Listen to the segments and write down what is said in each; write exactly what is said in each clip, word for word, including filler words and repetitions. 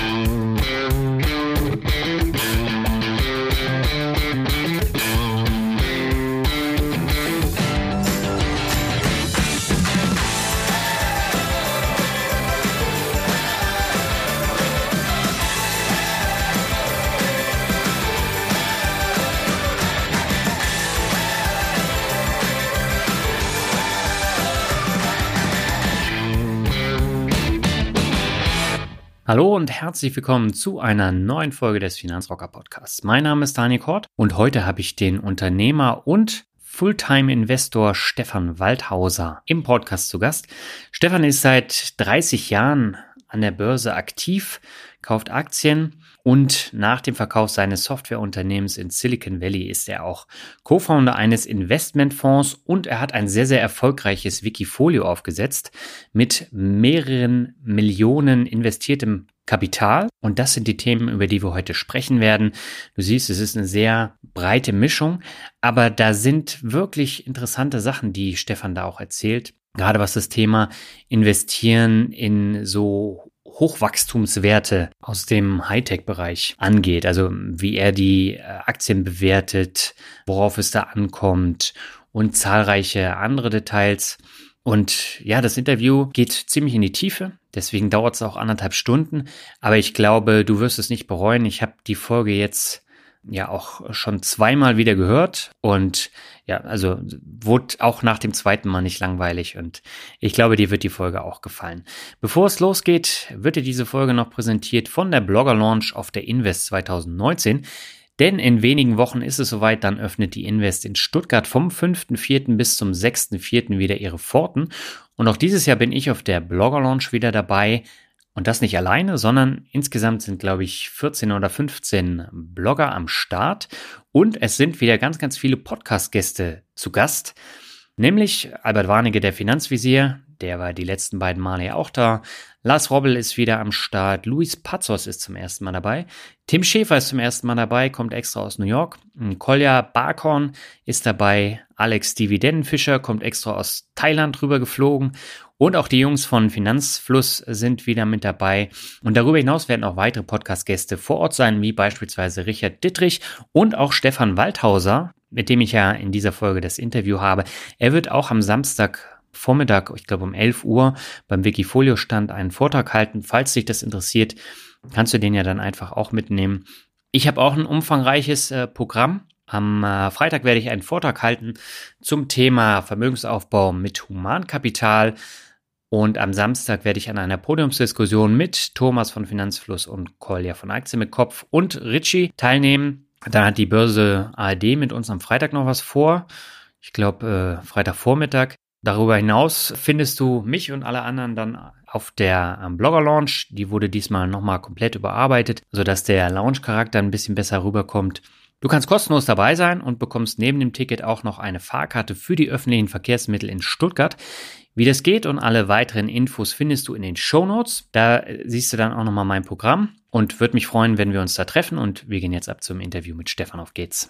Hallo und herzlich willkommen zu einer neuen Folge des Finanzrocker Podcasts. Mein Name ist Daniel Kort und heute habe ich den Unternehmer und Fulltime-Investor Stefan Waldhauser im Podcast zu Gast. Stefan ist seit dreißig Jahren an der Börse aktiv, kauft Aktien und nach dem Verkauf seines Softwareunternehmens in Silicon Valley ist er auch Co-Founder eines Investmentfonds und er hat ein sehr, sehr erfolgreiches Wikifolio aufgesetzt mit mehreren Millionen investiertem Kapital. Und das sind die Themen, über die wir heute sprechen werden. Du siehst, es ist eine sehr breite Mischung, aber da sind wirklich interessante Sachen, die Stefan da auch erzählt. Gerade was das Thema Investieren in so Hochwachstumswerte aus dem Hightech-Bereich angeht. Also wie er die Aktien bewertet, worauf es da ankommt und zahlreiche andere Details. Und ja, das Interview geht ziemlich in die Tiefe, deswegen dauert es auch anderthalb Stunden. Aber ich glaube, du wirst es nicht bereuen. Ich habe die Folge jetzt ja auch schon zweimal wieder gehört und ja, also wurde auch nach dem zweiten Mal nicht langweilig und ich glaube, dir wird die Folge auch gefallen. Bevor es losgeht, wird dir diese Folge noch präsentiert von der Blogger Launch auf der Invest zwanzig neunzehn. Denn in wenigen Wochen ist es soweit, dann öffnet die Invest in Stuttgart vom fünften vierten bis zum sechsten vierten wieder ihre Pforten. Und auch dieses Jahr bin ich auf der Blogger Launch wieder dabei. Und das nicht alleine, sondern insgesamt sind, glaube ich, vierzehn oder fünfzehn Blogger am Start. Und es sind wieder ganz, ganz viele Podcast-Gäste zu Gast. Nämlich Albert Warnecke, der Finanzvisier, der war die letzten beiden Male ja auch da. Lars Robbel ist wieder am Start. Luis Pazos ist zum ersten Mal dabei. Tim Schäfer ist zum ersten Mal dabei, kommt extra aus New York. Kolja Barkhorn ist dabei. Alex Dividendenfischer kommt extra aus Thailand rüber geflogen. Und auch die Jungs von Finanzfluss sind wieder mit dabei. Und darüber hinaus werden auch weitere Podcast-Gäste vor Ort sein, wie beispielsweise Richard Dittrich und auch Stefan Waldhauser, mit dem ich ja in dieser Folge das Interview habe. Er wird auch am Samstagvormittag, ich glaube um elf Uhr, beim Wikifolio-Stand einen Vortrag halten. Falls dich das interessiert, kannst du den ja dann einfach auch mitnehmen. Ich habe auch ein umfangreiches äh, Programm. Am äh, Freitag werde ich einen Vortrag halten zum Thema Vermögensaufbau mit Humankapital. Und am Samstag werde ich an einer Podiumsdiskussion mit Thomas von Finanzfluss und Kolja von Aktien mit Kopf und Richie teilnehmen. Da hat die Börse A R D mit uns am Freitag noch was vor. Ich glaube, äh, Freitagvormittag. Darüber hinaus findest du mich und alle anderen dann auf der ähm, Blogger Launch. Die wurde diesmal nochmal komplett überarbeitet, sodass der Launch-Charakter ein bisschen besser rüberkommt. Du kannst kostenlos dabei sein und bekommst neben dem Ticket auch noch eine Fahrkarte für die öffentlichen Verkehrsmittel in Stuttgart. Wie das geht und alle weiteren Infos findest du in den Shownotes. Da siehst du dann auch nochmal mein Programm und würde mich freuen, wenn wir uns da treffen. Und wir gehen jetzt ab zum Interview mit Stefan. Auf geht's.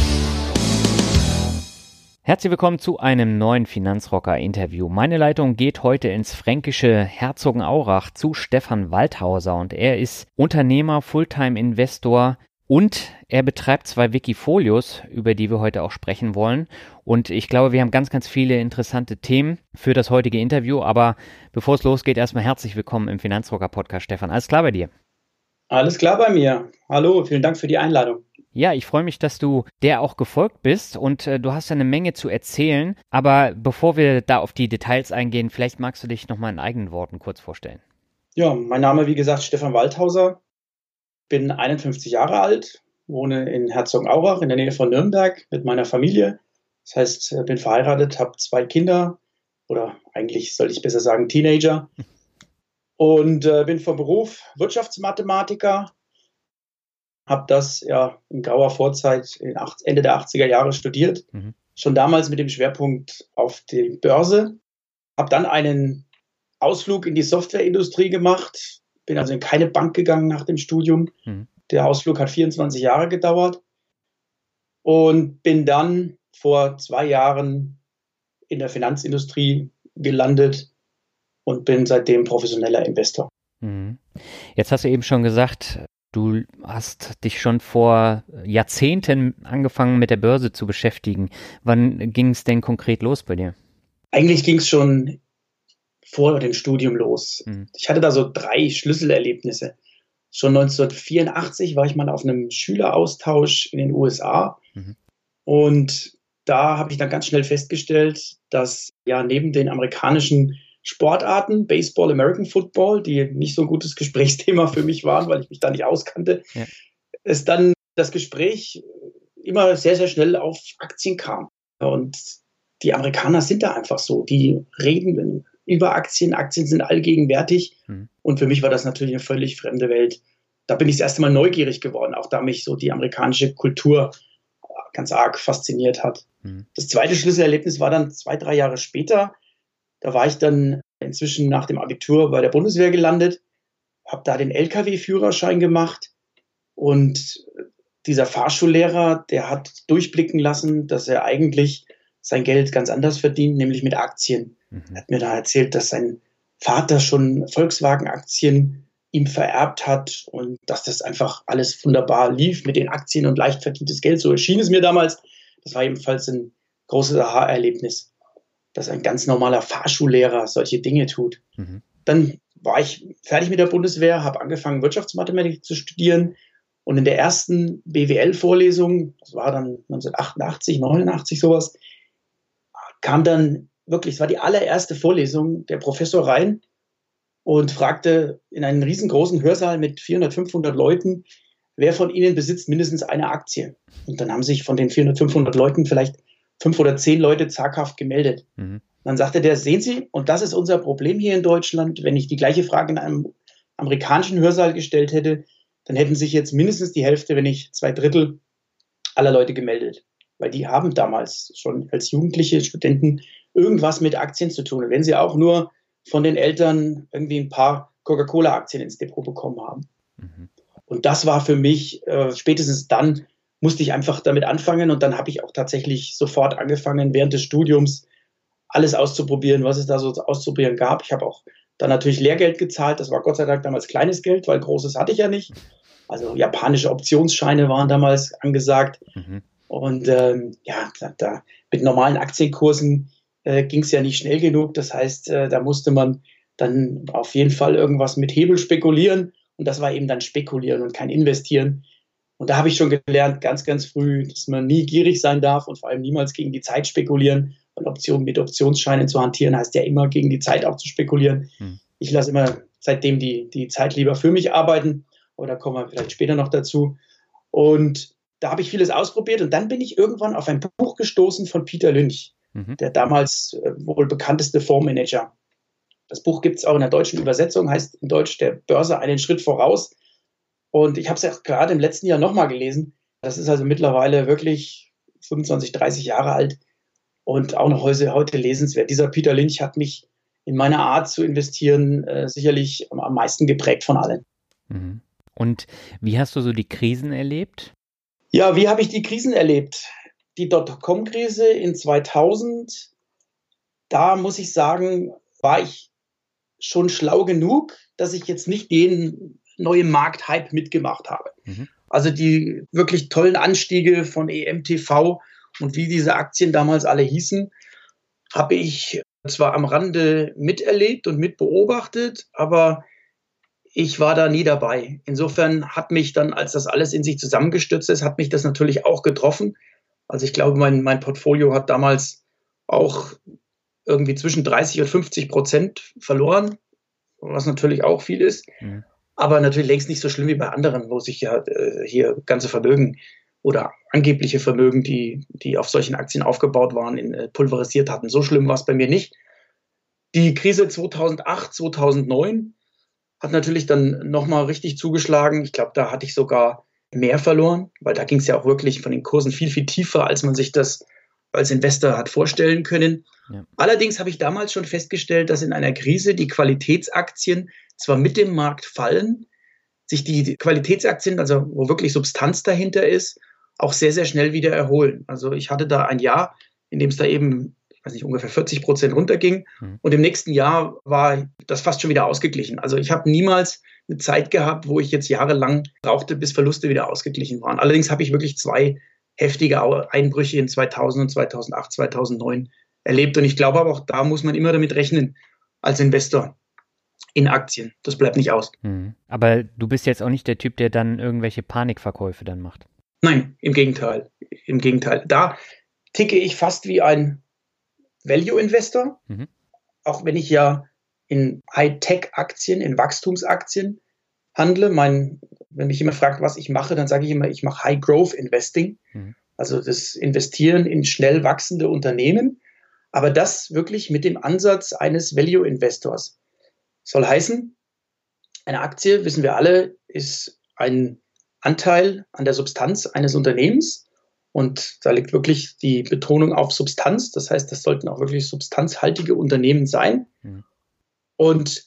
Herzlich willkommen zu einem neuen Finanzrocker-Interview. Meine Leitung geht heute ins fränkische Herzogenaurach zu Stefan Waldhauser und er ist Unternehmer, Fulltime-Investor und er betreibt zwei Wikifolios, über die wir heute auch sprechen wollen. Und ich glaube, wir haben ganz, ganz viele interessante Themen für das heutige Interview. Aber bevor es losgeht, erstmal herzlich willkommen im Finanzrocker-Podcast, Stefan. Alles klar bei dir? Alles klar bei mir. Hallo, vielen Dank für die Einladung. Ja, ich freue mich, dass du der auch gefolgt bist und äh, du hast eine Menge zu erzählen. Aber bevor wir da auf die Details eingehen, vielleicht magst du dich nochmal in eigenen Worten kurz vorstellen. Ja, mein Name, wie gesagt, Stefan Waldhauser. Bin einundfünfzig Jahre alt, wohne in Herzogenaurach in der Nähe von Nürnberg mit meiner Familie. Das heißt, bin verheiratet, habe zwei Kinder oder eigentlich sollte ich besser sagen Teenager und äh, bin vom Beruf Wirtschaftsmathematiker. Habe das ja in grauer Vorzeit in acht, Ende der achtziger Jahre studiert, mhm. schon damals mit dem Schwerpunkt auf die Börse. Habe dann einen Ausflug in die Softwareindustrie gemacht. Bin also in keine Bank gegangen nach dem Studium. Mhm. Der Ausflug hat vierundzwanzig Jahre gedauert und bin dann vor zwei Jahren in der Finanzindustrie gelandet und bin seitdem professioneller Investor. Mhm. Jetzt hast du eben schon gesagt, du hast dich schon vor Jahrzehnten angefangen mit der Börse zu beschäftigen. Wann ging es denn konkret los bei dir? Eigentlich ging es schon vor dem Studium los. Mhm. Ich hatte da so drei Schlüsselerlebnisse. Schon neunzehnhundertvierundachtzig war ich mal auf einem Schüleraustausch in den U S A. Mhm. Und da habe ich dann ganz schnell festgestellt, dass ja neben den amerikanischen Sportarten, Baseball, American Football, die nicht so ein gutes Gesprächsthema für mich waren, weil ich mich da nicht auskannte, ja. es dann das Gespräch immer sehr, sehr schnell auf Aktien kam. Und die Amerikaner sind da einfach so. Die reden über Aktien. Aktien sind allgegenwärtig. Mhm. Und für mich war das natürlich eine völlig fremde Welt. Da bin ich das erste Mal neugierig geworden, auch da mich so die amerikanische Kultur ganz arg fasziniert hat. Mhm. Das zweite Schlüsselerlebnis war dann zwei, drei Jahre später. Da war ich dann inzwischen nach dem Abitur bei der Bundeswehr gelandet, habe da den L K W-Führerschein gemacht und dieser Fahrschullehrer, der hat durchblicken lassen, dass er eigentlich sein Geld ganz anders verdient, nämlich mit Aktien. Mhm. Er hat mir da erzählt, dass sein Vater schon Volkswagen-Aktien ihm vererbt hat und dass das einfach alles wunderbar lief mit den Aktien und leicht verdientes Geld. So erschien es mir damals. Das war ebenfalls ein großes Aha-Erlebnis, dass ein ganz normaler Fahrschullehrer solche Dinge tut. Mhm. Dann war ich fertig mit der Bundeswehr, habe angefangen, Wirtschaftsmathematik zu studieren. Und in der ersten B W L-Vorlesung, das war dann neunzehnhundertachtundachtzig, neunundachtzig sowas, kam dann wirklich, es war die allererste Vorlesung, der Professor rein und fragte in einen riesengroßen Hörsaal mit vierhundert, fünfhundert Leuten, wer von Ihnen besitzt mindestens eine Aktie? Und dann haben sich von den vierhundert, fünfhundert Leuten vielleicht fünf oder zehn Leute zaghaft gemeldet. Mhm. Dann sagte der, sehen Sie, und das ist unser Problem hier in Deutschland, wenn ich die gleiche Frage in einem amerikanischen Hörsaal gestellt hätte, dann hätten sich jetzt mindestens die Hälfte, wenn nicht zwei Drittel aller Leute gemeldet. Weil die haben damals schon als jugendliche Studenten irgendwas mit Aktien zu tun. Und wenn sie auch nur von den Eltern irgendwie ein paar Coca-Cola-Aktien ins Depot bekommen haben. Mhm. Und das war für mich, äh, spätestens dann musste ich einfach damit anfangen. Und dann habe ich auch tatsächlich sofort angefangen, während des Studiums alles auszuprobieren, was es da so auszuprobieren gab. Ich habe auch dann natürlich Lehrgeld gezahlt. Das war Gott sei Dank damals kleines Geld, weil großes hatte ich ja nicht. Also japanische Optionsscheine waren damals angesagt. Mhm. Und ähm, ja, da, da mit normalen Aktienkursen äh, ging es ja nicht schnell genug. Das heißt, äh, da musste man dann auf jeden Fall irgendwas mit Hebel spekulieren. Und das war eben dann spekulieren und kein investieren. Und da habe ich schon gelernt, ganz, ganz früh, dass man nie gierig sein darf und vor allem niemals gegen die Zeit spekulieren. Und Optionen mit Optionsscheinen zu hantieren, heißt ja immer, gegen die Zeit auch zu spekulieren. Hm. Ich lasse immer seitdem die, die Zeit lieber für mich arbeiten. Aber da kommen wir vielleicht später noch dazu. Und da habe ich vieles ausprobiert. Und dann bin ich irgendwann auf ein Buch gestoßen von Peter Lynch, mhm. der damals äh, wohl bekannteste Fondsmanager. Das Buch gibt es auch in der deutschen Übersetzung, heißt in Deutsch der Börse einen Schritt voraus. Und ich habe es ja gerade im letzten Jahr nochmal gelesen. Das ist also mittlerweile wirklich fünfundzwanzig, dreißig Jahre alt und auch noch heute, heute lesenswert. Dieser Peter Lynch hat mich in meiner Art zu investieren äh, sicherlich am, am meisten geprägt von allen. Mhm. Und wie hast du so die Krisen erlebt? Ja, wie habe ich die Krisen erlebt? Die Dotcom-Krise in zweitausend, da muss ich sagen, war ich schon schlau genug, dass ich jetzt nicht den neuen Markthype mitgemacht habe. Mhm. Also die wirklich tollen Anstiege von E M T V und wie diese Aktien damals alle hießen, habe ich zwar am Rande miterlebt und mitbeobachtet, aber ich war da nie dabei. Insofern hat mich dann, als das alles in sich zusammengestürzt ist, hat mich das natürlich auch getroffen. Also ich glaube, mein, mein Portfolio hat damals auch irgendwie zwischen dreißig und fünfzig Prozent verloren, was natürlich auch viel ist. Mhm. Aber natürlich längst nicht so schlimm wie bei anderen, wo sich ja äh, hier ganze Vermögen oder angebliche Vermögen, die, die auf solchen Aktien aufgebaut waren, in, äh, pulverisiert hatten. So schlimm war es bei mir nicht. Die Krise zweitausendacht, zweitausendneun hat natürlich dann nochmal richtig zugeschlagen. Ich glaube, da hatte ich sogar mehr verloren, weil da ging es ja auch wirklich von den Kursen viel, viel tiefer, als man sich das als Investor hat vorstellen können. Ja. Allerdings habe ich damals schon festgestellt, dass in einer Krise die Qualitätsaktien zwar mit dem Markt fallen, sich die Qualitätsaktien, also wo wirklich Substanz dahinter ist, auch sehr, sehr schnell wieder erholen. Also ich hatte da ein Jahr, in dem es da eben, ich weiß nicht, ungefähr vierzig Prozent runterging. Mhm. Und im nächsten Jahr war das fast schon wieder ausgeglichen. Also ich habe niemals eine Zeit gehabt, wo ich jetzt jahrelang brauchte, bis Verluste wieder ausgeglichen waren. Allerdings habe ich wirklich zwei heftige Einbrüche in zweitausend und zweitausendacht, zweitausendneun erlebt. Und ich glaube aber auch, da muss man immer damit rechnen als Investor in Aktien. Das bleibt nicht aus. Hm. Aber du bist jetzt auch nicht der Typ, der dann irgendwelche Panikverkäufe dann macht. Nein, im Gegenteil. Im Gegenteil. Da ticke ich fast wie ein Value-Investor, mhm. auch wenn ich ja in High-Tech-Aktien, in Wachstumsaktien handle. Mein, wenn mich jemand fragt, was ich mache, dann sage ich immer, ich mache High-Growth-Investing, mhm. also das Investieren in schnell wachsende Unternehmen, aber das wirklich mit dem Ansatz eines Value-Investors. Soll heißen, eine Aktie, wissen wir alle, ist ein Anteil an der Substanz eines Unternehmens. Und da liegt wirklich die Betonung auf Substanz. Das heißt, das sollten auch wirklich substanzhaltige Unternehmen sein. Mhm. Und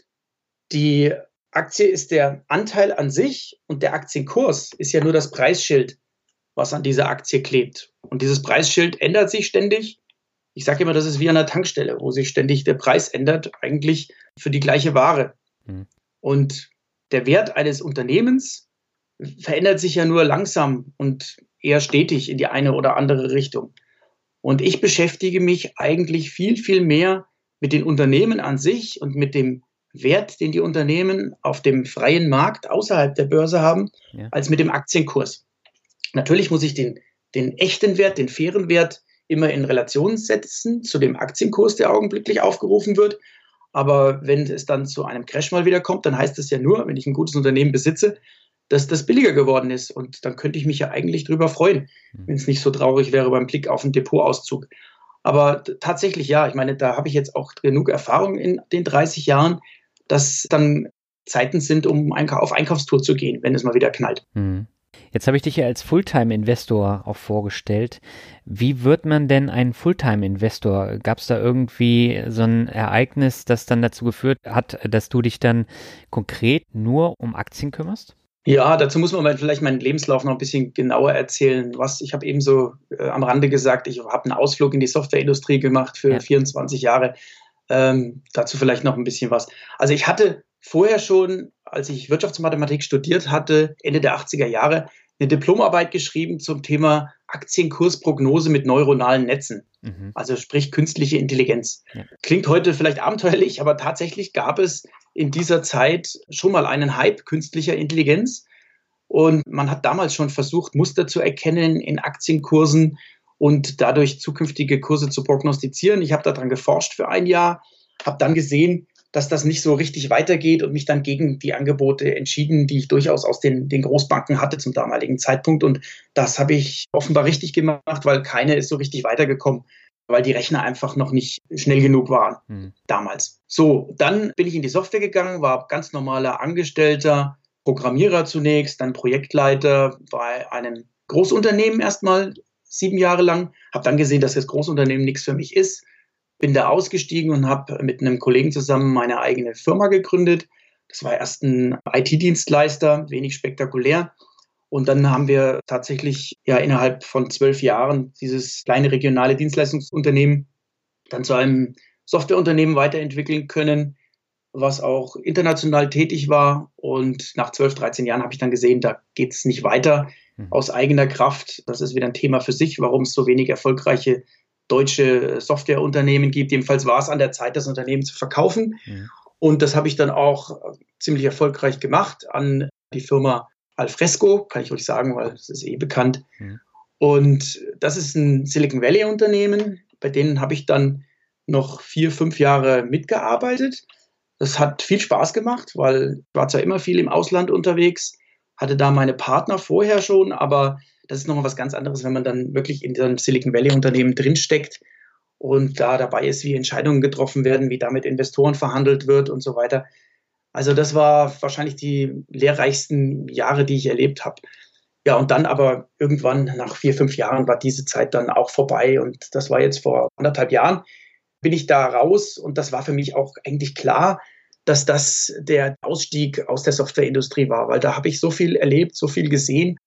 die Aktie ist der Anteil an sich und der Aktienkurs ist ja nur das Preisschild, was an dieser Aktie klebt. Und dieses Preisschild ändert sich ständig. Ich sage immer, das ist wie an einer Tankstelle, wo sich ständig der Preis ändert, eigentlich für die gleiche Ware. Mhm. Und der Wert eines Unternehmens verändert sich ja nur langsam und eher stetig in die eine oder andere Richtung. Und ich beschäftige mich eigentlich viel, viel mehr mit den Unternehmen an sich und mit dem Wert, den die Unternehmen auf dem freien Markt außerhalb der Börse haben, ja. als mit dem Aktienkurs. Natürlich muss ich den, den echten Wert, den fairen Wert immer in Relation setzen zu dem Aktienkurs, der augenblicklich aufgerufen wird. Aber wenn es dann zu einem Crash mal wieder kommt, dann heißt das ja nur, wenn ich ein gutes Unternehmen besitze, dass das billiger geworden ist. Und dann könnte ich mich ja eigentlich drüber freuen, wenn es nicht so traurig wäre beim Blick auf den Depotauszug. Aber t- tatsächlich ja, ich meine, da habe ich jetzt auch genug Erfahrung in den dreißig Jahren, dass dann Zeiten sind, um auf Einkaufstour zu gehen, wenn es mal wieder knallt. Mhm. Jetzt habe ich dich ja als Fulltime-Investor auch vorgestellt. Wie wird man denn ein Fulltime-Investor? Gab es da irgendwie so ein Ereignis, das dann dazu geführt hat, dass du dich dann konkret nur um Aktien kümmerst? Ja, dazu muss man mal vielleicht meinen Lebenslauf noch ein bisschen genauer erzählen. Was ich habe eben so äh, am Rande gesagt, ich habe einen Ausflug in die Softwareindustrie gemacht für ja. vierundzwanzig Jahre. Ähm, dazu vielleicht noch ein bisschen was. Also ich hatte vorher schon, als ich Wirtschaftsmathematik studiert hatte, Ende der achtziger Jahre, eine Diplomarbeit geschrieben zum Thema Aktienkursprognose mit neuronalen Netzen. Mhm. Also sprich künstliche Intelligenz. Ja. Klingt heute vielleicht abenteuerlich, aber tatsächlich gab es in dieser Zeit schon mal einen Hype künstlicher Intelligenz. Und man hat damals schon versucht, Muster zu erkennen in Aktienkursen und dadurch zukünftige Kurse zu prognostizieren. Ich habe daran geforscht für ein Jahr, habe dann gesehen, dass das nicht so richtig weitergeht und mich dann gegen die Angebote entschieden, die ich durchaus aus den, den Großbanken hatte zum damaligen Zeitpunkt. Und das habe ich offenbar richtig gemacht, weil keine ist so richtig weitergekommen, weil die Rechner einfach noch nicht schnell genug waren hm. damals. So, dann bin ich in die Software gegangen, war ganz normaler Angestellter, Programmierer zunächst, dann Projektleiter bei einem Großunternehmen erstmal sieben Jahre lang, habe dann gesehen, dass das Großunternehmen nichts für mich ist. Bin da ausgestiegen und habe mit einem Kollegen zusammen meine eigene Firma gegründet. Das war erst ein I T-Dienstleister, wenig spektakulär. Und dann haben wir tatsächlich ja innerhalb von zwölf Jahren dieses kleine regionale Dienstleistungsunternehmen dann zu einem Softwareunternehmen weiterentwickeln können, was auch international tätig war. Und nach zwölf, dreizehn Jahren habe ich dann gesehen, da geht es nicht weiter mhm. aus eigener Kraft. Das ist wieder ein Thema für sich, warum es so wenig erfolgreiche deutsche Softwareunternehmen gibt. Jedenfalls war es an der Zeit, das Unternehmen zu verkaufen. Mhm. Und das habe ich dann auch ziemlich erfolgreich gemacht an die Firma Alfresco, kann ich ruhig sagen, weil es ist eh bekannt. Mhm. Und das ist ein Silicon Valley Unternehmen. Bei denen habe ich dann noch vier, fünf Jahre mitgearbeitet. Das hat viel Spaß gemacht, weil ich war zwar immer viel im Ausland unterwegs, hatte da meine Partner vorher schon, aber das ist nochmal was ganz anderes, wenn man dann wirklich in diesem Silicon Valley Unternehmen drinsteckt und da dabei ist, wie Entscheidungen getroffen werden, wie da mit Investoren verhandelt wird und so weiter. Also das war wahrscheinlich die lehrreichsten Jahre, die ich erlebt habe. Ja, und dann aber irgendwann nach vier, fünf Jahren war diese Zeit dann auch vorbei und das war jetzt vor anderthalb Jahren, bin ich da raus und das war für mich auch eigentlich klar, dass das der Ausstieg aus der Softwareindustrie war, weil da habe ich so viel erlebt, so viel gesehen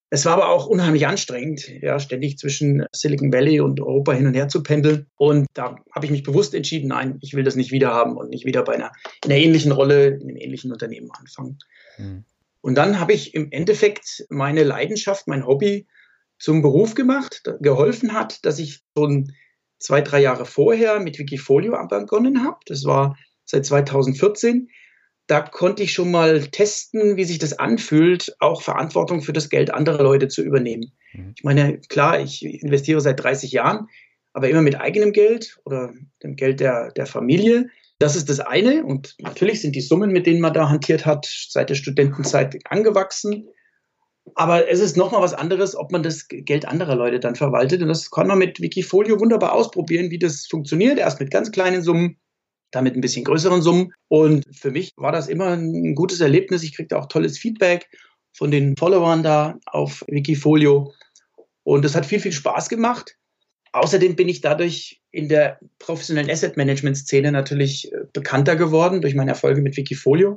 Es war aber auch unheimlich anstrengend, ja, ständig zwischen Silicon Valley und Europa hin und her zu pendeln. Und da habe ich mich bewusst entschieden, nein, ich will das nicht wieder haben und nicht wieder bei einer, in einer ähnlichen Rolle, in einem ähnlichen Unternehmen anfangen. Mhm. Und dann habe ich im Endeffekt meine Leidenschaft, mein Hobby zum Beruf gemacht, geholfen hat, dass ich schon zwei, drei Jahre vorher mit Wikifolio begonnen habe. Das war seit zweitausendvierzehn. Da konnte ich schon mal testen, wie sich das anfühlt, auch Verantwortung für das Geld anderer Leute zu übernehmen. Mhm. Ich meine, klar, ich investiere seit dreißig Jahren, aber immer mit eigenem Geld oder dem Geld der, der Familie. Das ist das eine. Und natürlich sind die Summen, mit denen man da hantiert hat, seit der Studentenzeit angewachsen. Aber es ist nochmal was anderes, ob man das Geld anderer Leute dann verwaltet. Und das kann man mit Wikifolio wunderbar ausprobieren, wie das funktioniert. Erst mit ganz kleinen Summen, dann mit ein bisschen größeren Summen. Und für mich war das immer ein gutes Erlebnis. Ich kriegte auch tolles Feedback von den Followern da auf Wikifolio. Und das hat viel, viel Spaß gemacht. Außerdem bin ich dadurch in der professionellen Asset-Management-Szene natürlich bekannter geworden durch meine Erfolge mit Wikifolio.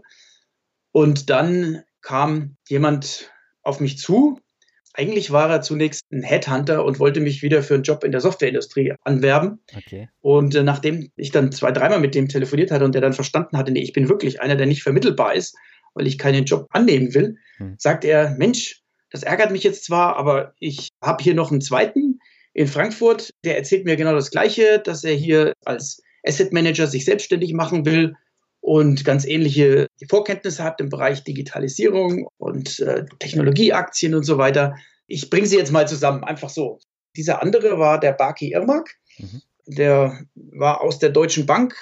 Und dann kam jemand auf mich zu. Eigentlich war er zunächst ein Headhunter und wollte mich wieder für einen Job in der Softwareindustrie anwerben. Okay. Und äh, nachdem ich dann zwei, dreimal mit dem telefoniert hatte und der dann verstanden hatte, nee, ich bin wirklich einer, der nicht vermittelbar ist, weil ich keinen Job annehmen will, hm. sagt er, Mensch, das ärgert mich jetzt zwar, aber ich habe hier noch einen zweiten in Frankfurt, der erzählt mir genau das Gleiche, dass er hier als Asset Manager sich selbstständig machen will und ganz ähnliche Vorkenntnisse hat im Bereich Digitalisierung und äh, Technologieaktien und so weiter. Ich bringe sie jetzt mal zusammen, einfach so. Dieser andere war der Baki Irmak. Mhm. Der war aus der Deutschen Bank,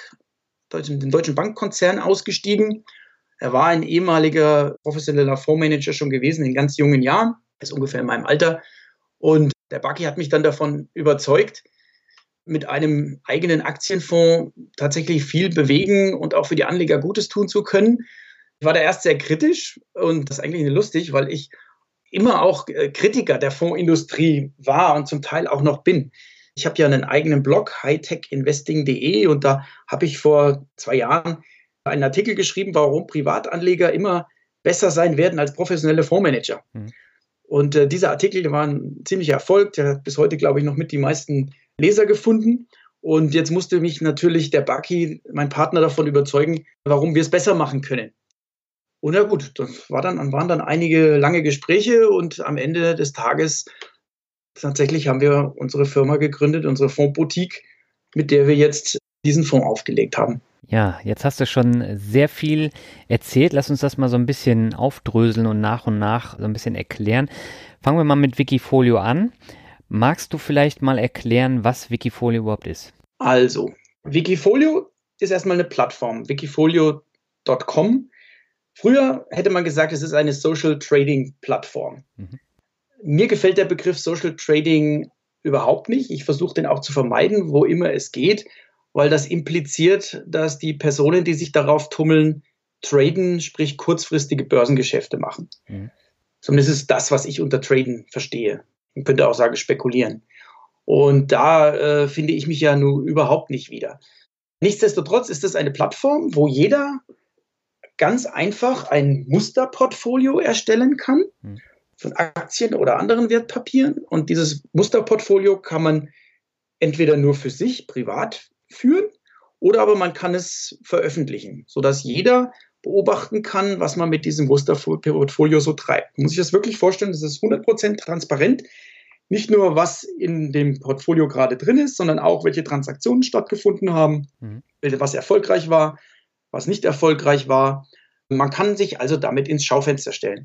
dem Deutschen Bankkonzern ausgestiegen. Er war ein ehemaliger professioneller Fondsmanager schon gewesen in ganz jungen Jahren. Er ist ungefähr in meinem Alter. Und der Baki hat mich dann davon überzeugt, mit einem eigenen Aktienfonds tatsächlich viel bewegen und auch für die Anleger Gutes tun zu können. Ich war da erst sehr kritisch und das ist eigentlich nicht lustig, weil ich immer auch Kritiker der Fondsindustrie war und zum Teil auch noch bin. Ich habe ja einen eigenen Blog, hightech investing punkt de, und da habe ich vor zwei Jahren einen Artikel geschrieben, warum Privatanleger immer besser sein werden als professionelle Fondsmanager. Mhm. Und äh, dieser Artikel, der war ein ziemlicher Erfolg, der hat bis heute, glaube ich, noch mit die meisten Leser gefunden. Und jetzt musste mich natürlich der Baki, mein Partner, davon überzeugen, warum wir es besser machen können. Und ja gut, das war dann, waren dann einige lange Gespräche und am Ende des Tages tatsächlich haben wir unsere Firma gegründet, unsere Fondsboutique, mit der wir jetzt diesen Fonds aufgelegt haben. Ja, jetzt hast du schon sehr viel erzählt. Lass uns das mal so ein bisschen aufdröseln und nach und nach so ein bisschen erklären. Fangen wir mal mit Wikifolio an. Magst du vielleicht mal erklären, was Wikifolio überhaupt ist? Also, Wikifolio ist erstmal eine Plattform, wikifolio punkt com. Früher hätte man gesagt, es ist eine Social Trading Plattform. Mhm. Mir gefällt der Begriff Social Trading überhaupt nicht. Ich versuche den auch zu vermeiden, wo immer es geht, weil das impliziert, dass die Personen, die sich darauf tummeln, traden, sprich kurzfristige Börsengeschäfte machen. Mhm. Zumindest ist das, was ich unter Traden verstehe. Man könnte auch sagen, spekulieren. Und da äh, finde ich mich ja nun überhaupt nicht wieder. Nichtsdestotrotz ist es eine Plattform, wo jeder ganz einfach ein Musterportfolio erstellen kann hm. von Aktien oder anderen Wertpapieren. Und dieses Musterportfolio kann man entweder nur für sich privat führen oder aber man kann es veröffentlichen, sodass jeder beobachten kann, was man mit diesem Musterportfolio so treibt. Man muss sich das wirklich vorstellen, das ist hundert Prozent transparent. Nicht nur, was in dem Portfolio gerade drin ist, sondern auch, welche Transaktionen stattgefunden haben, mhm. was erfolgreich war, was nicht erfolgreich war. Man kann sich also damit ins Schaufenster stellen.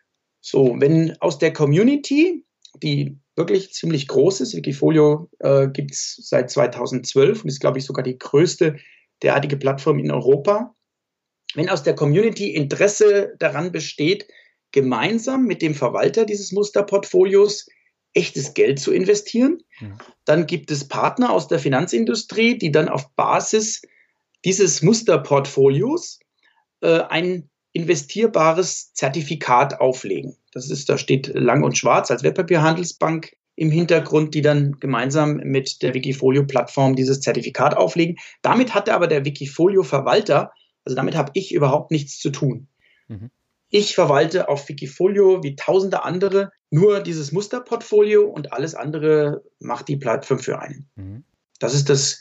So, wenn aus der Community, die wirklich ziemlich groß ist, Wikifolio äh, gibt es seit zweitausendzwölf und ist, glaube ich, sogar die größte derartige Plattform in Europa. Wenn aus der Community Interesse daran besteht, gemeinsam mit dem Verwalter dieses Musterportfolios echtes Geld zu investieren, mhm. dann gibt es Partner aus der Finanzindustrie, die dann auf Basis dieses Musterportfolios äh, ein investierbares Zertifikat auflegen. Das ist, da steht Lang und Schwarz als Wertpapierhandelsbank im Hintergrund, die dann gemeinsam mit der Wikifolio-Plattform dieses Zertifikat auflegen. Damit hatte aber der Wikifolio-Verwalter, also damit habe ich überhaupt nichts zu tun. Mhm. Ich verwalte auf Wikifolio wie tausende andere nur dieses Musterportfolio und alles andere macht die Plattform für einen. Mhm. Das ist das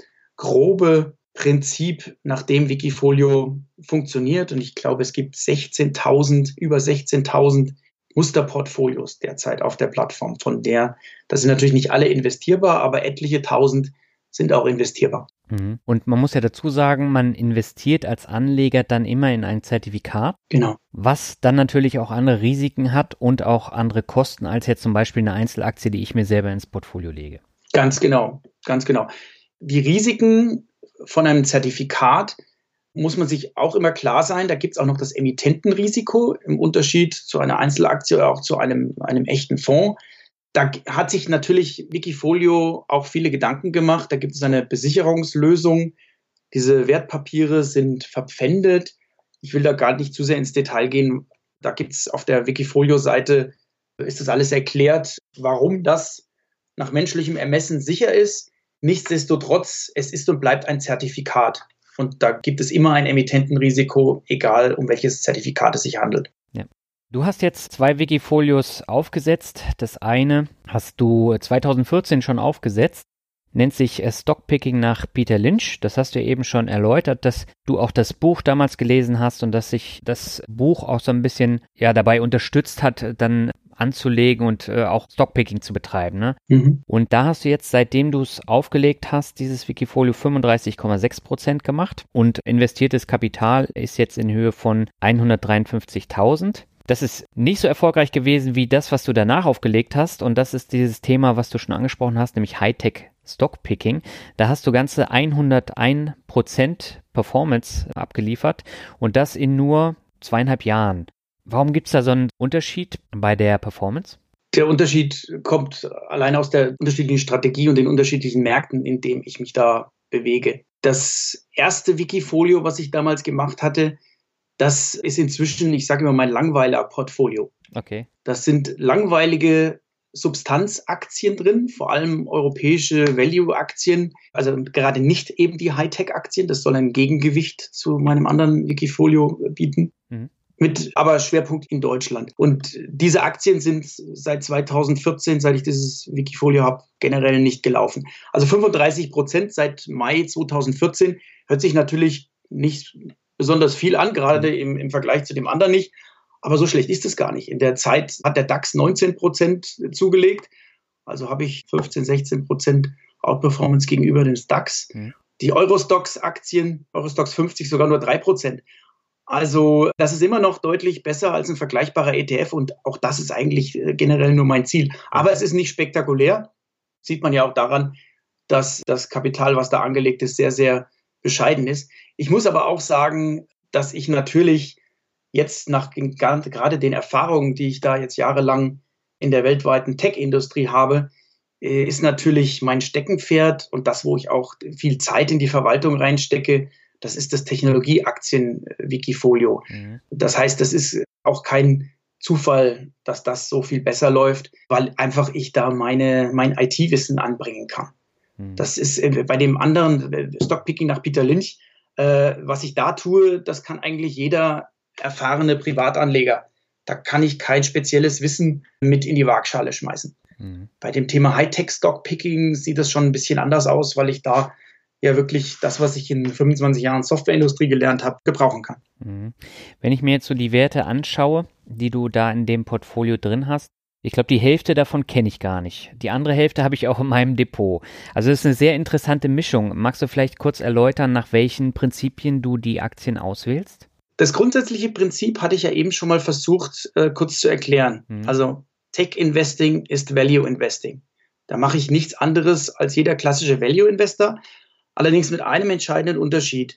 grobe Prinzip, nach dem Wikifolio funktioniert. Und ich glaube, es gibt sechzehntausend, über sechzehntausend Musterportfolios derzeit auf der Plattform. Von der, das sind natürlich nicht alle investierbar, aber etliche tausend sind auch investierbar. Und man muss ja dazu sagen, man investiert als Anleger dann immer in ein Zertifikat, genau, was dann natürlich auch andere Risiken hat und auch andere Kosten als jetzt zum Beispiel eine Einzelaktie, die ich mir selber ins Portfolio lege. Ganz genau, ganz genau. Die Risiken von einem Zertifikat muss man sich auch immer klar sein, da gibt es auch noch das Emittentenrisiko im Unterschied zu einer Einzelaktie oder auch zu einem, einem echten Fonds. Da hat sich natürlich Wikifolio auch viele Gedanken gemacht. Da gibt es eine Besicherungslösung. Diese Wertpapiere sind verpfändet. Ich will da gar nicht zu sehr ins Detail gehen. Da gibt es auf der Wikifolio-Seite, ist das alles erklärt, warum das nach menschlichem Ermessen sicher ist. Nichtsdestotrotz, es ist und bleibt ein Zertifikat. Und da gibt es immer ein Emittentenrisiko, egal um welches Zertifikat es sich handelt. Ja. Du hast jetzt zwei Wikifolios aufgesetzt. Das eine hast du zweitausendvierzehn schon aufgesetzt, nennt sich Stockpicking nach Peter Lynch. Das hast du eben schon erläutert, dass du auch das Buch damals gelesen hast und dass sich das Buch auch so ein bisschen ja dabei unterstützt hat, dann anzulegen und äh, auch Stockpicking zu betreiben. Ne? Mhm. Und da hast du jetzt, seitdem du es aufgelegt hast, dieses Wikifolio fünfunddreißig Komma sechs Prozent gemacht und investiertes Kapital ist jetzt in Höhe von hundertdreiundfünfzigtausend. Das ist nicht so erfolgreich gewesen wie das, was du danach aufgelegt hast. Und das ist dieses Thema, was du schon angesprochen hast, nämlich Hightech Stockpicking. Da hast du ganze hunderteins Prozent Performance abgeliefert und das in nur zweieinhalb Jahren. Warum gibt es da so einen Unterschied bei der Performance? Der Unterschied kommt allein aus der unterschiedlichen Strategie und den unterschiedlichen Märkten, in denen ich mich da bewege. Das erste Wikifolio, was ich damals gemacht hatte, das ist inzwischen, ich sage immer, mein Langweiler-Portfolio. Okay. Das sind langweilige Substanzaktien drin, vor allem europäische Value-Aktien, also gerade nicht eben die Hightech-Aktien. Das soll ein Gegengewicht zu meinem anderen Wikifolio bieten. Mhm. Mit aber Schwerpunkt in Deutschland. Und diese Aktien sind seit zweitausendvierzehn, seit ich dieses Wikifolio habe, generell nicht gelaufen. Also fünfunddreißig Prozent seit Mai zweitausendvierzehn hört sich natürlich nicht besonders viel an, gerade im, im Vergleich zu dem anderen nicht. Aber so schlecht ist es gar nicht. In der Zeit hat der DAX neunzehn Prozent zugelegt. Also habe ich fünfzehn, sechzehn Prozent Outperformance gegenüber dem DAX. Mhm. Die Eurostoxx-Aktien, Eurostoxx fünfzig sogar nur drei Prozent. Also das ist immer noch deutlich besser als ein vergleichbarer E T F und auch das ist eigentlich generell nur mein Ziel. Aber es ist nicht spektakulär. Sieht man ja auch daran, dass das Kapital, was da angelegt ist, sehr, sehr bescheiden ist. Ich muss aber auch sagen, dass ich natürlich jetzt nach gerade den Erfahrungen, die ich da jetzt jahrelang in der weltweiten Tech-Industrie habe, ist natürlich mein Steckenpferd und das, wo ich auch viel Zeit in die Verwaltung reinstecke, das ist das Technologie-Aktien-Wikifolio. Mhm. Das heißt, das ist auch kein Zufall, dass das so viel besser läuft, weil einfach ich da meine, mein I T-Wissen anbringen kann. Mhm. Das ist bei dem anderen Stockpicking nach Peter Lynch, äh, was ich da tue, das kann eigentlich jeder erfahrene Privatanleger. Da kann ich kein spezielles Wissen mit in die Waagschale schmeißen. Mhm. Bei dem Thema Hightech-Stockpicking sieht das schon ein bisschen anders aus, weil ich da ja wirklich das, was ich in fünfundzwanzig Jahren Softwareindustrie gelernt habe, gebrauchen kann. Mhm. Wenn ich mir jetzt so die Werte anschaue, die du da in dem Portfolio drin hast, ich glaube, die Hälfte davon kenne ich gar nicht. Die andere Hälfte habe ich auch in meinem Depot. Also das ist eine sehr interessante Mischung. Magst du vielleicht kurz erläutern, nach welchen Prinzipien du die Aktien auswählst? Das grundsätzliche Prinzip hatte ich ja eben schon mal versucht, äh, kurz zu erklären. Mhm. Also Tech Investing ist Value Investing. Da mache ich nichts anderes als jeder klassische Value Investor, allerdings mit einem entscheidenden Unterschied.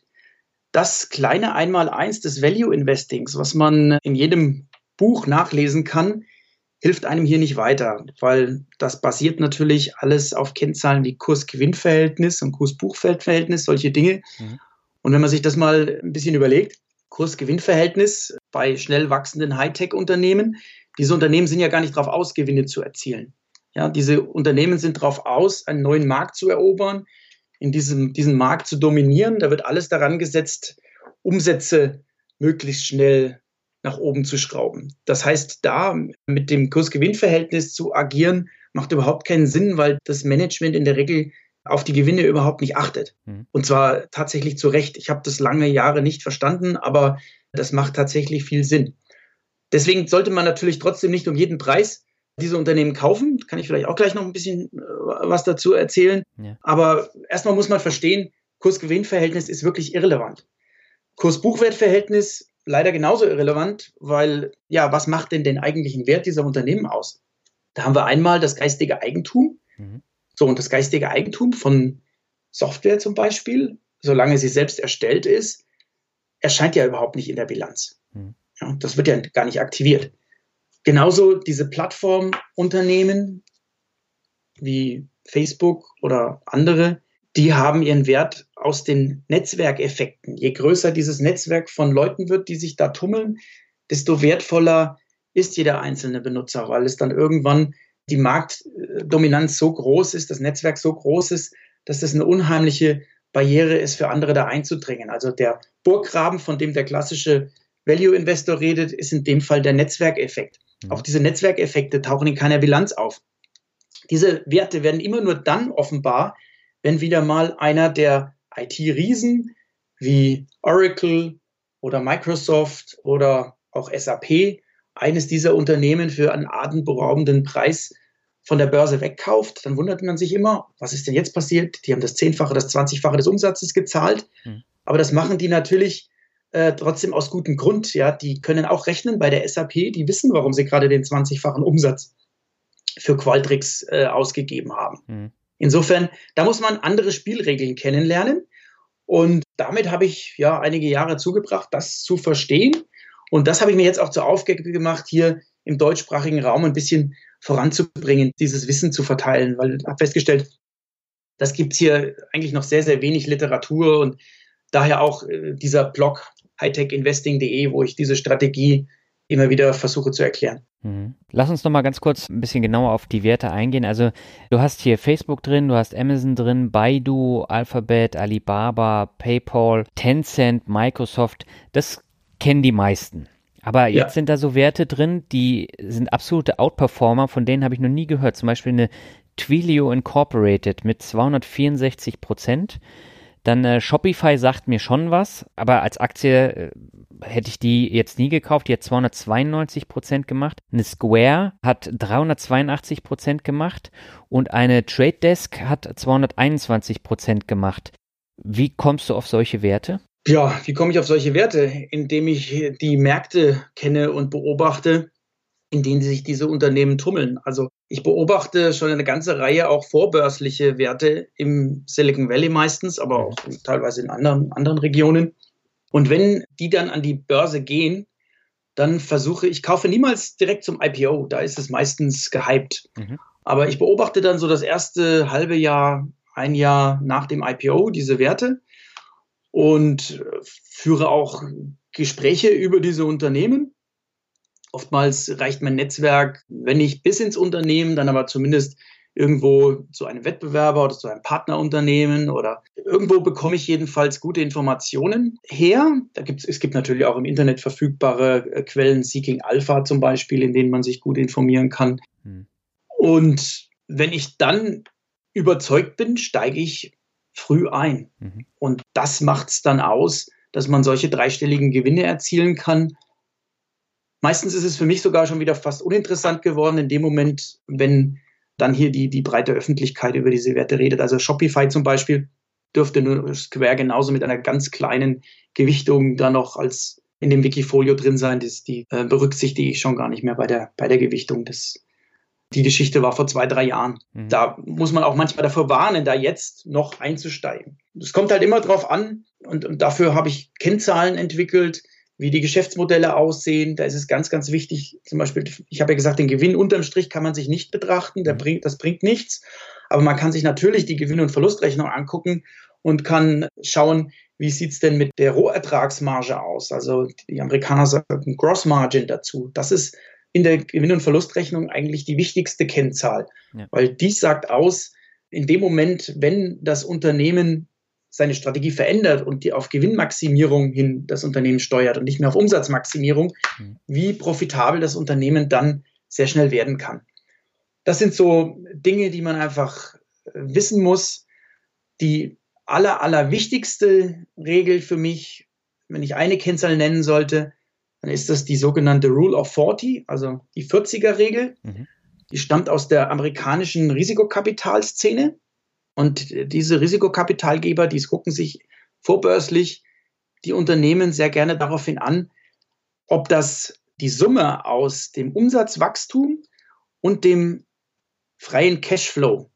Das kleine Einmaleins des Value Investings, was man in jedem Buch nachlesen kann, hilft einem hier nicht weiter, weil das basiert natürlich alles auf Kennzahlen wie Kurs-Gewinn-Verhältnis und Kurs-Buchwert-Verhältnis, solche Dinge. Mhm. Und wenn man sich das mal ein bisschen überlegt, Kurs-Gewinn-Verhältnis bei schnell wachsenden Hightech-Unternehmen, diese Unternehmen sind ja gar nicht darauf aus, Gewinne zu erzielen. Ja, diese Unternehmen sind darauf aus, einen neuen Markt zu erobern, in diesem, diesen Markt zu dominieren. Da wird alles daran gesetzt, Umsätze möglichst schnell nach oben zu schrauben. Das heißt, da mit dem Kurs-Gewinn-Verhältnis zu agieren, macht überhaupt keinen Sinn, weil das Management in der Regel auf die Gewinne überhaupt nicht achtet. Mhm. Und zwar tatsächlich zu Recht. Ich habe das lange Jahre nicht verstanden, aber das macht tatsächlich viel Sinn. Deswegen sollte man natürlich trotzdem nicht um jeden Preis diese Unternehmen kaufen. Kann ich vielleicht auch gleich noch ein bisschen was dazu erzählen. Ja. Aber erstmal muss man verstehen, Kurs-Gewinn-Verhältnis ist wirklich irrelevant. Kurs-Buchwert-Verhältnis leider genauso irrelevant, weil, ja, was macht denn den eigentlichen Wert dieser Unternehmen aus? Da haben wir einmal das geistige Eigentum. Mhm. So, und das geistige Eigentum von Software zum Beispiel, solange sie selbst erstellt ist, erscheint ja überhaupt nicht in der Bilanz. Mhm. Ja, das wird ja gar nicht aktiviert. Genauso diese Plattformunternehmen wie Facebook oder andere, die haben ihren Wert aus den Netzwerkeffekten. Je größer dieses Netzwerk von Leuten wird, die sich da tummeln, desto wertvoller ist jeder einzelne Benutzer, weil es dann irgendwann die Marktdominanz so groß ist, das Netzwerk so groß ist, dass das eine unheimliche Barriere ist, für andere da einzudringen. Also der Burggraben, von dem der klassische Value-Investor redet, ist in dem Fall der Netzwerkeffekt. Mhm. Auch diese Netzwerkeffekte tauchen in keiner Bilanz auf. Diese Werte werden immer nur dann offenbar, wenn wieder mal einer der I T-Riesen wie Oracle oder Microsoft oder auch S A P eines dieser Unternehmen für einen atemberaubenden Preis von der Börse wegkauft. Dann wundert man sich immer, was ist denn jetzt passiert? Die haben das Zehnfache, das Zwanzigfache des Umsatzes gezahlt. Mhm. Aber das machen die natürlich äh, trotzdem aus gutem Grund. Ja, die können auch rechnen bei der S A P. Die wissen, warum sie gerade den zwanzigfachen Umsatz für Qualtrics äh, ausgegeben haben. Mhm. Insofern, da muss man andere Spielregeln kennenlernen. Und damit habe ich ja einige Jahre zugebracht, das zu verstehen. Und das habe ich mir jetzt auch zur Aufgabe gemacht, hier im deutschsprachigen Raum ein bisschen voranzubringen, dieses Wissen zu verteilen, weil ich habe festgestellt, das gibt es hier eigentlich noch sehr, sehr wenig Literatur und daher auch äh, dieser Blog hightech investing punkt de, wo ich diese Strategie immer wieder versuche zu erklären. Lass uns noch mal ganz kurz ein bisschen genauer auf die Werte eingehen. Also du hast hier Facebook drin, du hast Amazon drin, Baidu, Alphabet, Alibaba, PayPal, Tencent, Microsoft. Das kennen die meisten. Aber jetzt ja. sind da so Werte drin, die sind absolute Outperformer, von denen habe ich noch nie gehört. Zum Beispiel eine Twilio Incorporated mit zweihundertvierundsechzig Prozent. Dann äh, Shopify sagt mir schon was, aber als Aktie äh, hätte ich die jetzt nie gekauft. Die hat zweihundertzweiundneunzig Prozent gemacht. Eine Square hat dreihundertzweiundachtzig Prozent gemacht und eine Trade Desk hat zweihunderteinundzwanzig Prozent gemacht. Wie kommst du auf solche Werte? Ja, wie komme ich auf solche Werte? Indem ich die Märkte kenne und beobachte, in denen sich diese Unternehmen tummeln. Also ich beobachte schon eine ganze Reihe auch vorbörsliche Werte im Silicon Valley meistens, aber auch teilweise in anderen, anderen Regionen. Und wenn die dann an die Börse gehen, dann versuche ich, kaufe niemals direkt zum I P O, da ist es meistens gehypt. Mhm. Aber ich beobachte dann so das erste halbe Jahr, ein Jahr nach dem I P O diese Werte und führe auch Gespräche über diese Unternehmen. Oftmals reicht mein Netzwerk, wenn nicht bis ins Unternehmen, dann aber zumindest irgendwo zu einem Wettbewerber oder zu einem Partnerunternehmen oder irgendwo bekomme ich jedenfalls gute Informationen her. Da gibt's, es gibt natürlich auch im Internet verfügbare Quellen, Seeking Alpha zum Beispiel, in denen man sich gut informieren kann. Hm. Und wenn ich dann überzeugt bin, steige ich früh ein. Mhm. Und das macht es dann aus, dass man solche dreistelligen Gewinne erzielen kann. Meistens ist es für mich sogar schon wieder fast uninteressant geworden in dem Moment, wenn dann hier die, die breite Öffentlichkeit über diese Werte redet. Also Shopify zum Beispiel dürfte nur Square genauso mit einer ganz kleinen Gewichtung da noch als in dem Wikifolio drin sein. Das, die äh, berücksichtige ich schon gar nicht mehr bei der, bei der Gewichtung. Das, die Geschichte war vor zwei, drei Jahren. Mhm. Da muss man auch manchmal davor warnen, da jetzt noch einzusteigen. Es kommt halt immer drauf an und, und dafür habe ich Kennzahlen entwickelt, wie die Geschäftsmodelle aussehen. Da ist es ganz, ganz wichtig. Zum Beispiel, ich habe ja gesagt, den Gewinn unterm Strich kann man sich nicht betrachten. Der bringt, das bringt nichts. Aber man kann sich natürlich die Gewinn- und Verlustrechnung angucken und kann schauen, wie sieht es denn mit der Rohertragsmarge aus? Also die Amerikaner sagen Gross Margin dazu. Das ist in der Gewinn- und Verlustrechnung eigentlich die wichtigste Kennzahl. Ja. Weil die sagt aus, in dem Moment, wenn das Unternehmen seine Strategie verändert und die auf Gewinnmaximierung hin das Unternehmen steuert und nicht mehr auf Umsatzmaximierung, mhm. wie profitabel das Unternehmen dann sehr schnell werden kann. Das sind so Dinge, die man einfach wissen muss. Die aller, aller wichtigste Regel für mich, wenn ich eine Kennzahl nennen sollte, dann ist das die sogenannte Rule of vierzig, also die vierziger-Regel. Mhm. Die stammt aus der amerikanischen Risikokapitalszene. Und diese Risikokapitalgeber, die gucken sich vorbörslich die Unternehmen sehr gerne daraufhin an, ob das die Summe aus dem Umsatzwachstum und dem freien Cashflow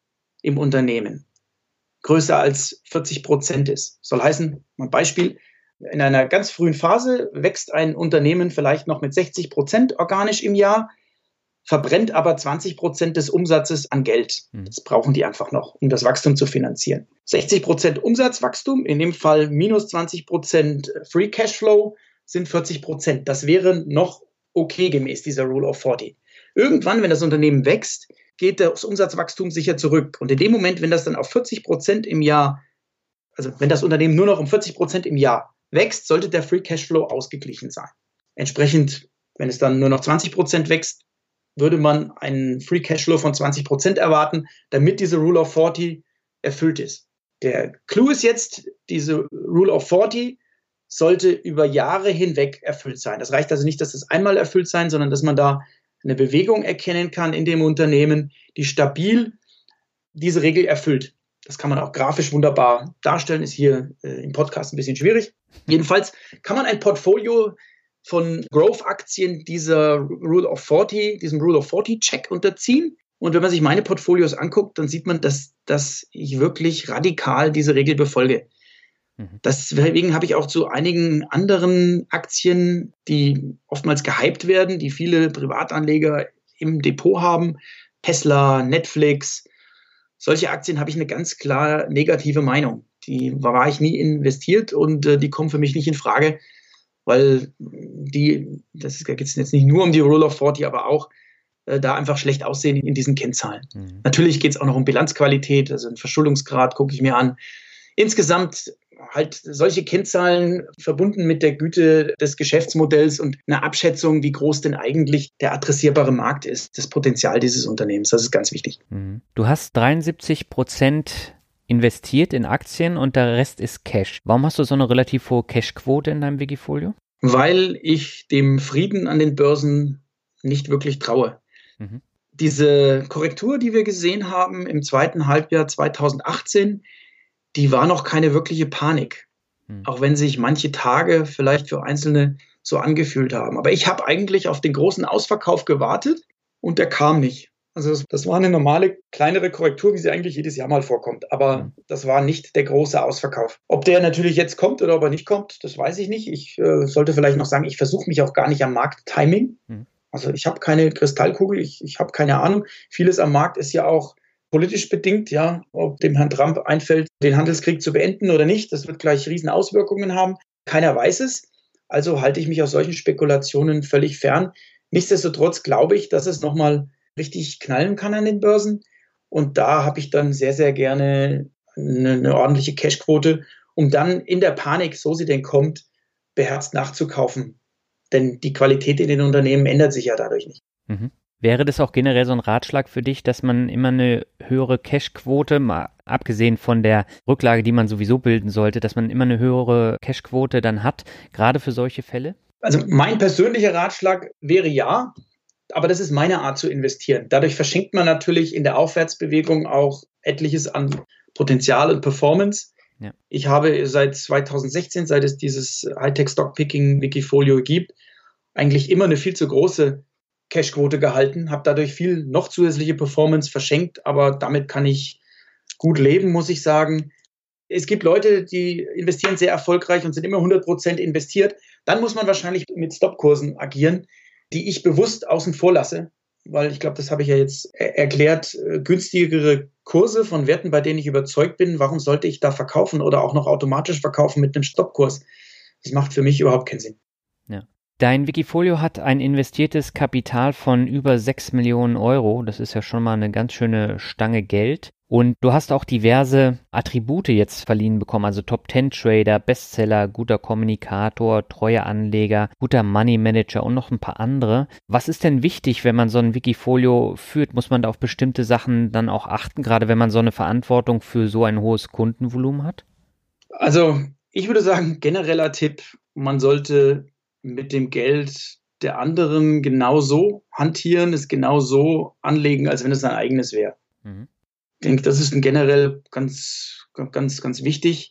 im Unternehmen größer als vierzig Prozent ist. Soll heißen, ein Beispiel, in einer ganz frühen Phase wächst ein Unternehmen vielleicht noch mit sechzig Prozent organisch im Jahr, verbrennt aber zwanzig Prozent des Umsatzes an Geld. Das brauchen die einfach noch, um das Wachstum zu finanzieren. sechzig Prozent Umsatzwachstum, in dem Fall minus zwanzig Prozent Free Cashflow, sind vierzig Prozent. Das wäre noch okay gemäß dieser Rule of vierzig. Irgendwann, wenn das Unternehmen wächst, geht das Umsatzwachstum sicher zurück. Und in dem Moment, wenn das dann auf vierzig Prozent im Jahr, also wenn das Unternehmen nur noch um vierzig Prozent im Jahr wächst, sollte der Free Cashflow ausgeglichen sein. Entsprechend, wenn es dann nur noch zwanzig Prozent wächst, würde man einen Free Cashflow von zwanzig Prozent erwarten, damit diese Rule of vierzig erfüllt ist. Der Clou ist jetzt, diese Rule of vierzig sollte über Jahre hinweg erfüllt sein. Das reicht also nicht, dass es einmal erfüllt sein, sondern dass man da eine Bewegung erkennen kann in dem Unternehmen, die stabil diese Regel erfüllt. Das kann man auch grafisch wunderbar darstellen, ist hier äh, im Podcast ein bisschen schwierig. Jedenfalls kann man ein Portfolio von Growth-Aktien dieser Rule of vierzig, diesem Rule of vierzig-Check unterziehen. Und wenn man sich meine Portfolios anguckt, dann sieht man, dass, dass ich wirklich radikal diese Regel befolge. Mhm. Deswegen habe ich auch zu einigen anderen Aktien, die oftmals gehypt werden, die viele Privatanleger im Depot haben, Tesla, Netflix, solche Aktien habe ich eine ganz klar negative Meinung. Die war ich nie investiert und äh, die kommen für mich nicht in Frage, weil die, das geht jetzt nicht nur um die Rule of vierzig, aber auch äh, da einfach schlecht aussehen in diesen Kennzahlen. Mhm. Natürlich geht es auch noch um Bilanzqualität, also einen Verschuldungsgrad gucke ich mir an. Insgesamt halt solche Kennzahlen verbunden mit der Güte des Geschäftsmodells und einer Abschätzung, wie groß denn eigentlich der adressierbare Markt ist, das Potenzial dieses Unternehmens. Das ist ganz wichtig. Du hast dreiundsiebzig Prozent investiert in Aktien und der Rest ist Cash. Warum hast du so eine relativ hohe Cashquote in deinem Wikifolio? Weil ich dem Frieden an den Börsen nicht wirklich traue. Mhm. Diese Korrektur, die wir gesehen haben im zweiten Halbjahr zweitausendachtzehn, die war noch keine wirkliche Panik. Mhm. Auch wenn sich manche Tage vielleicht für Einzelne so angefühlt haben. Aber ich habe eigentlich auf den großen Ausverkauf gewartet und der kam nicht. Also das, das war eine normale, kleinere Korrektur, wie sie eigentlich jedes Jahr mal vorkommt. Aber mhm. das war nicht der große Ausverkauf. Ob der natürlich jetzt kommt oder ob er nicht kommt, das weiß ich nicht. Ich äh, sollte vielleicht noch sagen, ich versuche mich auch gar nicht am Markttiming. Mhm. Also ich habe keine Kristallkugel, ich, ich habe keine Ahnung. Vieles am Markt ist ja auch politisch bedingt, ja, ob dem Herrn Trump einfällt, den Handelskrieg zu beenden oder nicht. Das wird gleich riesen Auswirkungen haben. Keiner weiß es. Also halte ich mich aus solchen Spekulationen völlig fern. Nichtsdestotrotz glaube ich, dass es nochmal richtig knallen kann an den Börsen. Und da habe ich dann sehr, sehr gerne eine, eine ordentliche Cashquote, um dann in der Panik, so sie denn kommt, beherzt nachzukaufen. Denn die Qualität in den Unternehmen ändert sich ja dadurch nicht. Mhm. Wäre das auch generell so ein Ratschlag für dich, dass man immer eine höhere Cashquote, mal abgesehen von der Rücklage, die man sowieso bilden sollte, dass man immer eine höhere Cashquote dann hat, gerade für solche Fälle? Also mein persönlicher Ratschlag wäre ja, aber das ist meine Art zu investieren. Dadurch verschenkt man natürlich in der Aufwärtsbewegung auch etliches an Potenzial und Performance. Ja. Ich habe seit zweitausendsechzehn, seit es dieses Hightech-Stockpicking-Wikifolio gibt, eigentlich immer eine viel zu große Cashquote gehalten, habe dadurch viel noch zusätzliche Performance verschenkt, aber damit kann ich gut leben, muss ich sagen. Es gibt Leute, die investieren sehr erfolgreich und sind immer hundert Prozent investiert. Dann muss man wahrscheinlich mit Stopkursen agieren, die ich bewusst außen vor lasse, weil ich glaube, das habe ich ja jetzt er- erklärt, äh, günstigere Kurse von Werten, bei denen ich überzeugt bin. Warum sollte ich da verkaufen oder auch noch automatisch verkaufen mit einem Stoppkurs? Das macht für mich überhaupt keinen Sinn. Ja. Dein Wikifolio hat ein investiertes Kapital von über sechs Millionen Euro. Das ist ja schon mal eine ganz schöne Stange Geld. Und du hast auch diverse Attribute jetzt verliehen bekommen, also Top zehn Trader, Bestseller, guter Kommunikator, treuer Anleger, guter Money Manager und noch ein paar andere. Was ist denn wichtig, wenn man so ein Wikifolio führt? Muss man da auf bestimmte Sachen dann auch achten, gerade wenn man so eine Verantwortung für so ein hohes Kundenvolumen hat? Also ich würde sagen, genereller Tipp, man sollte mit dem Geld der anderen genauso hantieren, es genauso anlegen, als wenn es sein eigenes wäre. Mhm. Ich denke, das ist generell ganz, ganz, ganz wichtig.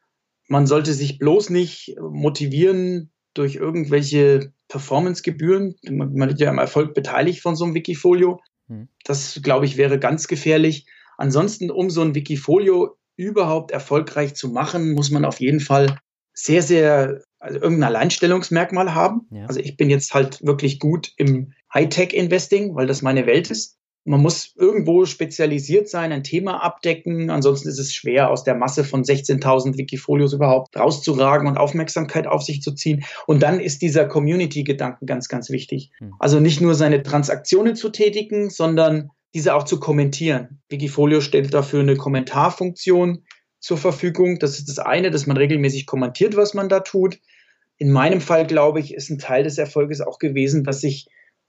Man sollte sich bloß nicht motivieren durch irgendwelche Performancegebühren. Man wird ja am Erfolg beteiligt von so einem Wikifolio. Das, glaube ich, wäre ganz gefährlich. Ansonsten, um so ein Wikifolio überhaupt erfolgreich zu machen, muss man auf jeden Fall sehr, sehr, also irgendein Alleinstellungsmerkmal haben. Ja. Also ich bin jetzt halt wirklich gut im Hightech-Investing, weil das meine Welt ist. Man muss irgendwo spezialisiert sein, ein Thema abdecken. Ansonsten ist es schwer, aus der Masse von sechzehntausend Wikifolios überhaupt rauszuragen und Aufmerksamkeit auf sich zu ziehen. Und dann ist dieser Community-Gedanken ganz, ganz wichtig. Also nicht nur seine Transaktionen zu tätigen, sondern diese auch zu kommentieren. Wikifolio stellt dafür eine Kommentarfunktion zur Verfügung. Das ist das eine, dass man regelmäßig kommentiert, was man da tut. In meinem Fall, glaube ich, ist ein Teil des Erfolges auch gewesen, dass ich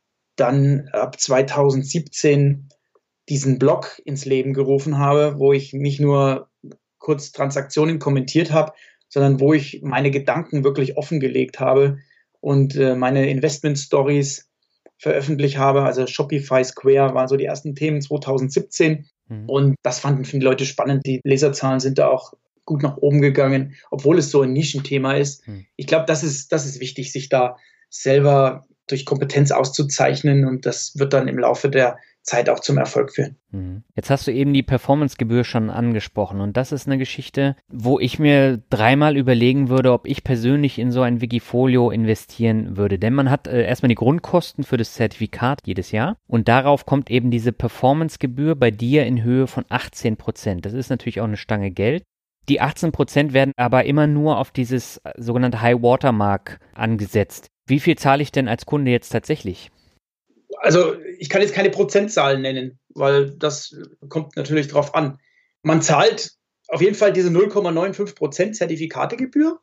dann ab zweitausendsiebzehn diesen Blog ins Leben gerufen habe, wo ich nicht nur kurz Transaktionen kommentiert habe, sondern wo ich meine Gedanken wirklich offengelegt habe und äh, meine Investment-Stories veröffentlicht habe. Also Shopify, Square waren so die ersten Themen zweitausendsiebzehn. Mhm. Und das fanden die Leute spannend. Die Leserzahlen sind da auch gut nach oben gegangen, obwohl es so ein Nischenthema ist. Mhm. Ich glaube, das ist, das ist wichtig, sich da selber durch Kompetenz auszuzeichnen, und das wird dann im Laufe der Zeit auch zum Erfolg führen. Jetzt hast du eben die Performancegebühr schon angesprochen, und das ist eine Geschichte, wo ich mir dreimal überlegen würde, ob ich persönlich in so ein Wikifolio investieren würde. Denn man hat äh, erstmal die Grundkosten für das Zertifikat jedes Jahr, und darauf kommt eben diese Performancegebühr bei dir in Höhe von achtzehn Prozent. Das ist natürlich auch eine Stange Geld. Die achtzehn Prozent werden aber immer nur auf dieses sogenannte High Watermark angesetzt. Wie viel zahle ich denn als Kunde jetzt tatsächlich? Also ich kann jetzt keine Prozentzahlen nennen, weil das kommt natürlich drauf an. Man zahlt auf jeden Fall diese null Komma fünfundneunzig Prozent Zertifikategebühr,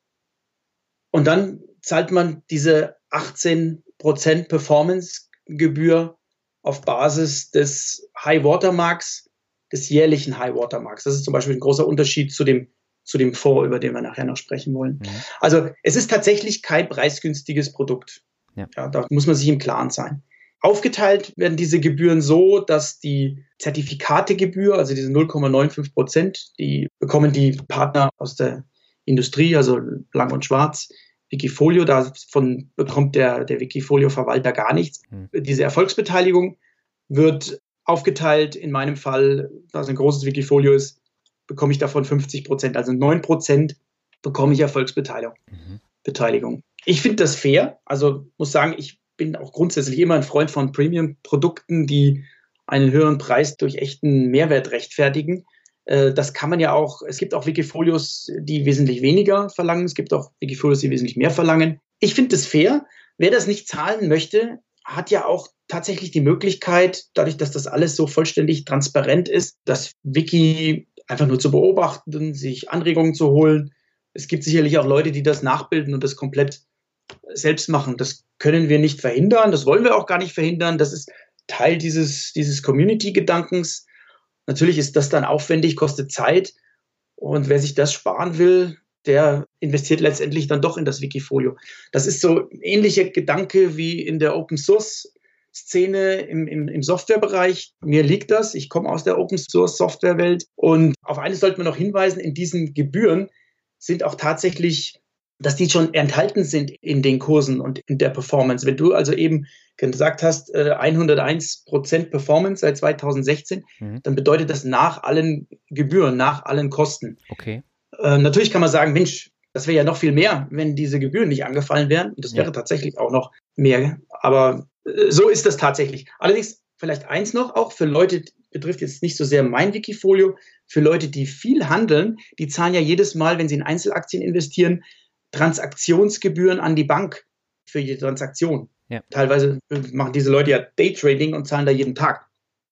und dann zahlt man diese achtzehn Prozent Performancegebühr auf Basis des High Watermarks, des jährlichen High Watermarks. Das ist zum Beispiel ein großer Unterschied zu dem zu dem Fonds, über den wir nachher noch sprechen wollen. Mhm. Also es ist tatsächlich kein preisgünstiges Produkt. Ja. Ja, da muss man sich im Klaren sein. Aufgeteilt werden diese Gebühren so, dass die Zertifikategebühr, also diese null Komma fünfundneunzig Prozent, die bekommen die Partner aus der Industrie, also Lang und Schwarz, Wikifolio, davon bekommt der, der Wikifolio-Verwalter gar nichts. Mhm. Diese Erfolgsbeteiligung wird aufgeteilt, in meinem Fall, da es ein großes Wikifolio ist, bekomme ich davon fünfzig Prozent, also neun Prozent bekomme ich Erfolgsbeteiligung. Mhm. Beteiligung. Ich finde das fair, also muss sagen, ich bin auch grundsätzlich immer ein Freund von Premium-Produkten, die einen höheren Preis durch echten Mehrwert rechtfertigen. Das kann man ja auch, es gibt auch Wikifolios, die wesentlich weniger verlangen, es gibt auch Wikifolios, die wesentlich mehr verlangen. Ich finde das fair. Wer das nicht zahlen möchte, hat ja auch tatsächlich die Möglichkeit, dadurch, dass das alles so vollständig transparent ist, das Wiki einfach nur zu beobachten, sich Anregungen zu holen. Es gibt sicherlich auch Leute, die das nachbilden und das komplett selbst machen. Das können wir nicht verhindern, das wollen wir auch gar nicht verhindern. Das ist Teil dieses, dieses Community-Gedankens. Natürlich ist das dann aufwendig, kostet Zeit. Und wer sich das sparen will, der investiert letztendlich dann doch in das Wikifolio. Das ist so ein ähnlicher Gedanke wie in der Open-Source-Szene im, im, im Softwarebereich. Mir liegt das, ich komme aus der Open-Source-Software-Welt. Und auf eines sollte man noch hinweisen, in diesen Gebühren sind auch tatsächlich, dass die schon enthalten sind in den Kursen und in der Performance. Wenn du also eben gesagt hast, hunderteins Prozent Performance seit zweitausendsechzehn, mhm. dann bedeutet das nach allen Gebühren, nach allen Kosten. Okay. Äh, natürlich kann man sagen, Mensch, das wäre ja noch viel mehr, wenn diese Gebühren nicht angefallen wären. Und das wäre ja tatsächlich auch noch mehr. Aber äh, so ist das tatsächlich. Allerdings vielleicht eins noch, auch für Leute, betrifft jetzt nicht so sehr mein Wikifolio, für Leute, die viel handeln, die zahlen ja jedes Mal, wenn sie in Einzelaktien investieren, Transaktionsgebühren an die Bank für jede Transaktion. Ja. Teilweise machen diese Leute ja Daytrading und zahlen da jeden Tag.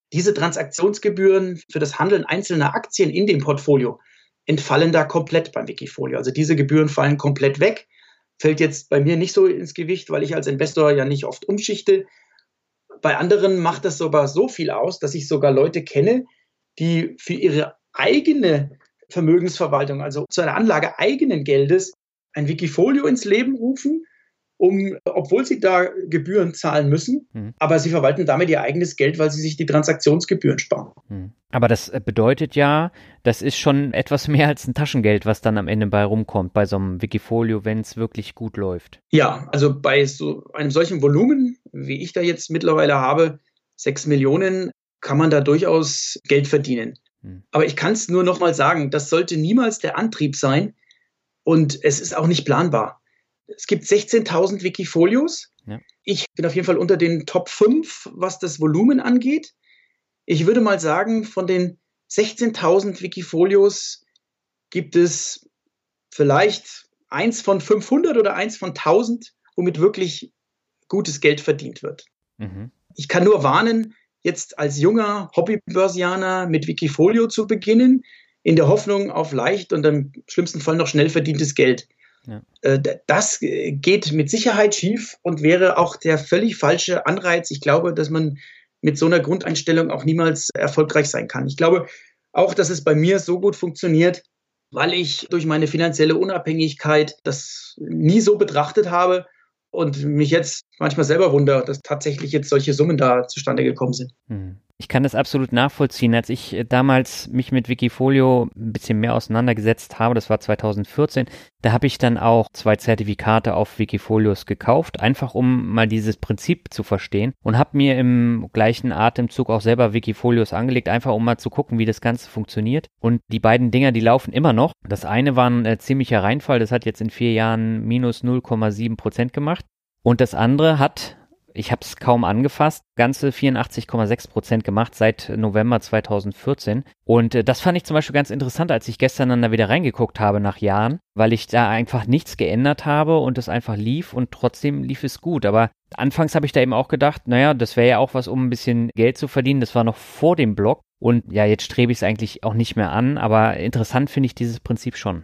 Diese Transaktionsgebühren für das Handeln einzelner Aktien in dem Portfolio entfallen da komplett beim Wikifolio. Also diese Gebühren fallen komplett weg. Fällt jetzt bei mir nicht so ins Gewicht, weil ich als Investor ja nicht oft umschichte. Bei anderen macht das sogar so viel aus, dass ich sogar Leute kenne, die für ihre eigene Vermögensverwaltung, also zu einer Anlage eigenen Geldes, ein Wikifolio ins Leben rufen, um, obwohl sie da Gebühren zahlen müssen, mhm. aber sie verwalten damit ihr eigenes Geld, weil sie sich die Transaktionsgebühren sparen. Mhm. Aber das bedeutet ja, das ist schon etwas mehr als ein Taschengeld, was dann am Ende bei rumkommt, bei so einem Wikifolio, wenn es wirklich gut läuft. Ja, also bei so einem solchen Volumen, wie ich da jetzt mittlerweile habe, sechs Millionen, kann man da durchaus Geld verdienen. Mhm. Aber ich kann es nur noch mal sagen, das sollte niemals der Antrieb sein und es ist auch nicht planbar. Es gibt sechzehntausend Wikifolios. Ja. Ich bin auf jeden Fall unter den Top fünf, was das Volumen angeht. Ich würde mal sagen, von den sechzehntausend Wikifolios gibt es vielleicht eins von fünfhundert oder eins von tausend, womit wirklich gutes Geld verdient wird. Mhm. Ich kann nur warnen, jetzt als junger Hobbybörsianer mit Wikifolio zu beginnen, in der Hoffnung auf leicht und im schlimmsten Fall noch schnell verdientes Geld. Ja. Das geht mit Sicherheit schief und wäre auch der völlig falsche Anreiz. Ich glaube, dass man mit so einer Grundeinstellung auch niemals erfolgreich sein kann. Ich glaube auch, dass es bei mir so gut funktioniert, weil ich durch meine finanzielle Unabhängigkeit das nie so betrachtet habe und mich jetzt manchmal selber wundere, dass tatsächlich jetzt solche Summen da zustande gekommen sind. Hm. Ich kann das absolut nachvollziehen. Als ich damals mich mit Wikifolio ein bisschen mehr auseinandergesetzt habe, das war zweitausendvierzehn, da habe ich dann auch zwei Zertifikate auf Wikifolios gekauft, einfach um mal dieses Prinzip zu verstehen und habe mir im gleichen Atemzug auch selber Wikifolios angelegt, einfach um mal zu gucken, wie das Ganze funktioniert. Und die beiden Dinger, die laufen immer noch. Das eine war ein äh, ziemlicher Reinfall, das hat jetzt in vier Jahren minus null Komma sieben Prozent gemacht. Und das andere hat, ich habe es kaum angefasst, ganze vierundachtzig Komma sechs Prozent gemacht seit November zweitausendvierzehn. Und äh, das fand ich zum Beispiel ganz interessant, als ich gestern dann da wieder reingeguckt habe nach Jahren, weil ich da einfach nichts geändert habe und es einfach lief und trotzdem lief es gut. Aber anfangs habe ich da eben auch gedacht, naja, das wäre ja auch was, um ein bisschen Geld zu verdienen. Das war noch vor dem Blog und ja, jetzt strebe ich es eigentlich auch nicht mehr an, aber interessant finde ich dieses Prinzip schon.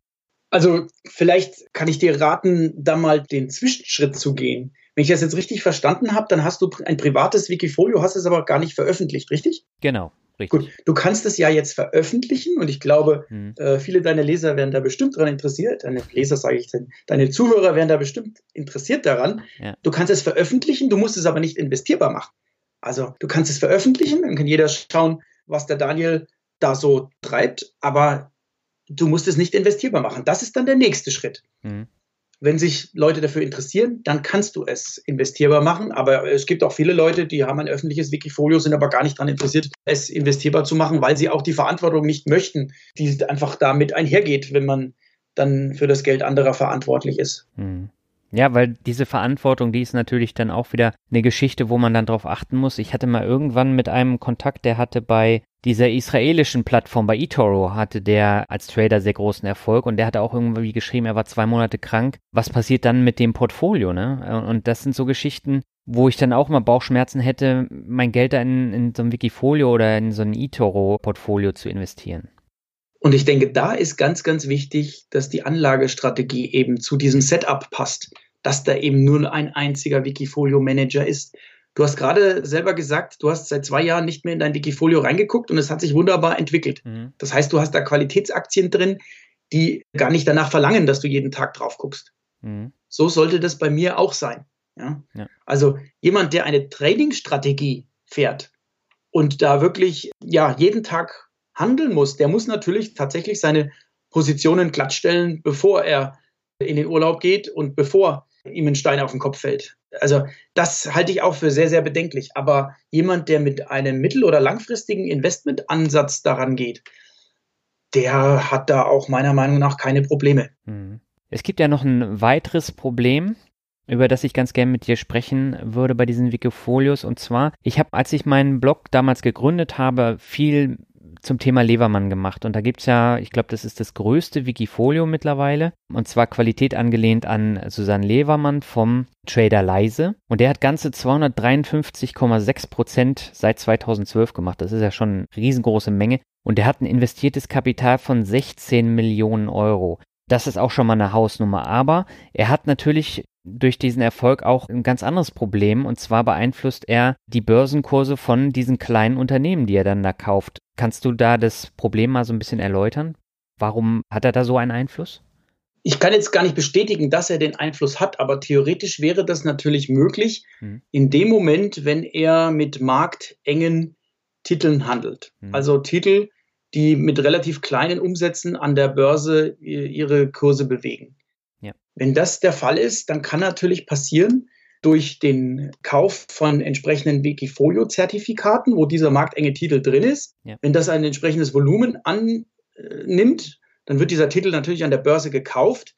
Also vielleicht kann ich dir raten, da mal den Zwischenschritt zu gehen. Wenn ich das jetzt richtig verstanden habe, dann hast du ein privates Wikifolio, hast es aber gar nicht veröffentlicht, richtig? Genau, richtig. Gut, du kannst es ja jetzt veröffentlichen und ich glaube, hm. äh, viele deiner Leser werden da bestimmt daran interessiert. Deine Leser, sage ich denn, deine Zuhörer werden da bestimmt interessiert daran. Ja. Du kannst es veröffentlichen, du musst es aber nicht investierbar machen. Also du kannst es veröffentlichen, dann kann jeder schauen, was der Daniel da so treibt, aber du musst es nicht investierbar machen. Das ist dann der nächste Schritt. Hm. Wenn sich Leute dafür interessieren, dann kannst du es investierbar machen. Aber es gibt auch viele Leute, die haben ein öffentliches Wikifolio, sind aber gar nicht daran interessiert, es investierbar zu machen, weil sie auch die Verantwortung nicht möchten, die einfach damit einhergeht, wenn man dann für das Geld anderer verantwortlich ist. Hm. Ja, weil diese Verantwortung, die ist natürlich dann auch wieder eine Geschichte, wo man dann drauf achten muss. Ich hatte mal irgendwann mit einem Kontakt, der hatte bei dieser israelischen Plattform, bei eToro, hatte der als Trader sehr großen Erfolg und der hatte auch irgendwie geschrieben, er war zwei Monate krank. Was passiert dann mit dem Portfolio, ne? Und das sind so Geschichten, wo ich dann auch mal Bauchschmerzen hätte, mein Geld da in, in so ein Wikifolio oder in so ein eToro-Portfolio zu investieren. Und ich denke, da ist ganz, ganz wichtig, dass die Anlagestrategie eben zu diesem Setup passt, dass da eben nur ein einziger Wikifolio-Manager ist. Du hast gerade selber gesagt, du hast seit zwei Jahren nicht mehr in dein Wikifolio reingeguckt und es hat sich wunderbar entwickelt. Mhm. Das heißt, du hast da Qualitätsaktien drin, die gar nicht danach verlangen, dass du jeden Tag drauf guckst. Mhm. So sollte das bei mir auch sein. Ja? Ja. Also jemand, der eine Trading-Strategie fährt und da wirklich ja, jeden Tag handeln muss, der muss natürlich tatsächlich seine Positionen glattstellen, bevor er in den Urlaub geht und bevor ihm ein Stein auf den Kopf fällt. Also das halte ich auch für sehr, sehr bedenklich. Aber jemand, der mit einem mittel- oder langfristigen Investmentansatz daran geht, der hat da auch meiner Meinung nach keine Probleme. Es gibt ja noch ein weiteres Problem, über das ich ganz gerne mit dir sprechen würde bei diesen Wikifolios. Und zwar, ich habe, als ich meinen Blog damals gegründet habe, viel zum Thema Levermann gemacht. Und da gibt es ja, ich glaube, das ist das größte Wikifolio mittlerweile. Und zwar Qualität angelehnt an Susanne Levermann vom Trader Leise. Und der hat ganze zweihundertdreiundfünfzig Komma sechs Prozent seit zweitausendzwölf gemacht. Das ist ja schon eine riesengroße Menge. Und der hat ein investiertes Kapital von sechzehn Millionen Euro. Das ist auch schon mal eine Hausnummer. Aber er hat natürlich durch diesen Erfolg auch ein ganz anderes Problem. Und zwar beeinflusst er die Börsenkurse von diesen kleinen Unternehmen, die er dann da kauft. Kannst du da das Problem mal so ein bisschen erläutern? Warum hat er da so einen Einfluss? Ich kann jetzt gar nicht bestätigen, dass er den Einfluss hat, aber theoretisch wäre das natürlich möglich, hm. in dem Moment, wenn er mit marktengen Titeln handelt. Hm. Also Titel, die mit relativ kleinen Umsätzen an der Börse ihre Kurse bewegen. Ja. Wenn das der Fall ist, dann kann natürlich passieren, durch den Kauf von entsprechenden Wikifolio-Zertifikaten, wo dieser marktenge Titel drin ist, ja. wenn das ein entsprechendes Volumen annimmt, dann wird dieser Titel natürlich an der Börse gekauft.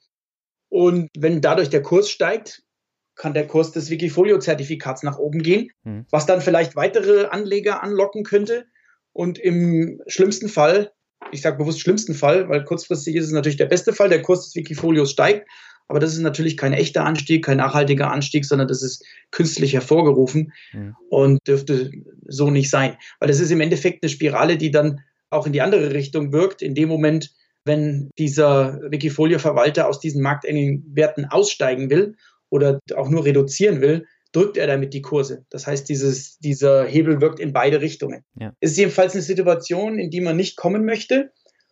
Und wenn dadurch der Kurs steigt, kann der Kurs des Wikifolio-Zertifikats nach oben gehen, hm. was dann vielleicht weitere Anleger anlocken könnte. Und im schlimmsten Fall, ich sage bewusst schlimmsten Fall, weil kurzfristig ist es natürlich der beste Fall, der Kurs des Wikifolios steigt, aber das ist natürlich kein echter Anstieg, kein nachhaltiger Anstieg, sondern das ist künstlich hervorgerufen ja. und dürfte so nicht sein. Weil das ist im Endeffekt eine Spirale, die dann auch in die andere Richtung wirkt. In dem Moment, wenn dieser Wikifolio-Verwalter aus diesen marktengen Werten aussteigen will oder auch nur reduzieren will, drückt er damit die Kurse. Das heißt, dieses, dieser Hebel wirkt in beide Richtungen. Ja. Es ist jedenfalls eine Situation, in die man nicht kommen möchte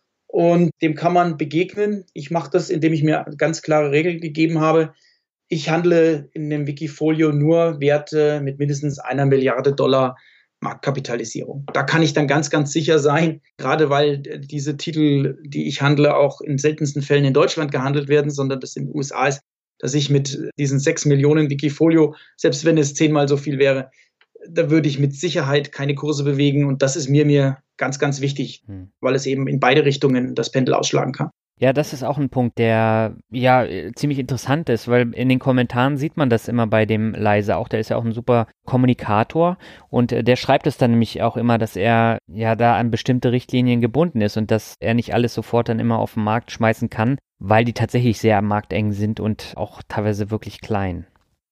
und dem kann man begegnen. Ich mache das, indem ich mir ganz klare Regeln gegeben habe. Ich handle in dem Wikifolio nur Werte mit mindestens einer Milliarde Dollar Marktkapitalisierung. Da kann ich dann ganz, ganz sicher sein, gerade weil diese Titel, die ich handle, auch in seltensten Fällen in Deutschland gehandelt werden, sondern das in den U S A ist, dass ich mit diesen sechs Millionen Wikifolio, selbst wenn es zehnmal so viel wäre, da würde ich mit Sicherheit keine Kurse bewegen. Und das ist mir, mir ganz, ganz wichtig, hm. weil es eben in beide Richtungen das Pendel ausschlagen kann. Ja, das ist auch ein Punkt, der ja ziemlich interessant ist, weil in den Kommentaren sieht man das immer bei dem Leise auch. Der ist ja auch ein super Kommunikator und der schreibt es dann nämlich auch immer, dass er ja da an bestimmte Richtlinien gebunden ist und dass er nicht alles sofort dann immer auf den Markt schmeißen kann, weil die tatsächlich sehr markteng sind und auch teilweise wirklich klein.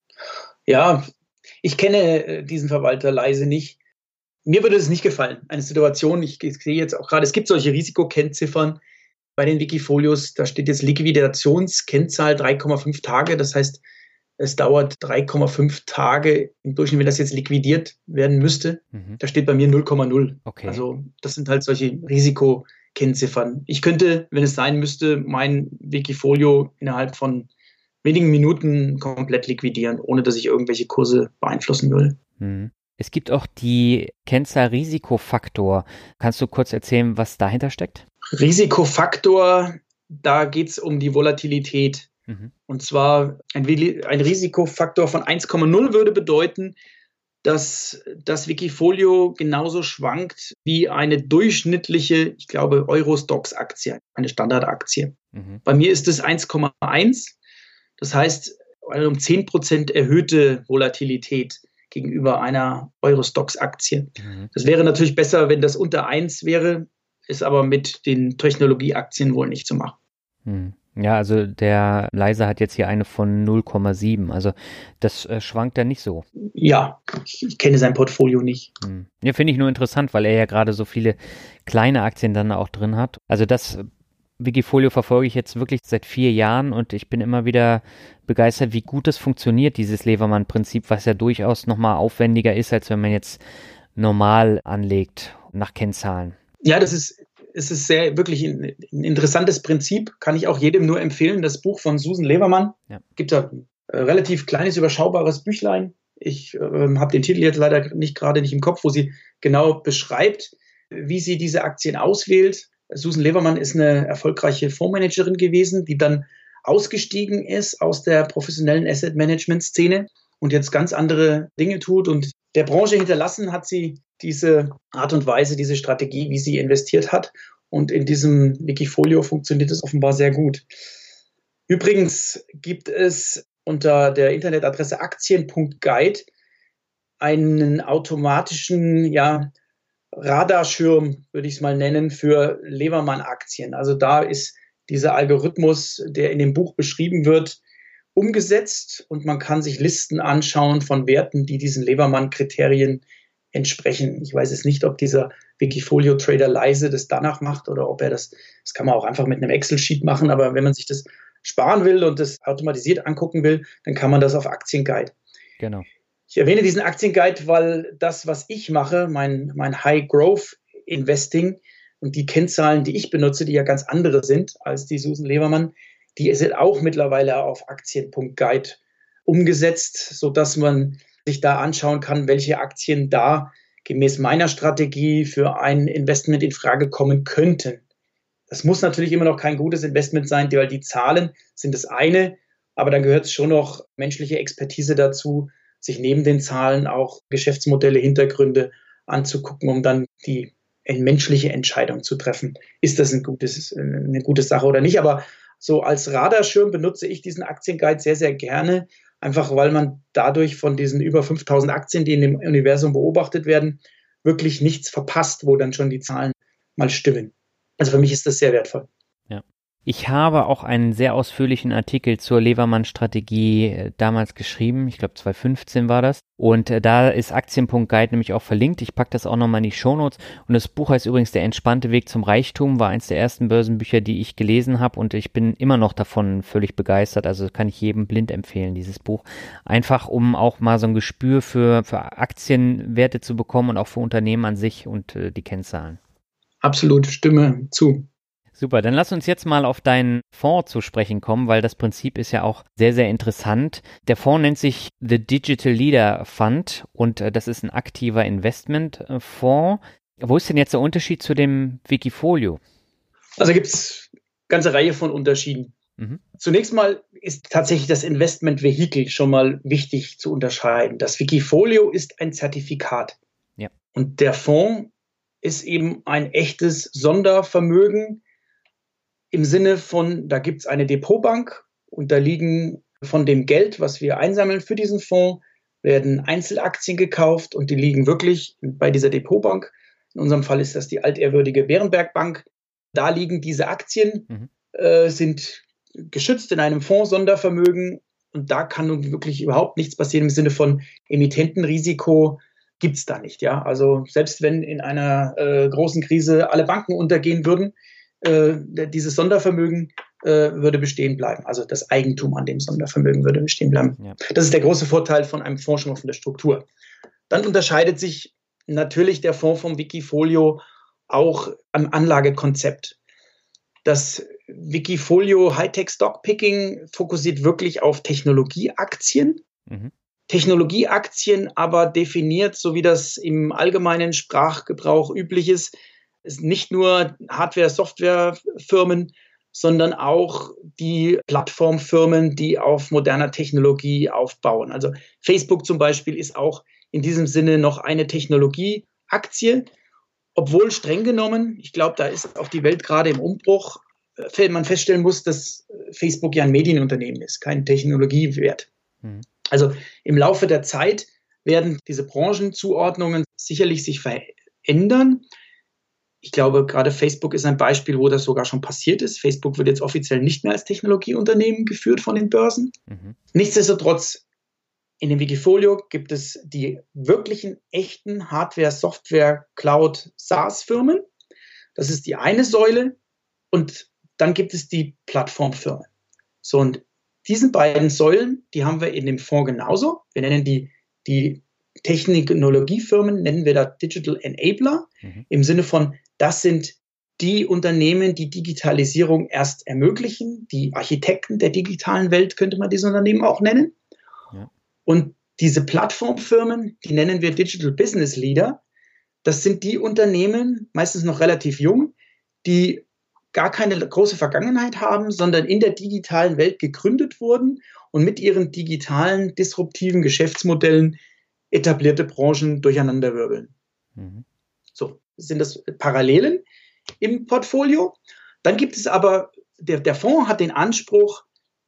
Ja, ich kenne diesen Verwalter Leise nicht. Mir würde es nicht gefallen. Eine Situation, ich sehe jetzt auch gerade, es gibt solche Risikokennziffern bei den Wikifolios, da steht jetzt Liquidationskennzahl drei Komma fünf Tage. Das heißt, es dauert drei Komma fünf Tage im Durchschnitt, wenn das jetzt liquidiert werden müsste. Mhm. Da steht bei mir null Komma null. Okay. Also das sind halt solche Risikokennziffern. Ich könnte, wenn es sein müsste, mein Wikifolio innerhalb von wenigen Minuten komplett liquidieren, ohne dass ich irgendwelche Kurse beeinflussen will. Mhm. Es gibt auch die Kennzahl Risikofaktor. Kannst du kurz erzählen, was dahinter steckt? Risikofaktor, da geht es um die Volatilität. Mhm. Und zwar ein, ein Risikofaktor von eins Komma null würde bedeuten, dass das Wikifolio genauso schwankt wie eine durchschnittliche, ich glaube, Euro-Stocks-Aktie, eine Standardaktie. Mhm. Bei mir ist es eins Komma eins. Das heißt, eine um zehn Prozent erhöhte Volatilität gegenüber einer Euro-Stocks-Aktie. Mhm. Das wäre natürlich besser, wenn das unter eins wäre, ist aber mit den Technologieaktien wohl nicht zu machen. Mhm. Ja, also der Leise hat jetzt hier eine von null Komma sieben, also das äh, schwankt ja nicht so. Ja, ich, ich kenne sein Portfolio nicht. Mhm. Ja, finde ich nur interessant, weil er ja gerade so viele kleine Aktien dann auch drin hat. Also das Wikifolio verfolge ich jetzt wirklich seit vier Jahren und ich bin immer wieder begeistert, wie gut es funktioniert, dieses Levermann-Prinzip, was ja durchaus nochmal aufwendiger ist, als wenn man jetzt normal anlegt nach Kennzahlen. Ja, das ist, es ist sehr wirklich ein, ein interessantes Prinzip, kann ich auch jedem nur empfehlen. Das Buch von Susan Levermann, ja. Gibt da ein äh, relativ kleines, überschaubares Büchlein. Ich äh, habe den Titel jetzt leider nicht gerade nicht im Kopf, wo sie genau beschreibt, wie sie diese Aktien auswählt. Susan Levermann ist eine erfolgreiche Fondsmanagerin gewesen, die dann ausgestiegen ist aus der professionellen Asset-Management-Szene und jetzt ganz andere Dinge tut. Und der Branche hinterlassen hat sie diese Art und Weise, diese Strategie, wie sie investiert hat. Und in diesem Wikifolio funktioniert es offenbar sehr gut. Übrigens gibt es unter der Internetadresse aktien punkt guide einen automatischen, ja, Radarschirm, würde ich es mal nennen, für Levermann-Aktien. Also da ist dieser Algorithmus, der in dem Buch beschrieben wird, umgesetzt und man kann sich Listen anschauen von Werten, die diesen Levermann-Kriterien entsprechen. Ich weiß jetzt nicht, ob dieser Wikifolio-Trader leise das danach macht oder ob er das, das kann man auch einfach mit einem Excel-Sheet machen, aber wenn man sich das sparen will und das automatisiert angucken will, dann kann man das auf Aktienguide. Genau. Ich erwähne diesen Aktienguide, weil das, was ich mache, mein, mein High-Growth-Investing und die Kennzahlen, die ich benutze, die ja ganz andere sind als die Susan Levermann, die sind auch mittlerweile auf Aktien Punkt guide umgesetzt, sodass man sich da anschauen kann, welche Aktien da gemäß meiner Strategie für ein Investment in Frage kommen könnten. Das muss natürlich immer noch kein gutes Investment sein, weil die Zahlen sind das eine, aber dann gehört es schon noch menschliche Expertise dazu, sich neben den Zahlen auch Geschäftsmodelle, Hintergründe anzugucken, um dann die menschliche Entscheidung zu treffen. Ist das ein gutes, eine gute Sache oder nicht? Aber so als Radarschirm benutze ich diesen Aktienguide sehr, sehr gerne, einfach weil man dadurch von diesen über fünftausend Aktien, die in dem Universum beobachtet werden, wirklich nichts verpasst, wo dann schon die Zahlen mal stimmen. Also für mich ist das sehr wertvoll. Ja. Ich habe auch einen sehr ausführlichen Artikel zur Levermann-Strategie äh, damals geschrieben. Ich glaube zwanzig fünfzehn war das. Und äh, da ist Aktien Punkt guide nämlich auch verlinkt. Ich packe das auch nochmal in die Shownotes. Und das Buch heißt übrigens Der entspannte Weg zum Reichtum. War eins der ersten Börsenbücher, die ich gelesen habe. Und ich bin immer noch davon völlig begeistert. Also kann ich jedem blind empfehlen, dieses Buch. Einfach, um auch mal so ein Gespür für, für Aktienwerte zu bekommen und auch für Unternehmen an sich und äh, die Kennzahlen. Absolut, stimme zu. Super, dann lass uns jetzt mal auf deinen Fonds zu sprechen kommen, weil das Prinzip ist ja auch sehr, sehr interessant. Der Fonds nennt sich The Digital Leader Fund und äh, das ist ein aktiver Investmentfonds. Wo ist denn jetzt der Unterschied zu dem Wikifolio? Also gibt es eine ganze Reihe von Unterschieden. Mhm. Zunächst mal ist tatsächlich das Investmentvehikel schon mal wichtig zu unterscheiden. Das Wikifolio ist ein Zertifikat. Ja. Und der Fonds ist eben ein echtes Sondervermögen, im Sinne von, da gibt es eine Depotbank und da liegen von dem Geld, was wir einsammeln für diesen Fonds, werden Einzelaktien gekauft und die liegen wirklich bei dieser Depotbank. In unserem Fall ist das die altehrwürdige Bärenberg Bank. Da liegen diese Aktien, mhm. äh, sind geschützt in einem Fonds Sondervermögen und da kann nun wirklich überhaupt nichts passieren im Sinne von Emittentenrisiko. Gibt es da nicht, ja. Also selbst wenn in einer äh, großen Krise alle Banken untergehen würden, äh, dieses Sondervermögen äh, würde bestehen bleiben. Also das Eigentum an dem Sondervermögen würde bestehen bleiben. Ja. Das ist der große Vorteil von einem Fonds schon mal von der Struktur. Dann unterscheidet sich natürlich der Fonds vom Wikifolio auch am Anlagekonzept. Das Wikifolio Hightech Stock Picking fokussiert wirklich auf Technologieaktien. Mhm. Technologieaktien aber definiert, so wie das im allgemeinen Sprachgebrauch üblich ist, ist nicht nur Hardware-Software-Firmen, sondern auch die Plattformfirmen, die auf moderner Technologie aufbauen. Also Facebook zum Beispiel ist auch in diesem Sinne noch eine Technologieaktie, obwohl streng genommen, ich glaube, da ist auch die Welt gerade im Umbruch, man feststellen muss, dass Facebook ja ein Medienunternehmen ist, kein Technologiewert. Mhm. Also im Laufe der Zeit werden diese Branchenzuordnungen sicherlich sich verändern. Ich glaube, gerade Facebook ist ein Beispiel, wo das sogar schon passiert ist. Facebook wird jetzt offiziell nicht mehr als Technologieunternehmen geführt von den Börsen. Mhm. Nichtsdestotrotz, in dem Wikifolio gibt es die wirklichen, echten Hardware-, Software-, Cloud-, SaaS-Firmen. Das ist die eine Säule. Und dann gibt es die Plattformfirmen. So, und diesen beiden Säulen, die haben wir in dem Fonds genauso. Wir nennen die, die Technologiefirmen, nennen wir da Digital Enabler, mhm. im Sinne von, das sind die Unternehmen, die Digitalisierung erst ermöglichen, die Architekten der digitalen Welt könnte man diese Unternehmen auch nennen. Ja. Und diese Plattformfirmen, die nennen wir Digital Business Leader. Das sind die Unternehmen, meistens noch relativ jung, die gar keine große Vergangenheit haben, sondern in der digitalen Welt gegründet wurden und mit ihren digitalen, disruptiven Geschäftsmodellen etablierte Branchen durcheinanderwirbeln. Mhm. So, sind das Parallelen im Portfolio. Dann gibt es aber, der, der Fonds hat den Anspruch,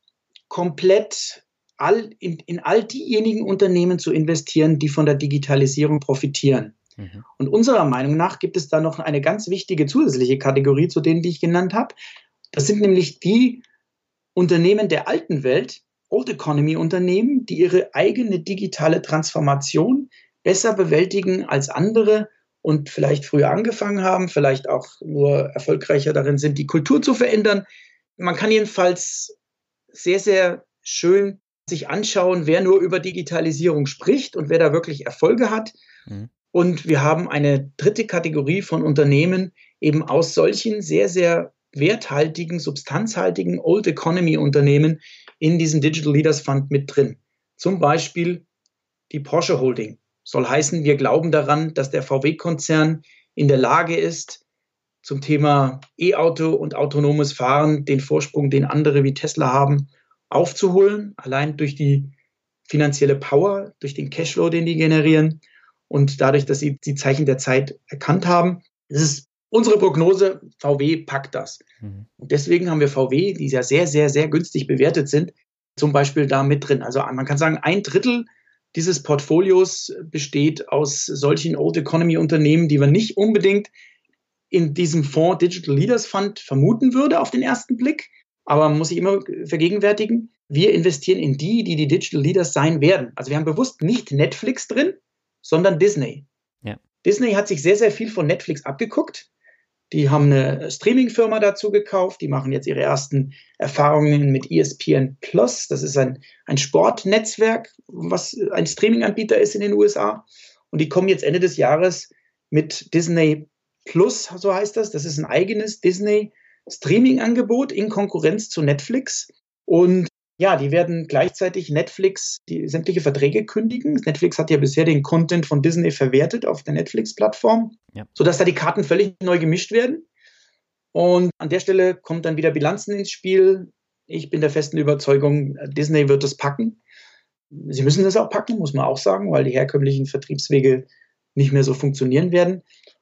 komplett all, in, in all diejenigen Unternehmen zu investieren, die von der Digitalisierung profitieren. Mhm. Und unserer Meinung nach gibt es da noch eine ganz wichtige zusätzliche Kategorie zu denen, die ich genannt habe. Das sind nämlich die Unternehmen der alten Welt, Old Economy Unternehmen, die ihre eigene digitale Transformation besser bewältigen als andere und vielleicht früher angefangen haben, vielleicht auch nur erfolgreicher darin sind, die Kultur zu verändern. Man kann jedenfalls sehr, sehr schön sich anschauen, wer nur über Digitalisierung spricht und wer da wirklich Erfolge hat. Mhm. Und wir haben eine dritte Kategorie von Unternehmen eben aus solchen sehr, sehr werthaltigen, substanzhaltigen Old Economy Unternehmen in diesem Digital Leaders Fund mit drin. Zum Beispiel die Porsche Holding. Soll heißen, wir glauben daran, dass der V W-Konzern in der Lage ist, zum Thema E-Auto und autonomes Fahren den Vorsprung, den andere wie Tesla haben, aufzuholen. Allein durch die finanzielle Power, durch den Cashflow, den die generieren und dadurch, dass sie die Zeichen der Zeit erkannt haben. Das ist unsere Prognose, V W packt das. Mhm. Und deswegen haben wir V W, die ja sehr, sehr, sehr günstig bewertet sind, zum Beispiel da mit drin. Also man kann sagen, ein Drittel dieses Portfolios besteht aus solchen Old Economy Unternehmen, die wir nicht unbedingt in diesem Fonds Digital Leaders Fund vermuten würde auf den ersten Blick. Aber man muss sich immer vergegenwärtigen, wir investieren in die, die die Digital Leaders sein werden. Also wir haben bewusst nicht Netflix drin, sondern Disney. Ja. Disney hat sich sehr, sehr viel von Netflix abgeguckt. Die haben eine Streaming-Firma dazu gekauft. Die machen jetzt ihre ersten Erfahrungen mit E S P N Plus. Das ist ein, ein Sportnetzwerk, was ein Streaming-Anbieter ist in den U S A. Und die kommen jetzt Ende des Jahres mit Disney Plus, so heißt das. Das ist ein eigenes Disney-Streaming-Angebot in Konkurrenz zu Netflix. Und ja, die werden gleichzeitig Netflix die sämtliche Verträge kündigen. Netflix hat ja bisher den Content von Disney verwertet auf der Netflix-Plattform, Ja. sodass da die Karten völlig neu gemischt werden. Und an der Stelle kommt dann wieder Bilanzen ins Spiel. Ich bin der festen Überzeugung, Disney wird das packen. Sie müssen das auch packen, muss man auch sagen, weil die herkömmlichen Vertriebswege nicht mehr so funktionieren werden.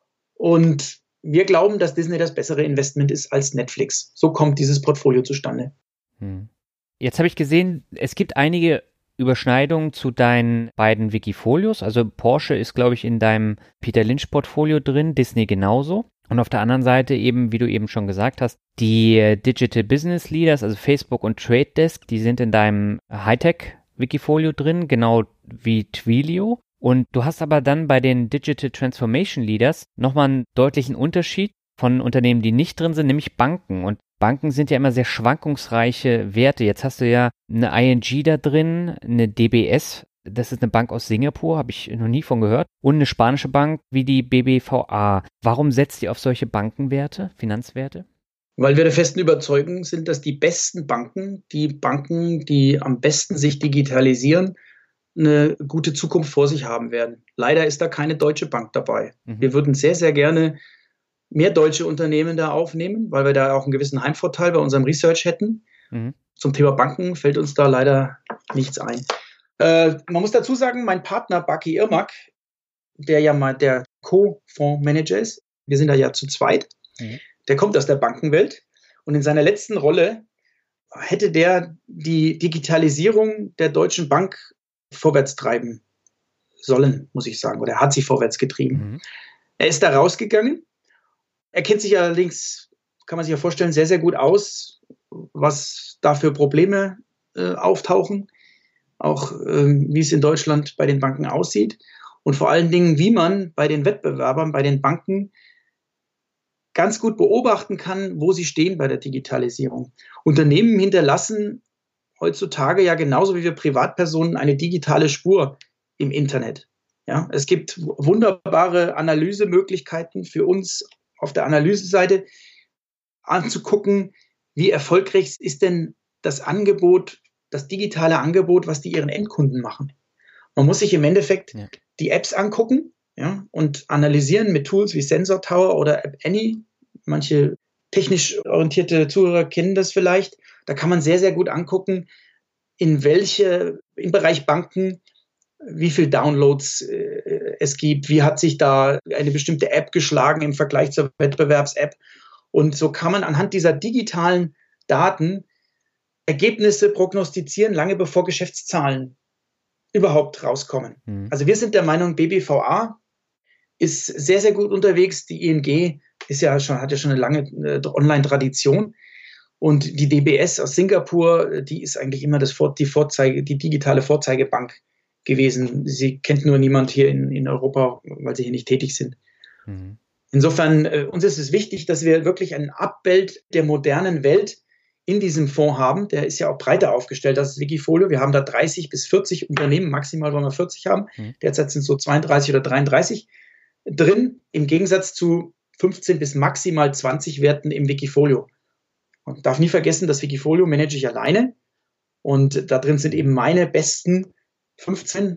Und wir glauben, dass Disney das bessere Investment ist als Netflix. So kommt dieses Portfolio zustande. Hm. Jetzt habe ich gesehen, es gibt einige Überschneidungen zu deinen beiden Wikifolios. Also Porsche ist, glaube ich, in deinem Peter Lynch-Portfolio drin, Disney genauso. Und auf der anderen Seite eben, wie du eben schon gesagt hast, die Digital Business Leaders, also Facebook und Trade Desk, die sind in deinem Hightech-Wikifolio drin, genau wie Twilio. Und du hast aber dann bei den Digital Transformation Leaders nochmal einen deutlichen Unterschied von Unternehmen, die nicht drin sind, nämlich Banken. Und Banken sind ja immer sehr schwankungsreiche Werte. Jetzt hast du ja eine I N G da drin, eine D B S, das ist eine Bank aus Singapur, habe ich noch nie von gehört, und eine spanische Bank wie die B B V A. Warum setzt ihr auf solche Bankenwerte, Finanzwerte? Weil wir der festen Überzeugung sind, dass die besten Banken, die Banken, die am besten sich digitalisieren, eine gute Zukunft vor sich haben werden. Leider ist da keine deutsche Bank dabei. Mhm. Wir würden sehr, sehr gerne mehr deutsche Unternehmen da aufnehmen, weil wir da auch einen gewissen Heimvorteil bei unserem Research hätten. Mhm. Zum Thema Banken fällt uns da leider nichts ein. Äh, man muss dazu sagen, mein Partner Baki Irmak, der ja mal der Co-Fondsmanager ist, wir sind da ja zu zweit, mhm. der kommt aus der Bankenwelt und in seiner letzten Rolle hätte der die Digitalisierung der Deutschen Bank vorwärts treiben sollen, muss ich sagen, oder er hat sie vorwärts getrieben. Mhm. Er ist da rausgegangen. Er kennt sich allerdings, kann man sich ja vorstellen, sehr, sehr gut aus, was da für Probleme äh, auftauchen, auch ähm, wie es in Deutschland bei den Banken aussieht und vor allen Dingen, wie man bei den Wettbewerbern, bei den Banken ganz gut beobachten kann, wo sie stehen bei der Digitalisierung. Unternehmen hinterlassen heutzutage ja genauso wie wir Privatpersonen eine digitale Spur im Internet. Ja, es gibt wunderbare Analysemöglichkeiten für uns auf der Analyseseite anzugucken, wie erfolgreich ist denn das Angebot, das digitale Angebot, was die ihren Endkunden machen. Man muss sich im Endeffekt ja. die Apps angucken, ja, und analysieren mit Tools wie Sensor Tower oder App Annie. Manche technisch orientierte Zuhörer kennen das vielleicht. Da kann man sehr, sehr gut angucken, in welche, im Bereich Banken, wie viel Downloads äh, es gibt, wie hat sich da eine bestimmte App geschlagen im Vergleich zur Wettbewerbs-App. Und so kann man anhand dieser digitalen Daten Ergebnisse prognostizieren, lange bevor Geschäftszahlen überhaupt rauskommen. Mhm. Also wir sind der Meinung, B B V A ist sehr, sehr gut unterwegs. Die I N G ist ja schon, hat ja schon eine lange äh, Online-Tradition. Und die D B S aus Singapur, die ist eigentlich immer das Vor- die Vorzeige, die digitale Vorzeigebank gewesen. Sie kennt nur niemand hier in, in Europa, weil sie hier nicht tätig sind. Mhm. Insofern, äh, uns ist es wichtig, dass wir wirklich ein Abbild der modernen Welt in diesem Fonds haben. Der ist ja auch breiter aufgestellt als das Wikifolio. Wir haben da dreißig bis vierzig Unternehmen, maximal wollen wir vierzig haben. Mhm. Derzeit sind es so zweiunddreißig oder dreiunddreißig drin, im Gegensatz zu fünfzehn bis maximal zwanzig Werten im Wikifolio. Man darf nie vergessen, das Wikifolio manage ich alleine und da drin sind eben meine besten fünfzehn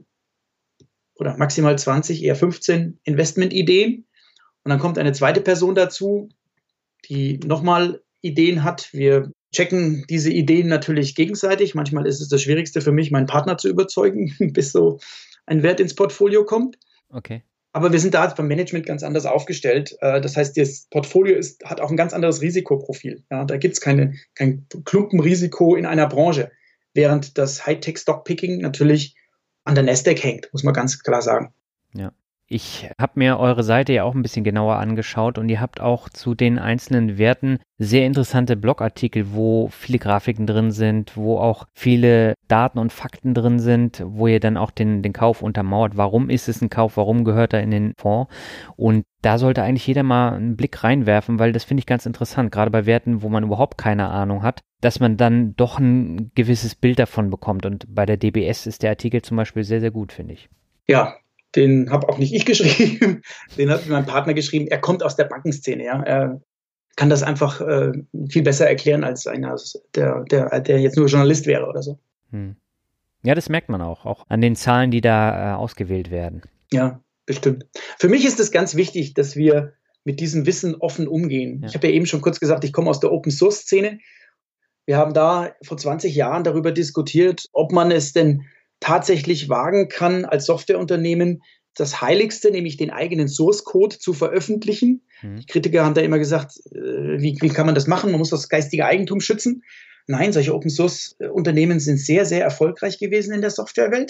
oder maximal zwanzig, eher fünfzehn Investmentideen. Und dann kommt eine zweite Person dazu, die nochmal Ideen hat. Wir checken diese Ideen natürlich gegenseitig. Manchmal ist es das Schwierigste für mich, meinen Partner zu überzeugen, bis so ein Wert ins Portfolio kommt. Okay. Aber wir sind da beim Management ganz anders aufgestellt. Das heißt, das Portfolio ist, hat auch ein ganz anderes Risikoprofil. Ja, da gibt es keine, kein Klumpenrisiko in einer Branche, während das Hightech-Stockpicking natürlich an der Nasdaq hängt, muss man ganz klar sagen. Ja. Ich habe mir eure Seite ja auch ein bisschen genauer angeschaut und ihr habt auch zu den einzelnen Werten sehr interessante Blogartikel, wo viele Grafiken drin sind, wo auch viele Daten und Fakten drin sind, wo ihr dann auch den, den Kauf untermauert. Warum ist es ein Kauf? Warum gehört er in den Fonds? Und da sollte eigentlich jeder mal einen Blick reinwerfen, weil das finde ich ganz interessant, gerade bei Werten, wo man überhaupt keine Ahnung hat, dass man dann doch ein gewisses Bild davon bekommt. Und bei der D B S ist der Artikel zum Beispiel sehr, sehr gut, finde ich. Ja. Den habe auch nicht ich geschrieben, den hat mein Partner geschrieben. Er kommt aus der Bankenszene, ja. Er kann das einfach äh, viel besser erklären als einer, der, der, der jetzt nur Journalist wäre oder so. Hm. Ja, das merkt man auch, auch an den Zahlen, die da äh, ausgewählt werden. Ja, bestimmt. Für mich ist es ganz wichtig, dass wir mit diesem Wissen offen umgehen. Ja. Ich habe ja eben schon kurz gesagt, ich komme aus der Open-Source-Szene. Wir haben da vor zwanzig Jahren darüber diskutiert, ob man es denn tatsächlich wagen kann, als Softwareunternehmen das Heiligste, nämlich den eigenen Source-Code zu veröffentlichen. Mhm. Die Kritiker haben da immer gesagt, äh, wie, wie kann man das machen? Man muss das geistige Eigentum schützen. Nein, solche Open-Source-Unternehmen sind sehr, sehr erfolgreich gewesen in der Softwarewelt.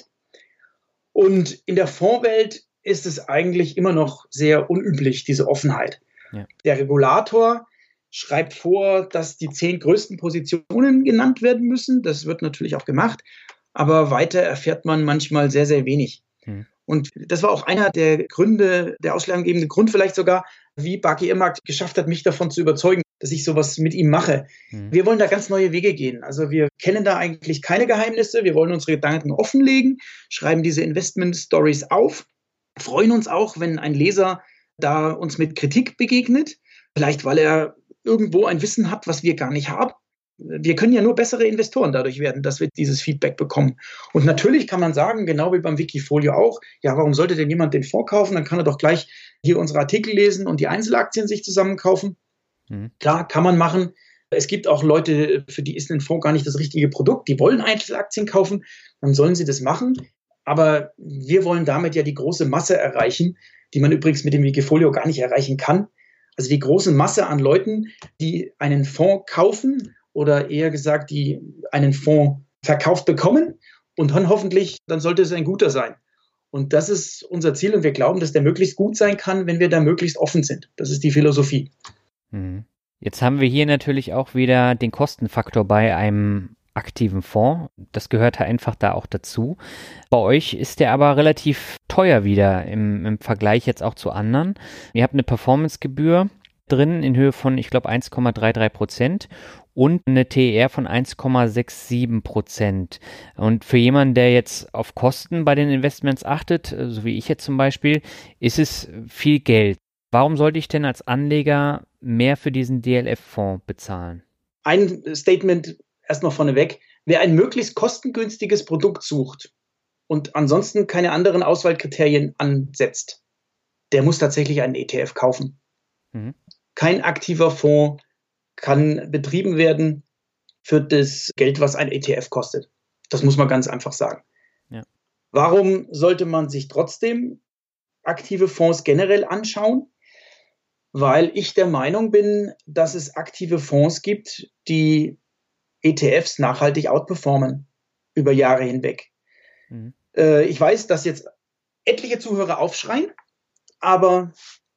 Und in der Fondswelt ist es eigentlich immer noch sehr unüblich, diese Offenheit. Ja. Der Regulator schreibt vor, dass die zehn größten Positionen genannt werden müssen. Das wird natürlich auch gemacht. Aber weiter erfährt man manchmal sehr, sehr wenig. Hm. Und das war auch einer der Gründe, der ausschlaggebende Grund vielleicht sogar, wie Baki Irmak geschafft hat, mich davon zu überzeugen, dass ich sowas mit ihm mache. Hm. Wir wollen da ganz neue Wege gehen. Also wir kennen da eigentlich keine Geheimnisse. Wir wollen unsere Gedanken offenlegen, schreiben diese Investment-Stories auf, freuen uns auch, wenn ein Leser da uns mit Kritik begegnet. Vielleicht, weil er irgendwo ein Wissen hat, was wir gar nicht haben. Wir können ja nur bessere Investoren dadurch werden, dass wir dieses Feedback bekommen. Und natürlich kann man sagen, genau wie beim Wikifolio auch, ja, warum sollte denn jemand den Fonds kaufen? Dann kann er doch gleich hier unsere Artikel lesen und die Einzelaktien sich zusammenkaufen. Mhm. Klar, kann man machen. Es gibt auch Leute, für die ist ein Fonds gar nicht das richtige Produkt. Die wollen Einzelaktien kaufen, dann sollen sie das machen. Aber wir wollen damit ja die große Masse erreichen, die man übrigens mit dem Wikifolio gar nicht erreichen kann. Also die große Masse an Leuten, die einen Fonds kaufen, oder eher gesagt, die einen Fonds verkauft bekommen und dann hoffentlich, dann sollte es ein guter sein. Und das ist unser Ziel und wir glauben, dass der möglichst gut sein kann, wenn wir da möglichst offen sind. Das ist die Philosophie. Jetzt haben wir hier natürlich auch wieder den Kostenfaktor bei einem aktiven Fonds. Das gehört einfach da auch dazu. Bei euch ist der aber relativ teuer wieder im, im Vergleich jetzt auch zu anderen. Ihr habt eine Performancegebühr drin in Höhe von, ich glaube, eins Komma dreiunddreißig Prozent und eine T E R von eins Komma siebenundsechzig Prozent. Und für jemanden, der jetzt auf Kosten bei den Investments achtet, so wie ich jetzt zum Beispiel, ist es viel Geld. Warum sollte ich denn als Anleger mehr für diesen D L F-Fonds bezahlen? Ein Statement erst noch vorneweg. Wer ein möglichst kostengünstiges Produkt sucht und ansonsten keine anderen Auswahlkriterien ansetzt, der muss tatsächlich einen E T F kaufen. Mhm. Kein aktiver Fonds kann betrieben werden für das Geld, was ein E T F kostet. Das muss man ganz einfach sagen. Ja. Warum sollte man sich trotzdem aktive Fonds generell anschauen? Weil ich der Meinung bin, dass es aktive Fonds gibt, die E T Fs nachhaltig outperformen über Jahre hinweg. Mhm. Äh, ich weiß, dass jetzt etliche Zuhörer aufschreien aber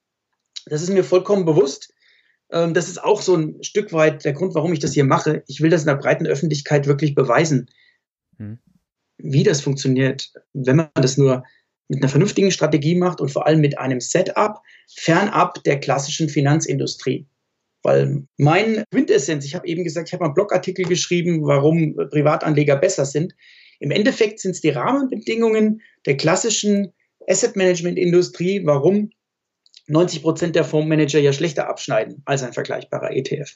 das ist mir vollkommen bewusst. Das ist auch so ein Stück weit der Grund, warum ich das hier mache. Ich will das in der breiten Öffentlichkeit wirklich beweisen, hm. wie das funktioniert, wenn man das nur mit einer vernünftigen Strategie macht und vor allem mit einem Setup fernab der klassischen Finanzindustrie. Weil mein Quintessenz, ich habe eben gesagt, ich habe einen Blogartikel geschrieben, warum Privatanleger besser sind. Im Endeffekt sind es die Rahmenbedingungen der klassischen Asset-Management-Industrie, warum neunzig Prozent der Fondsmanager ja schlechter abschneiden als ein vergleichbarer E T F.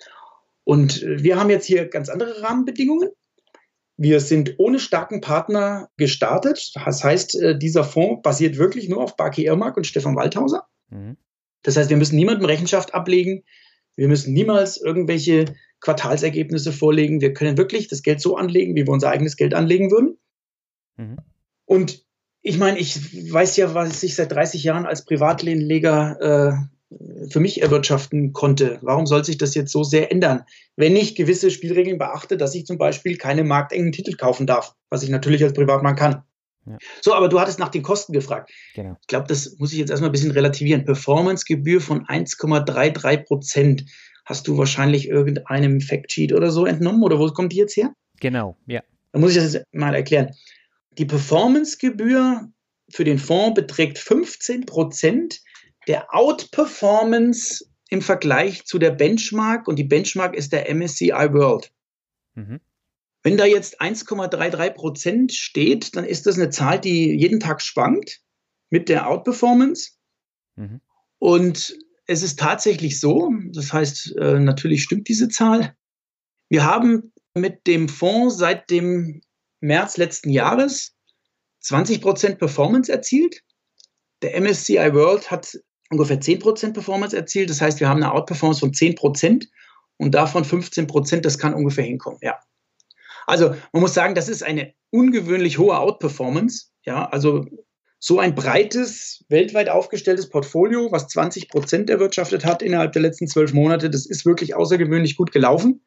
Und wir haben jetzt hier ganz andere Rahmenbedingungen. Wir sind ohne starken Partner gestartet. Das heißt, dieser Fonds basiert wirklich nur auf Baki Irmak und Stefan Waldhauser. Mhm. Das heißt, wir müssen niemandem Rechenschaft ablegen. Wir müssen niemals irgendwelche Quartalsergebnisse vorlegen. Wir können wirklich das Geld so anlegen, wie wir unser eigenes Geld anlegen würden. Mhm. Und ich meine, ich weiß ja, was ich seit dreißig Jahren als Privatanleger äh, für mich erwirtschaften konnte. Warum soll sich das jetzt so sehr ändern, wenn ich gewisse Spielregeln beachte, dass ich zum Beispiel keine marktengen Titel kaufen darf, was ich natürlich als Privatmann kann. Ja. So, aber du hattest nach den Kosten gefragt. Genau. Ich glaube, das muss ich jetzt erstmal ein bisschen relativieren. Performancegebühr von eins Komma dreiunddreißig Prozent. Hast du wahrscheinlich irgendeinem Factsheet oder so entnommen? Oder wo kommt die jetzt her? Genau, ja. Da muss ich das mal erklären. Die Performancegebühr für den Fonds beträgt fünfzehn Prozent der Outperformance im Vergleich zu der Benchmark. Und die Benchmark ist der M S C I World. Mhm. Wenn da jetzt eins Komma dreiunddreißig Prozent steht, dann ist das eine Zahl, die jeden Tag schwankt mit der Outperformance. Mhm. Und es ist tatsächlich so, das heißt, äh, natürlich stimmt diese Zahl. Wir haben mit dem Fonds seit dem März letzten Jahres zwanzig Prozent Performance erzielt. Der M S C I World hat ungefähr zehn Prozent Performance erzielt. Das heißt, wir haben eine Outperformance von zehn Prozent und davon fünfzehn Prozent, das kann ungefähr hinkommen, ja. Also man muss sagen, das ist eine ungewöhnlich hohe Outperformance. Ja, also so ein breites, weltweit aufgestelltes Portfolio, was zwanzig Prozent erwirtschaftet hat innerhalb der letzten zwölf Monate, das ist wirklich außergewöhnlich gut gelaufen.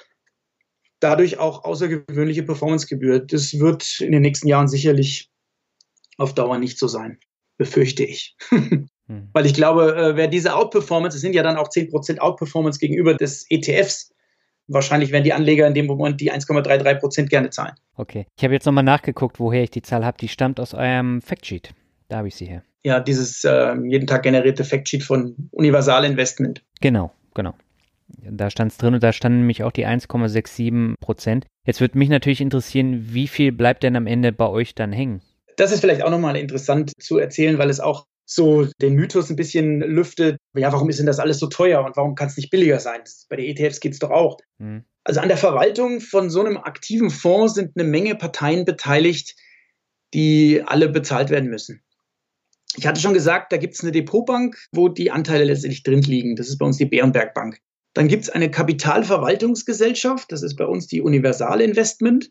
Dadurch auch außergewöhnliche Performancegebühr. Das wird in den nächsten Jahren sicherlich auf Dauer nicht so sein, befürchte ich. hm. Weil ich glaube, wer diese Outperformance, es sind ja dann auch zehn Prozent Outperformance gegenüber des E T Fs, wahrscheinlich werden die Anleger in dem Moment die eins Komma dreiunddreißig Prozent gerne zahlen. Okay. Ich habe jetzt nochmal nachgeguckt, woher ich die Zahl habe. Die stammt aus eurem Factsheet. Da habe ich sie her. Ja, dieses äh, jeden Tag generierte Factsheet von Universal Investment. Genau, genau. Da stand es drin und da standen nämlich auch die eins Komma siebenundsechzig Prozent. Jetzt würde mich natürlich interessieren, wie viel bleibt denn am Ende bei euch dann hängen? Das ist vielleicht auch nochmal interessant zu erzählen, weil es auch so den Mythos ein bisschen lüftet. Ja, warum ist denn das alles so teuer und warum kann es nicht billiger sein? Bei den E T Fs geht es doch auch. Hm. Also an der Verwaltung von so einem aktiven Fonds sind eine Menge Parteien beteiligt, die alle bezahlt werden müssen. Ich hatte schon gesagt, da gibt es eine Depotbank, wo die Anteile letztendlich drin liegen. Das ist bei uns die Bärenberg Bank. Dann gibt es eine Kapitalverwaltungsgesellschaft, das ist bei uns die Universal Investment.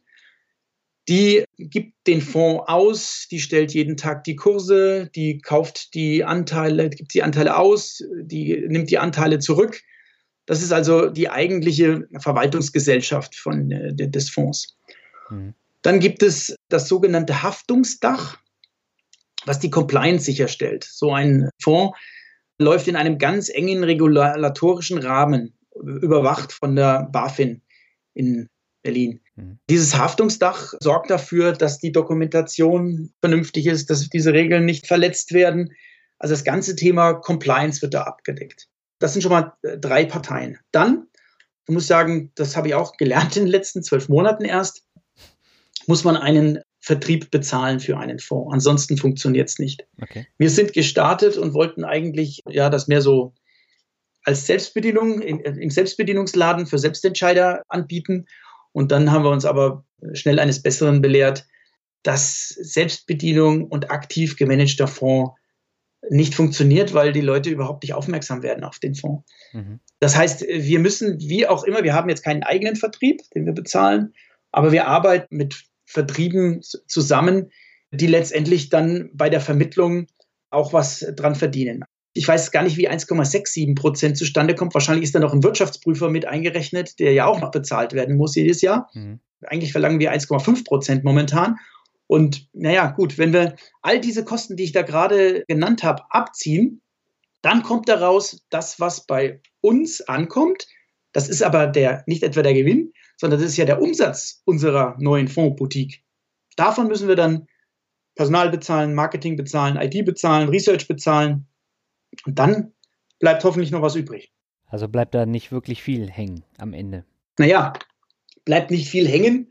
Die gibt den Fonds aus, die stellt jeden Tag die Kurse, die kauft die Anteile, gibt die Anteile aus, die nimmt die Anteile zurück. Das ist also die eigentliche Verwaltungsgesellschaft von, äh, des Fonds. Mhm. Dann gibt es das sogenannte Haftungsdach, was die Compliance sicherstellt. So ein Fonds läuft in einem ganz engen regulatorischen Rahmen, überwacht von der BaFin in Berlin. Mhm. Dieses Haftungsdach sorgt dafür, dass die Dokumentation vernünftig ist, dass diese Regeln nicht verletzt werden. Also das ganze Thema Compliance wird da abgedeckt. Das sind schon mal drei Parteien. Dann, ich muss sagen, das habe ich auch gelernt in den letzten zwölf Monaten erst, muss man einen Vertrieb bezahlen für einen Fonds. Ansonsten funktioniert es nicht. Okay. Wir sind gestartet und wollten eigentlich ja das mehr so als Selbstbedienung, in, im Selbstbedienungsladen für Selbstentscheider anbieten. Und dann haben wir uns aber schnell eines Besseren belehrt, dass Selbstbedienung und aktiv gemanagter Fonds nicht funktioniert, weil die Leute überhaupt nicht aufmerksam werden auf den Fonds. Mhm. Das heißt, wir müssen, wie auch immer, wir haben jetzt keinen eigenen Vertrieb, den wir bezahlen, aber wir arbeiten mit Vertrieben zusammen, die letztendlich dann bei der Vermittlung auch was dran verdienen. Ich weiß gar nicht, wie eins Komma siebenundsechzig Prozent zustande kommt. Wahrscheinlich ist da noch ein Wirtschaftsprüfer mit eingerechnet, der ja auch noch bezahlt werden muss jedes Jahr. Mhm. Eigentlich verlangen wir eins Komma fünf Prozent momentan. Und naja, gut, wenn wir all diese Kosten, die ich da gerade genannt habe, abziehen, dann kommt daraus das, was bei uns ankommt. Das ist aber der, nicht etwa der Gewinn, sondern das ist ja der Umsatz unserer neuen Fondsboutique. Davon müssen wir dann Personal bezahlen, Marketing bezahlen, I T bezahlen, Research bezahlen. Und dann bleibt hoffentlich noch was übrig. Also bleibt da nicht wirklich viel hängen am Ende. Naja, bleibt nicht viel hängen.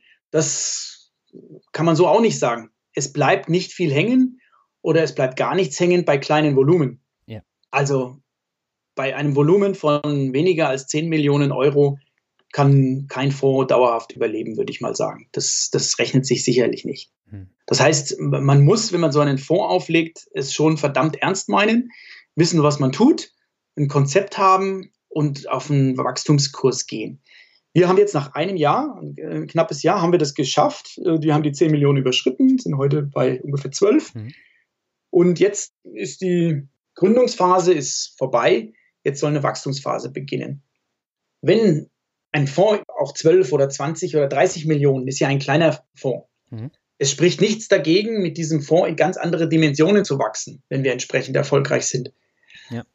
Das kann man so auch nicht sagen. Es bleibt nicht viel hängen oder es bleibt gar nichts hängen bei kleinen Volumen. Ja. Also bei einem Volumen von weniger als zehn Millionen Euro kann kein Fonds dauerhaft überleben, würde ich mal sagen. Das, das rechnet sich sicherlich nicht. Hm. Das heißt, man muss, wenn man so einen Fonds auflegt, es schon verdammt ernst meinen, wissen, was man tut, ein Konzept haben und auf einen Wachstumskurs gehen. Wir haben jetzt nach einem Jahr, ein knappes Jahr, haben wir das geschafft. Wir haben die zehn Millionen überschritten, sind heute bei ungefähr zwölf. Mhm. Und jetzt ist die Gründungsphase ist vorbei. Jetzt soll eine Wachstumsphase beginnen. Wenn ein Fonds auch zwölf oder zwanzig oder dreißig Millionen, ist ja ein kleiner Fonds. Mhm. Es spricht nichts dagegen, mit diesem Fonds in ganz andere Dimensionen zu wachsen, wenn wir entsprechend erfolgreich sind. Ja.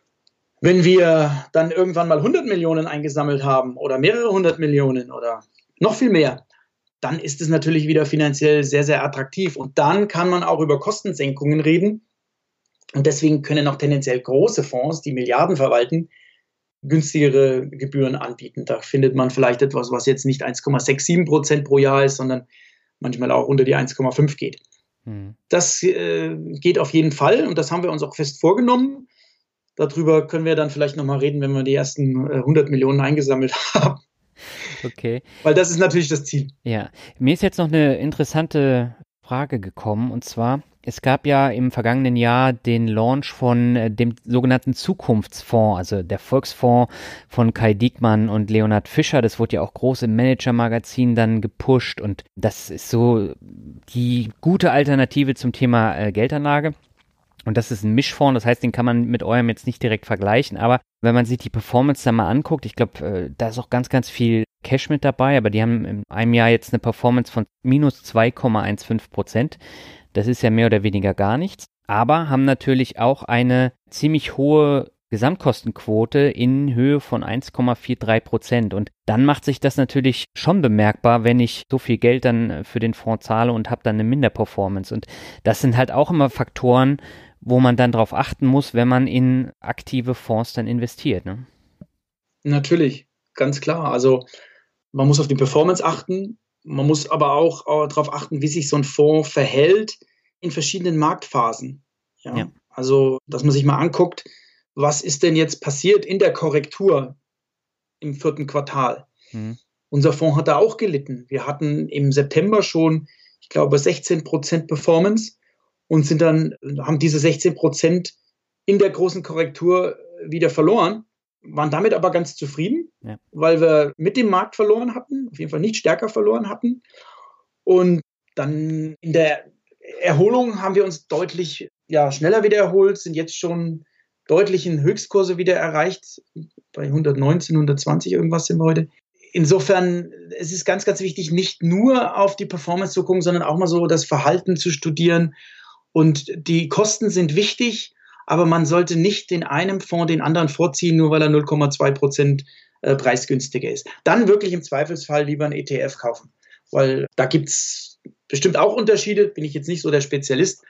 Wenn wir dann irgendwann mal hundert Millionen eingesammelt haben oder mehrere hundert Millionen oder noch viel mehr, dann ist es natürlich wieder finanziell sehr, sehr attraktiv. Und dann kann man auch über Kostensenkungen reden. Und deswegen können auch tendenziell große Fonds, die Milliarden verwalten, günstigere Gebühren anbieten. Da findet man vielleicht etwas, was jetzt nicht eins Komma siebenundsechzig Prozent pro Jahr ist, sondern manchmal auch unter die eins Komma fünf geht. Hm. Das äh, geht auf jeden Fall und das haben wir uns auch fest vorgenommen. Darüber können wir dann vielleicht nochmal reden, wenn wir die ersten äh, hundert Millionen eingesammelt haben. Okay. Weil das ist natürlich das Ziel. Ja, mir ist jetzt noch eine interessante Frage gekommen und zwar, es gab ja im vergangenen Jahr den Launch von äh, dem sogenannten Zukunftsfonds, also der Volksfonds von Kai Diekmann und Leonhard Fischer. Das wurde ja auch groß im Manager-Magazin dann gepusht und das ist so die gute Alternative zum Thema äh, Geldanlage. Und das ist ein Mischfonds, das heißt, den kann man mit eurem jetzt nicht direkt vergleichen, aber wenn man sich die Performance da mal anguckt, ich glaube, äh, da ist auch ganz, ganz viel Cash mit dabei, aber die haben in einem Jahr jetzt eine Performance von minus zwei Komma fünfzehn Prozent. Das ist ja mehr oder weniger gar nichts, aber haben natürlich auch eine ziemlich hohe Gesamtkostenquote in Höhe von eins Komma dreiundvierzig Prozent. Und dann macht sich das natürlich schon bemerkbar, wenn ich so viel Geld dann für den Fonds zahle und habe dann eine Minderperformance. Und das sind halt auch immer Faktoren, wo man dann drauf achten muss, wenn man in aktive Fonds dann investiert, ne? Natürlich, ganz klar. Also man muss auf die Performance achten, man muss aber auch äh, darauf achten, wie sich so ein Fonds verhält in verschiedenen Marktphasen. Ja? Ja. Also, dass man sich mal anguckt, was ist denn jetzt passiert in der Korrektur im vierten Quartal? Mhm. Unser Fonds hat da auch gelitten. Wir hatten im September schon, ich glaube, sechzehn Prozent Performance und sind dann, haben diese sechzehn Prozent in der großen Korrektur wieder verloren, waren damit aber ganz zufrieden, ja. weil wir mit dem Markt verloren hatten, auf jeden Fall nicht stärker verloren hatten. Und dann in der Erholung haben wir uns deutlich ja, schneller wieder erholt, sind jetzt schon deutlich in Höchstkurse wieder erreicht. Bei hundertneunzehn, hundertzwanzig irgendwas sind wir heute. Insofern, es ist ganz, ganz wichtig, nicht nur auf die Performance zu gucken, sondern auch mal so das Verhalten zu studieren. Und die Kosten sind wichtig, aber man sollte nicht den einen Fonds den anderen vorziehen, nur weil er null Komma zwei Prozent preisgünstiger ist. Dann wirklich im Zweifelsfall lieber einen E T F kaufen, weil da gibt es bestimmt auch Unterschiede, bin ich jetzt nicht so der Spezialist,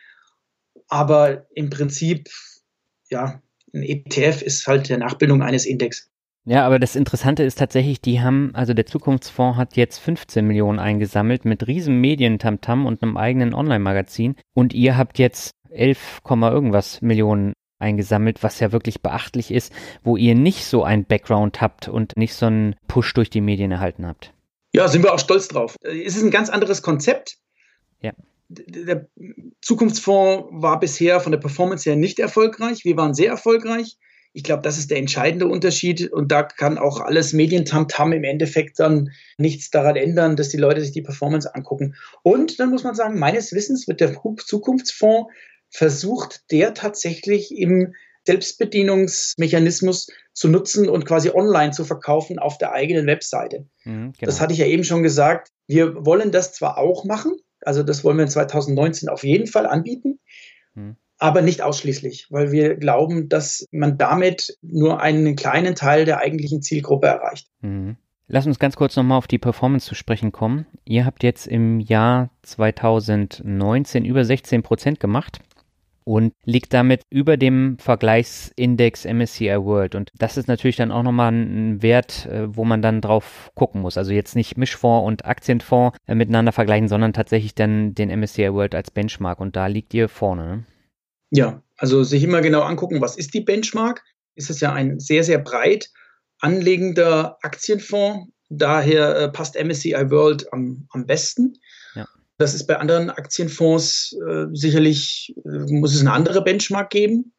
aber im Prinzip, ja, ein E T F ist halt der Nachbildung eines Index. Ja, aber das Interessante ist tatsächlich, die haben, also der Zukunftsfonds hat jetzt fünfzehn Millionen eingesammelt mit riesen Medien-Tamtam und einem eigenen Online-Magazin und ihr habt jetzt elf, irgendwas Millionen eingesammelt, was ja wirklich beachtlich ist, wo ihr nicht so ein Background habt und nicht so einen Push durch die Medien erhalten habt. Ja, sind wir auch stolz drauf. Es ist ein ganz anderes Konzept. Ja. Der Zukunftsfonds war bisher von der Performance her nicht erfolgreich. Wir waren sehr erfolgreich. Ich glaube, das ist der entscheidende Unterschied. Und da kann auch alles Medientamtam im Endeffekt dann nichts daran ändern, dass die Leute sich die Performance angucken. Und dann muss man sagen, meines Wissens wird der Zukunftsfonds versucht, der tatsächlich im Selbstbedienungsmechanismus zu nutzen und quasi online zu verkaufen auf der eigenen Webseite. Mhm, genau. Das hatte ich ja eben schon gesagt. Wir wollen das zwar auch machen, Also das wollen wir in zwanzig neunzehn auf jeden Fall anbieten, hm. aber nicht ausschließlich, weil wir glauben, dass man damit nur einen kleinen Teil der eigentlichen Zielgruppe erreicht. Hm. Lass uns ganz kurz nochmal auf die Performance zu sprechen kommen. Ihr habt jetzt im Jahr zwanzig neunzehn über sechzehn Prozent gemacht und liegt damit über dem Vergleichsindex M S C I World. Und das ist natürlich dann auch nochmal ein Wert, wo man dann drauf gucken muss. Also jetzt nicht Mischfonds und Aktienfonds miteinander vergleichen, sondern tatsächlich dann den M S C I World als Benchmark. Und da liegt ihr vorne, ne? Ja, also sich immer genau angucken, was ist die Benchmark? Ist es ja ein sehr, sehr breit anlegender Aktienfonds. Daher äh, passt M S C I World am, am besten. Ja. Das ist bei anderen Aktienfonds äh, sicherlich, äh, muss es eine andere Benchmark geben.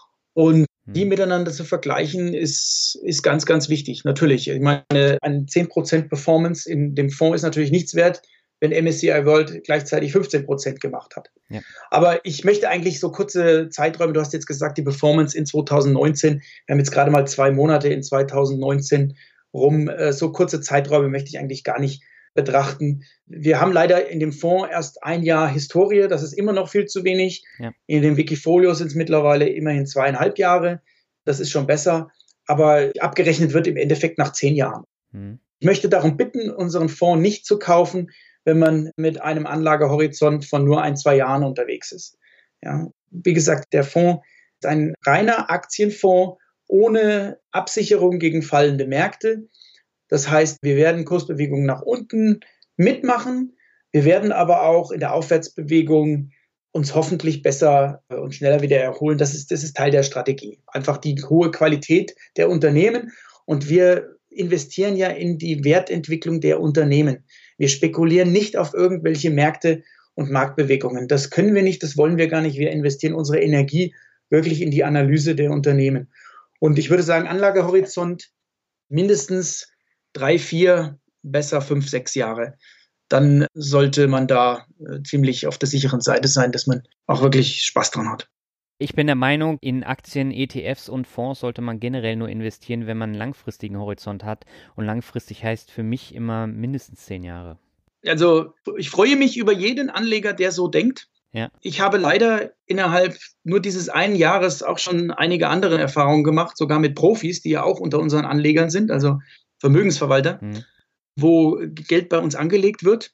Und hm. die miteinander zu vergleichen, ist, ist ganz, ganz wichtig. Natürlich, ich meine, eine zehn Prozent Performance in dem Fonds ist natürlich nichts wert, wenn M S C I World gleichzeitig fünfzehn Prozent gemacht hat. Ja. Aber ich möchte eigentlich so kurze Zeiträume, du hast jetzt gesagt, die Performance in zwanzig neunzehn, wir haben jetzt gerade mal zwei Monate in zwanzig neunzehn rum, so kurze Zeiträume möchte ich eigentlich gar nicht betrachten. Wir haben leider in dem Fonds erst ein Jahr Historie, das ist immer noch viel zu wenig. Ja. In dem Wikifolio sind es mittlerweile immerhin zweieinhalb Jahre, das ist schon besser, aber abgerechnet wird im Endeffekt nach zehn Jahren. Hm. Ich möchte darum bitten, unseren Fonds nicht zu kaufen, wenn man mit einem Anlagehorizont von nur ein, zwei Jahren unterwegs ist. Ja, wie gesagt, der Fonds ist ein reiner Aktienfonds ohne Absicherung gegen fallende Märkte. Das heißt, wir werden Kursbewegungen nach unten mitmachen. Wir werden aber auch in der Aufwärtsbewegung uns hoffentlich besser und schneller wieder erholen. Das ist, das ist Teil der Strategie. Einfach die hohe Qualität der Unternehmen. Und wir investieren ja in die Wertentwicklung der Unternehmen. Wir spekulieren nicht auf irgendwelche Märkte und Marktbewegungen. Das können wir nicht, das wollen wir gar nicht. Wir investieren unsere Energie wirklich in die Analyse der Unternehmen. Und ich würde sagen, Anlagehorizont mindestens drei, vier, besser fünf, sechs Jahre. Dann sollte man da äh, ziemlich auf der sicheren Seite sein, dass man auch wirklich Spaß dran hat. Ich bin der Meinung, in Aktien, E T Fs und Fonds sollte man generell nur investieren, wenn man einen langfristigen Horizont hat. Und langfristig heißt für mich immer mindestens zehn Jahre. Also ich freue mich über jeden Anleger, der so denkt. Ja. Ich habe leider innerhalb nur dieses einen Jahres auch schon einige andere Erfahrungen gemacht, sogar mit Profis, die ja auch unter unseren Anlegern sind, also Vermögensverwalter, hm. wo Geld bei uns angelegt wird.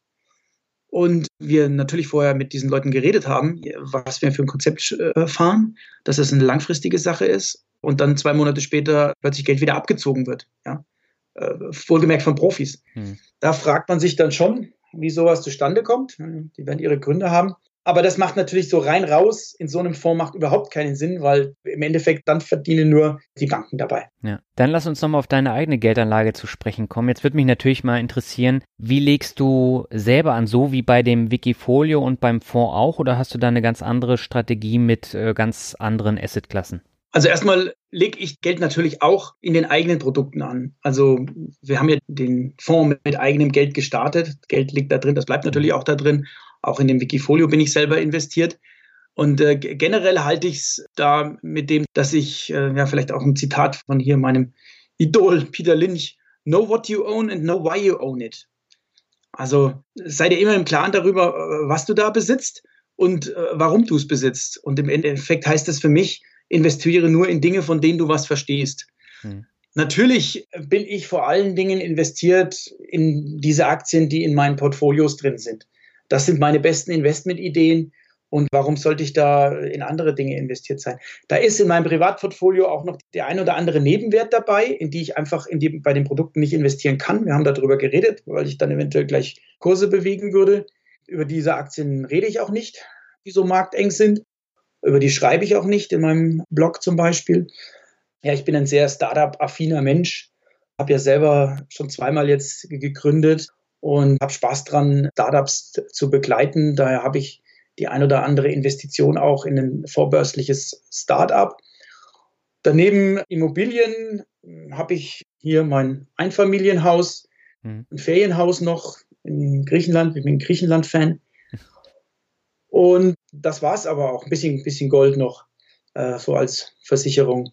Und wir natürlich vorher mit diesen Leuten geredet haben, was wir für ein Konzept äh, fahren, dass es eine langfristige Sache ist und dann zwei Monate später plötzlich Geld wieder abgezogen wird. Ja? Äh, wohlgemerkt von Profis. Hm. Da fragt man sich dann schon, wie sowas zustande kommt. Die werden ihre Gründe haben. Aber das macht natürlich so rein raus in so einem Fonds macht überhaupt keinen Sinn, weil im Endeffekt dann verdienen nur die Banken dabei. Ja. Dann lass uns nochmal auf deine eigene Geldanlage zu sprechen kommen. Jetzt würde mich natürlich mal interessieren, wie legst du selber an, so wie bei dem Wikifolio und beim Fonds auch, oder hast du da eine ganz andere Strategie mit äh, ganz anderen Assetklassen? Also erstmal lege ich Geld natürlich auch in den eigenen Produkten an. Also wir haben ja den Fonds mit eigenem Geld gestartet. Geld liegt da drin, das bleibt natürlich auch da drin. Auch in dem Wikifolio bin ich selber investiert. Und äh, generell halte ich es da mit dem, dass ich, äh, ja vielleicht auch ein Zitat von hier meinem Idol Peter Lynch, know what you own and know why you own it. Also sei dir immer im Klaren darüber, was du da besitzt und äh, warum du es besitzt. Und im Endeffekt heißt das für mich, investiere nur in Dinge, von denen du was verstehst. Hm. Natürlich bin ich vor allen Dingen investiert in diese Aktien, die in meinen Portfolios drin sind. Das sind meine besten Investmentideen. Und warum sollte ich da in andere Dinge investiert sein? Da ist in meinem Privatportfolio auch noch der ein oder andere Nebenwert dabei, in die ich einfach in die, bei den Produkten nicht investieren kann. Wir haben darüber geredet, weil ich dann eventuell gleich Kurse bewegen würde. Über diese Aktien rede ich auch nicht, die so markteng sind. Über die schreibe ich auch nicht in meinem Blog zum Beispiel. Ja, ich bin ein sehr Startup-affiner Mensch. Habe ja selber schon zweimal jetzt gegründet und habe Spaß dran, Startups zu begleiten. Daher habe ich die ein oder andere Investition auch in ein vorbörsliches Startup. Daneben Immobilien habe ich hier mein Einfamilienhaus, mhm. ein Ferienhaus noch in Griechenland. Ich bin ein Griechenland-Fan. Und das war es aber auch. Ein bisschen, bisschen Gold noch, äh, so als Versicherung.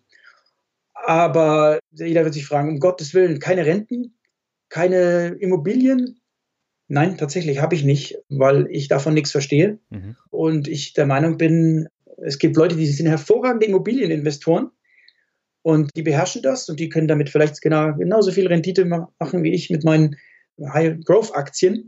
Aber jeder wird sich fragen, um Gottes Willen, keine Renten, keine Immobilien? Nein, tatsächlich habe ich nicht, weil ich davon nichts verstehe. Mhm. Und ich der Meinung bin, es gibt Leute, die sind hervorragende Immobilieninvestoren und die beherrschen das und die können damit vielleicht genau, genauso viel Rendite machen wie ich mit meinen High-Growth-Aktien.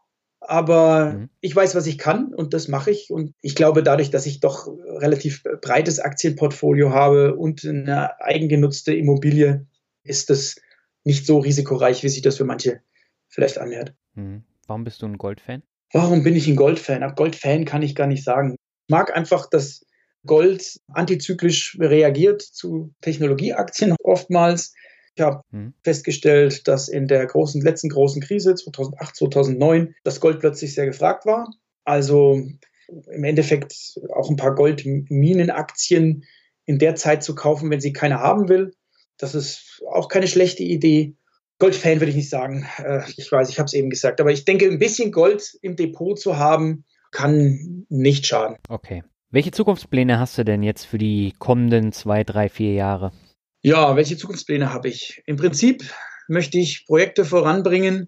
Aber mhm. ich weiß, was ich kann und das mache ich. Und ich glaube, dadurch, dass ich doch relativ breites Aktienportfolio habe und eine eigengenutzte Immobilie, ist das nicht so risikoreich, wie sich das für manche vielleicht anhört. Mhm. Warum bist du ein Goldfan? Warum bin ich ein Goldfan? Goldfan kann ich gar nicht sagen. Ich mag einfach, dass Gold antizyklisch reagiert zu Technologieaktien oftmals. Ich habe hm. festgestellt, dass in der großen, letzten großen Krise zweitausendacht, zweitausendneun das Gold plötzlich sehr gefragt war. Also im Endeffekt auch ein paar Goldminenaktien in der Zeit zu kaufen, wenn sie keiner haben will. Das ist auch keine schlechte Idee. Goldfan würde ich nicht sagen. Ich weiß, ich habe es eben gesagt. Aber ich denke, ein bisschen Gold im Depot zu haben, kann nicht schaden. Okay. Welche Zukunftspläne hast du denn jetzt für die kommenden zwei, drei, vier Jahre? Ja, welche Zukunftspläne habe ich? Im Prinzip möchte ich Projekte voranbringen,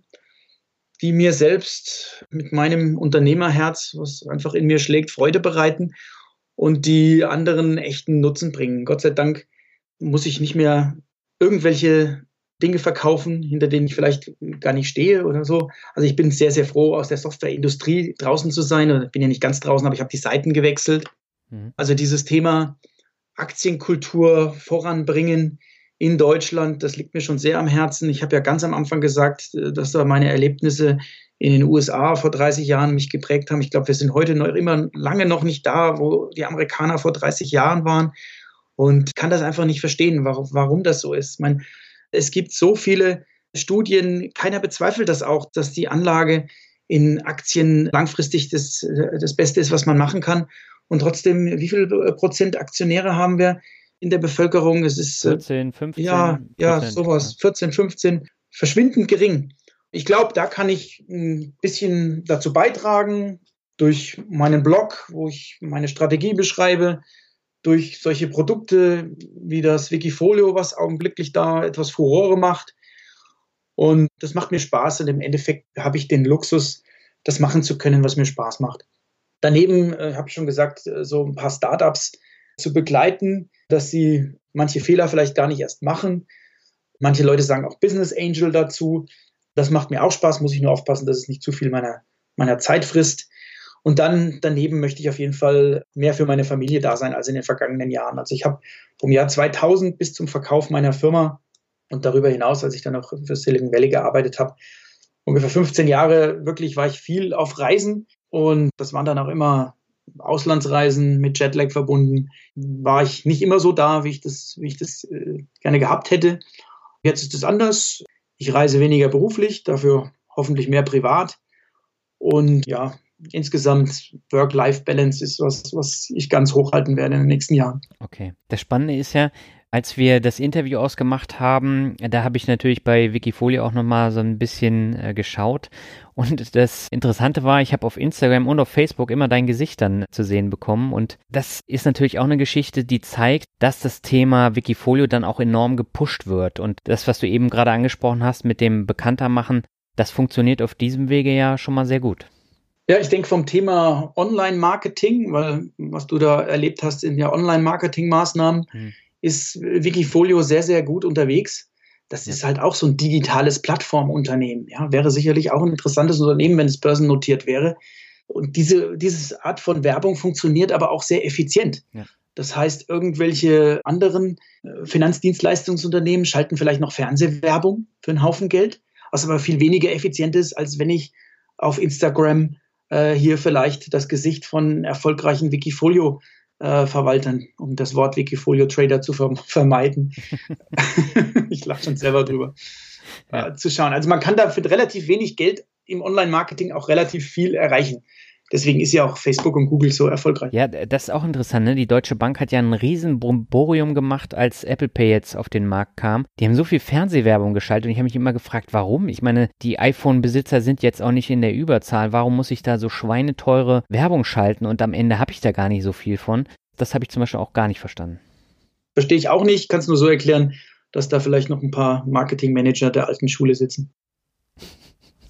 die mir selbst mit meinem Unternehmerherz, was einfach in mir schlägt, Freude bereiten und die anderen echten Nutzen bringen. Gott sei Dank muss ich nicht mehr irgendwelche Dinge verkaufen, hinter denen ich vielleicht gar nicht stehe oder so. Also ich bin sehr, sehr froh, aus der Softwareindustrie draußen zu sein. Ich bin ja nicht ganz draußen, aber ich habe die Seiten gewechselt. Mhm. Also dieses Thema Aktienkultur voranbringen in Deutschland, das liegt mir schon sehr am Herzen. Ich habe ja ganz am Anfang gesagt, dass da meine Erlebnisse in den U S A vor dreißig Jahren mich geprägt haben. Ich glaube, wir sind heute noch immer lange noch nicht da, wo die Amerikaner vor dreißig Jahren waren und kann das einfach nicht verstehen, warum, warum das so ist. Ich meine, es gibt so viele Studien, keiner bezweifelt das auch, dass die Anlage in Aktien langfristig das, das Beste ist, was man machen kann. Und trotzdem, wie viel Prozent Aktionäre haben wir in der Bevölkerung? Es ist vierzehn, fünfzehn Ja, ja, sowas, vierzehn, fünfzehn, verschwindend gering. Ich glaube, da kann ich ein bisschen dazu beitragen, durch meinen Blog, wo ich meine Strategie beschreibe, durch solche Produkte wie das Wikifolio, was augenblicklich da etwas Furore macht. Und das macht mir Spaß und im Endeffekt habe ich den Luxus, das machen zu können, was mir Spaß macht. Daneben äh, habe ich schon gesagt, so ein paar Startups zu begleiten, dass sie manche Fehler vielleicht gar nicht erst machen. Manche Leute sagen auch Business Angel dazu. Das macht mir auch Spaß, muss ich nur aufpassen, dass es nicht zu viel meiner, meiner Zeit frisst. Und dann daneben möchte ich auf jeden Fall mehr für meine Familie da sein als in den vergangenen Jahren. Also ich habe vom Jahr zweitausend bis zum Verkauf meiner Firma und darüber hinaus, als ich dann auch für Silicon Valley gearbeitet habe, ungefähr fünfzehn Jahre wirklich war ich viel auf Reisen. Und das waren dann auch immer Auslandsreisen mit Jetlag verbunden. War ich nicht immer so da, wie ich das, wie ich das äh, gerne gehabt hätte. Jetzt ist es anders. Ich reise weniger beruflich, dafür hoffentlich mehr privat. Und ja, insgesamt Work-Life-Balance ist was, was ich ganz hochhalten werde in den nächsten Jahren. Okay. Das Spannende ist ja, als wir das Interview ausgemacht haben, da habe ich natürlich bei Wikifolio auch nochmal so ein bisschen äh, geschaut. Und das Interessante war, ich habe auf Instagram und auf Facebook immer dein Gesicht dann zu sehen bekommen. Und das ist natürlich auch eine Geschichte, die zeigt, dass das Thema Wikifolio dann auch enorm gepusht wird. Und das, was du eben gerade angesprochen hast mit dem Bekanntermachen, das funktioniert auf diesem Wege ja schon mal sehr gut. Ja, ich denke vom Thema Online-Marketing, weil was du da erlebt hast in ja Online-Marketing-Maßnahmen, hm. ist Wikifolio sehr, sehr gut unterwegs. Das ja. ist halt auch so ein digitales Plattformunternehmen. Ja, wäre sicherlich auch ein interessantes Unternehmen, wenn es börsennotiert wäre. Und diese, diese Art von Werbung funktioniert aber auch sehr effizient. Ja. Das heißt, irgendwelche anderen Finanzdienstleistungsunternehmen schalten vielleicht noch Fernsehwerbung für einen Haufen Geld, was aber viel weniger effizient ist, als wenn ich auf Instagram äh, hier vielleicht das Gesicht von erfolgreichen Wikifolio Äh, verwaltern, um das Wort Wikifolio-Trader zu ver- vermeiden. Ich lache schon selber drüber. Ja. Äh, zu schauen. Also man kann da für relativ wenig Geld im Online-Marketing auch relativ viel erreichen. Deswegen ist ja auch Facebook und Google so erfolgreich. Ja, das ist auch interessant, ne? Die Deutsche Bank hat ja ein riesen Bromborium gemacht, als Apple Pay jetzt auf den Markt kam. Die haben so viel Fernsehwerbung geschaltet und ich habe mich immer gefragt, warum? Ich meine, die iPhone-Besitzer sind jetzt auch nicht in der Überzahl. Warum muss ich da so schweineteure Werbung schalten und am Ende habe ich da gar nicht so viel von? Das habe ich zum Beispiel auch gar nicht verstanden. Verstehe ich auch nicht. Kann es nur so erklären, dass da vielleicht noch ein paar Marketingmanager der alten Schule sitzen.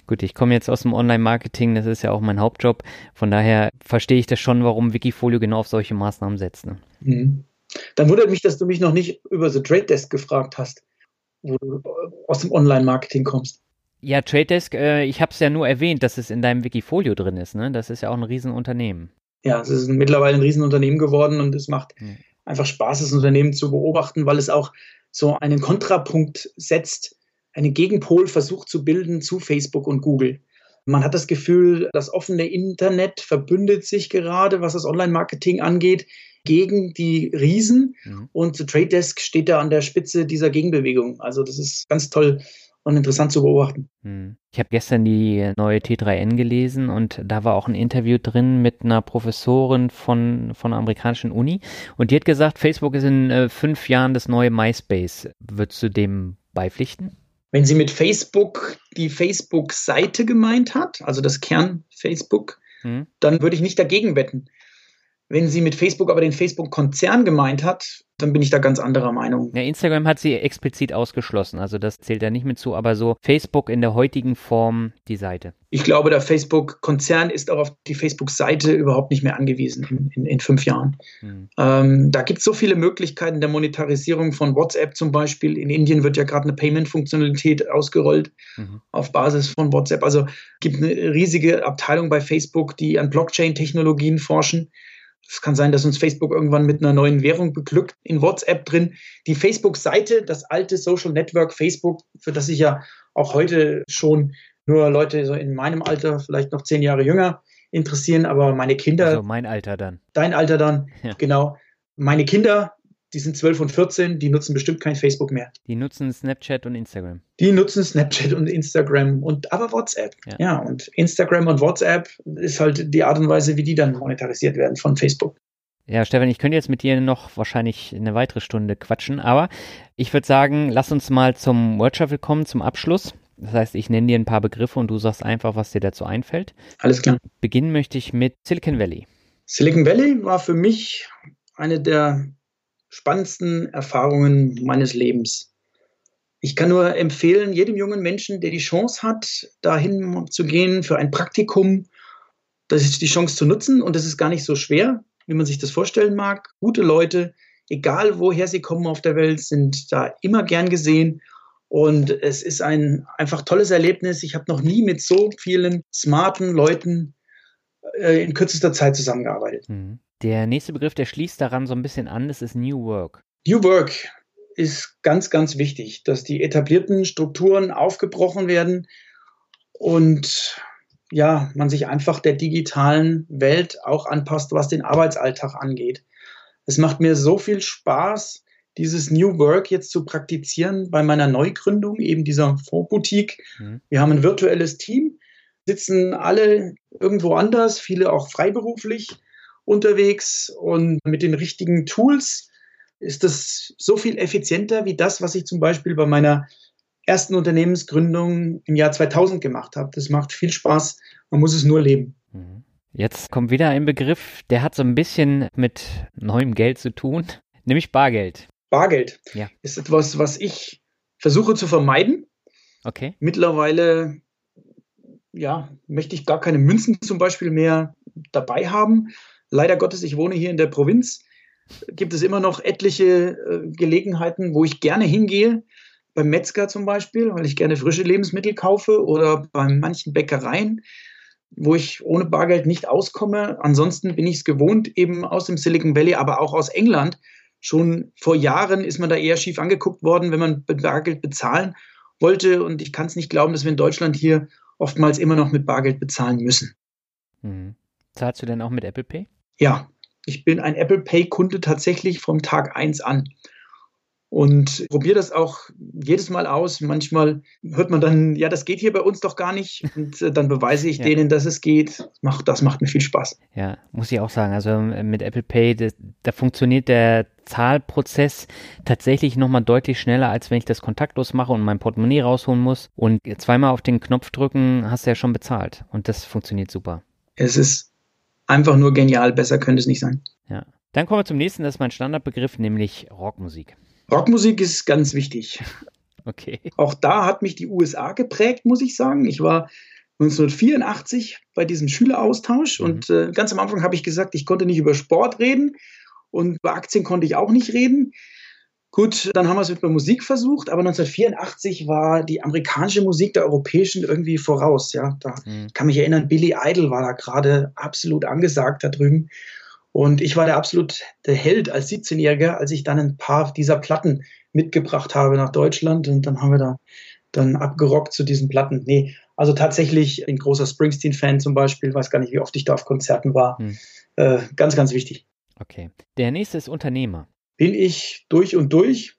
Gut, ich komme jetzt aus dem Online-Marketing, das ist ja auch mein Hauptjob. Von daher verstehe ich das schon, warum Wikifolio genau auf solche Maßnahmen setzt. Ne? Mhm. Dann wundert mich, dass du mich noch nicht über The Trade Desk gefragt hast, wo du aus dem Online-Marketing kommst. Ja, Trade Desk, äh, ich habe es ja nur erwähnt, dass es in deinem Wikifolio drin ist. Ne? Das ist ja auch ein Riesenunternehmen. Ja, es ist mittlerweile ein Riesenunternehmen geworden und es macht mhm. einfach Spaß, das Unternehmen zu beobachten, weil es auch so einen Kontrapunkt setzt, einen Gegenpol versucht zu bilden zu Facebook und Google. Man hat das Gefühl, das offene Internet verbündet sich gerade, was das Online-Marketing angeht, gegen die Riesen. Mhm. Und The Trade Desk steht da an der Spitze dieser Gegenbewegung. Also das ist ganz toll und interessant zu beobachten. Ich habe gestern die neue T drei N gelesen und da war auch ein Interview drin mit einer Professorin von, von einer amerikanischen Uni. Und die hat gesagt, Facebook ist in äh, fünf Jahren das neue MySpace. Würdest du dem beipflichten? Wenn sie mit Facebook die Facebook-Seite gemeint hat, also das Kern Facebook, hm. dann würde ich nicht dagegen wetten. Wenn sie mit Facebook aber den Facebook-Konzern gemeint hat, dann bin ich da ganz anderer Meinung. Ja, Instagram hat sie explizit ausgeschlossen, also das zählt da nicht mit zu, aber so Facebook in der heutigen Form, die Seite. Ich glaube, der Facebook-Konzern ist auch auf die Facebook-Seite überhaupt nicht mehr angewiesen in, in, in fünf Jahren. Hm. Ähm, da gibt es so viele Möglichkeiten der Monetarisierung von WhatsApp zum Beispiel. In Indien wird ja gerade eine Payment-Funktionalität ausgerollt mhm. auf Basis von WhatsApp. Also gibt eine riesige Abteilung bei Facebook, die an Blockchain-Technologien forschen. Es kann sein, dass uns Facebook irgendwann mit einer neuen Währung beglückt. In WhatsApp drin die Facebook-Seite, das alte Social Network Facebook, für das sich ja auch heute schon nur Leute so in meinem Alter, vielleicht noch zehn Jahre jünger, interessieren. Aber meine Kinder... Also mein Alter dann. Dein Alter dann, ja. Genau. Meine Kinder, die sind zwölf und vierzehn, die nutzen bestimmt kein Facebook mehr. Die nutzen Snapchat und Instagram. Die nutzen Snapchat und Instagram, und aber WhatsApp. Ja. ja, und Instagram und WhatsApp ist halt die Art und Weise, wie die dann monetarisiert werden von Facebook. Ja, Stefan, ich könnte jetzt mit dir noch wahrscheinlich eine weitere Stunde quatschen, aber ich würde sagen, lass uns mal zum Word Shuffle kommen, zum Abschluss. Das heißt, ich nenne dir ein paar Begriffe und du sagst einfach, was dir dazu einfällt. Alles klar. Beginnen möchte ich mit Silicon Valley. Silicon Valley war für mich eine der spannendsten Erfahrungen meines Lebens. Ich kann nur empfehlen, jedem jungen Menschen, der die Chance hat, dahin zu gehen für ein Praktikum, das ist die Chance zu nutzen, und das ist gar nicht so schwer, wie man sich das vorstellen mag. Gute Leute, egal woher sie kommen auf der Welt, sind da immer gern gesehen, und es ist ein einfach tolles Erlebnis. Ich habe noch nie mit so vielen smarten Leuten äh, in kürzester Zeit zusammengearbeitet. Mhm. Der nächste Begriff, der schließt daran so ein bisschen an, das ist New Work. New Work ist ganz, ganz wichtig, dass die etablierten Strukturen aufgebrochen werden und ja, man sich einfach der digitalen Welt auch anpasst, was den Arbeitsalltag angeht. Es macht mir so viel Spaß, dieses New Work jetzt zu praktizieren bei meiner Neugründung, eben dieser Fondsboutique. Mhm. Wir haben ein virtuelles Team, sitzen alle irgendwo anders, viele auch freiberuflich unterwegs, und mit den richtigen Tools ist das so viel effizienter wie das, was ich zum Beispiel bei meiner ersten Unternehmensgründung im Jahr zweitausend gemacht habe. Das macht viel Spaß, man muss es nur leben. Jetzt kommt wieder ein Begriff, der hat so ein bisschen mit neuem Geld zu tun, nämlich Bargeld. Bargeld ja. ist etwas, was ich versuche zu vermeiden. Okay. Mittlerweile ja, möchte ich gar keine Münzen zum Beispiel mehr dabei haben. Leider Gottes, ich wohne hier in der Provinz, gibt es immer noch etliche äh, Gelegenheiten, wo ich gerne hingehe. Beim Metzger zum Beispiel, weil ich gerne frische Lebensmittel kaufe, oder bei manchen Bäckereien, wo ich ohne Bargeld nicht auskomme. Ansonsten bin ich es gewohnt, eben aus dem Silicon Valley, aber auch aus England. Schon vor Jahren ist man da eher schief angeguckt worden, wenn man mit Bargeld bezahlen wollte. Und ich kann es nicht glauben, dass wir in Deutschland hier oftmals immer noch mit Bargeld bezahlen müssen. Mhm. Zahlst du denn auch mit Apple Pay? Ja, ich bin ein Apple Pay-Kunde tatsächlich vom Tag eins an. Und probiere das auch jedes Mal aus. Manchmal hört man dann, ja, das geht hier bei uns doch gar nicht. Und äh, dann beweise ich ja. denen, dass es geht. Das macht, das macht mir viel Spaß. Ja, muss ich auch sagen. Also mit Apple Pay, das, da funktioniert der Zahlprozess tatsächlich nochmal deutlich schneller, als wenn ich das kontaktlos mache und mein Portemonnaie rausholen muss. Und zweimal auf den Knopf drücken, hast du ja schon bezahlt. Und das funktioniert super. Es ist einfach nur genial. Besser könnte es nicht sein. Ja. Dann kommen wir zum nächsten. Das ist mein Standardbegriff, nämlich Rockmusik. Rockmusik ist ganz wichtig. Okay. Auch da hat mich die U S A geprägt, muss ich sagen. Ich war neunzehnhundertvierundachtzig bei diesem Schüleraustausch. Mhm. Und äh, ganz am Anfang habe ich gesagt, ich konnte nicht über Sport reden und über Aktien konnte ich auch nicht reden. Gut, dann haben wir es mit der Musik versucht, aber neunzehnhundertvierundachtzig war die amerikanische Musik der europäischen irgendwie voraus. Ja, da mhm. kann mich erinnern, Billy Idol war da gerade absolut angesagt da drüben. Und ich war der absolut der Held als siebzehnjähriger, als ich dann ein paar dieser Platten mitgebracht habe nach Deutschland. Und dann haben wir da dann abgerockt zu diesen Platten. Nee, also tatsächlich ein großer Springsteen-Fan zum Beispiel. Weiß gar nicht, wie oft ich da auf Konzerten war. Hm. Äh, ganz, ganz wichtig. Okay. Der nächste ist Unternehmer. Bin ich durch und durch.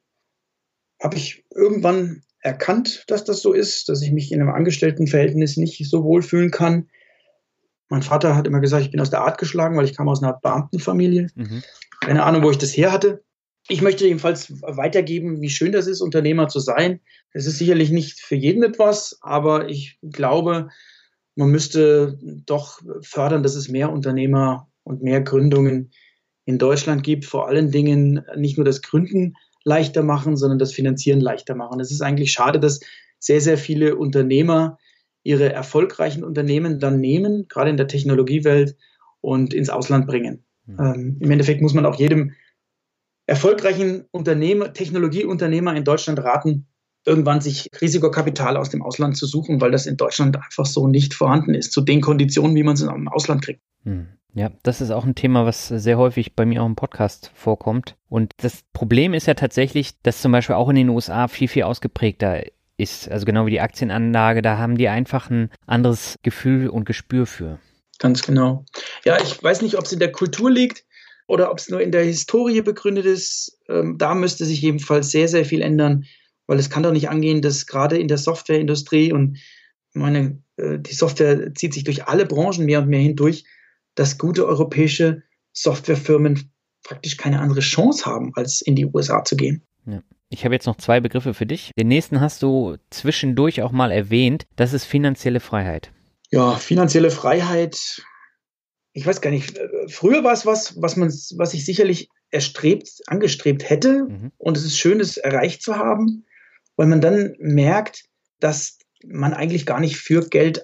Habe ich irgendwann erkannt, dass das so ist, dass ich mich in einem Angestelltenverhältnis nicht so wohlfühlen kann. Mein Vater hat immer gesagt, ich bin aus der Art geschlagen, weil ich kam aus einer Beamtenfamilie. Mhm. Keine Ahnung, wo ich das her hatte. Ich möchte jedenfalls weitergeben, wie schön das ist, Unternehmer zu sein. Es ist sicherlich nicht für jeden etwas, aber ich glaube, man müsste doch fördern, dass es mehr Unternehmer und mehr Gründungen in Deutschland gibt. Vor allen Dingen nicht nur das Gründen leichter machen, sondern das Finanzieren leichter machen. Es ist eigentlich schade, dass sehr, sehr viele Unternehmer ihre erfolgreichen Unternehmen dann nehmen, gerade in der Technologiewelt, und ins Ausland bringen. Mhm. Ähm, im Endeffekt muss man auch jedem erfolgreichen Unternehmer, Technologieunternehmer in Deutschland raten, irgendwann sich Risikokapital aus dem Ausland zu suchen, weil das in Deutschland einfach so nicht vorhanden ist, zu den Konditionen, wie man es im Ausland kriegt. Mhm. Ja, das ist auch ein Thema, was sehr häufig bei mir auch im Podcast vorkommt. Und das Problem ist ja tatsächlich, dass zum Beispiel auch in den U S A viel, viel ausgeprägter ist, also genau wie die Aktienanlage, da haben die einfach ein anderes Gefühl und Gespür für. Ganz genau. Ja, ich weiß nicht, ob es in der Kultur liegt oder ob es nur in der Historie begründet ist. Ähm, da müsste sich jedenfalls sehr, sehr viel ändern, weil es kann doch nicht angehen, dass gerade in der Softwareindustrie, und meine, äh, die Software zieht sich durch alle Branchen mehr und mehr hindurch, dass gute europäische Softwarefirmen praktisch keine andere Chance haben, als in die U S A zu gehen. Ja. Ich habe jetzt noch zwei Begriffe für dich. Den nächsten hast du zwischendurch auch mal erwähnt. Das ist finanzielle Freiheit. Ja, finanzielle Freiheit. Ich weiß gar nicht. Früher war es was, was man, was ich sicherlich erstrebt, angestrebt hätte. Mhm. Und es ist schön, es erreicht zu haben, weil man dann merkt, dass man eigentlich gar nicht für Geld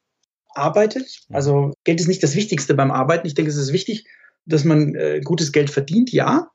arbeitet. Mhm. Also Geld ist nicht das Wichtigste beim Arbeiten. Ich denke, es ist wichtig, dass man äh, gutes Geld verdient, ja.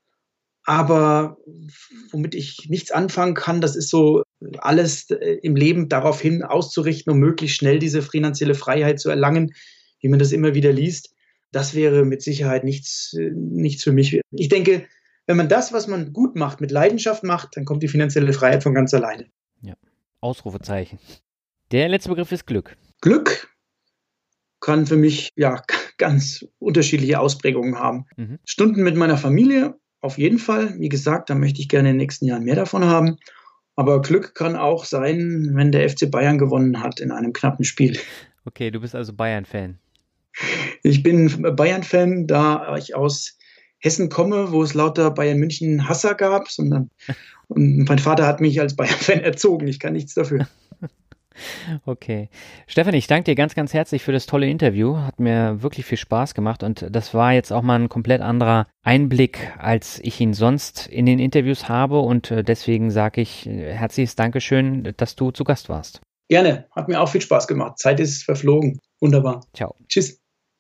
Aber womit ich nichts anfangen kann, das ist so alles im Leben darauf hin auszurichten, um möglichst schnell diese finanzielle Freiheit zu erlangen, wie man das immer wieder liest. Das wäre mit Sicherheit nichts, nichts für mich. Ich denke, wenn man das, was man gut macht, mit Leidenschaft macht, dann kommt die finanzielle Freiheit von ganz alleine. Ja, Ausrufezeichen. Der letzte Begriff ist Glück. Glück kann für mich ja ganz unterschiedliche Ausprägungen haben. Mhm. Stunden mit meiner Familie, auf jeden Fall. Wie gesagt, da möchte ich gerne in den nächsten Jahren mehr davon haben. Aber Glück kann auch sein, wenn der F C Bayern gewonnen hat in einem knappen Spiel. Okay, du bist also Bayern-Fan. Ich bin Bayern-Fan, da ich aus Hessen komme, wo es lauter Bayern-München-Hasser gab, sondern und mein Vater hat mich als Bayern-Fan erzogen. Ich kann nichts dafür. Okay. Stefan, ich danke dir ganz, ganz herzlich für das tolle Interview. Hat mir wirklich viel Spaß gemacht und das war jetzt auch mal ein komplett anderer Einblick, als ich ihn sonst in den Interviews habe und deswegen sage ich herzliches Dankeschön, dass du zu Gast warst. Gerne. Hat mir auch viel Spaß gemacht. Zeit ist verflogen. Wunderbar. Ciao. Tschüss.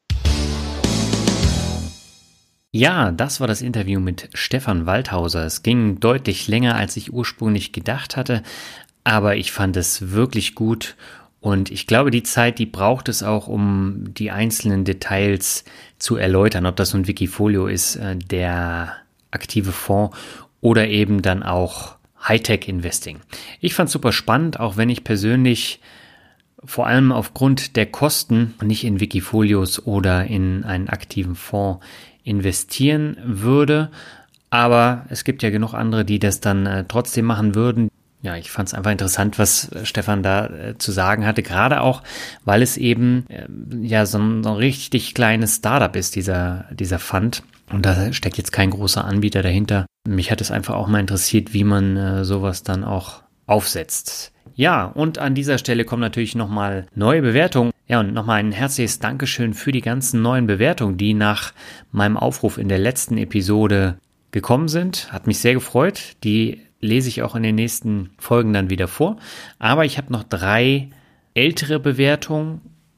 Ja, das war das Interview mit Stefan Waldhauser. Es ging deutlich länger, als ich ursprünglich gedacht hatte. Aber ich fand es wirklich gut und ich glaube, die Zeit, die braucht es auch, um die einzelnen Details zu erläutern, ob das so ein Wikifolio ist, der aktive Fonds oder eben dann auch Hightech-Investing. Ich fand es super spannend, auch wenn ich persönlich vor allem aufgrund der Kosten nicht in Wikifolios oder in einen aktiven Fonds investieren würde. Aber es gibt ja genug andere, die das dann äh, trotzdem machen würden. Ja, ich fand es einfach interessant, was Stefan da äh, zu sagen hatte, gerade auch, weil es eben äh, ja so ein, so ein richtig kleines Startup ist, dieser, dieser Fund. Und da steckt jetzt kein großer Anbieter dahinter. Mich hat es einfach auch mal interessiert, wie man äh, sowas dann auch aufsetzt. Ja, und an dieser Stelle kommen natürlich nochmal neue Bewertungen. Ja, und nochmal ein herzliches Dankeschön für die ganzen neuen Bewertungen, die nach meinem Aufruf in der letzten Episode gekommen sind. Hat mich sehr gefreut. Die lese ich auch in den nächsten Folgen dann wieder vor. Aber ich habe noch drei ältere Bewertung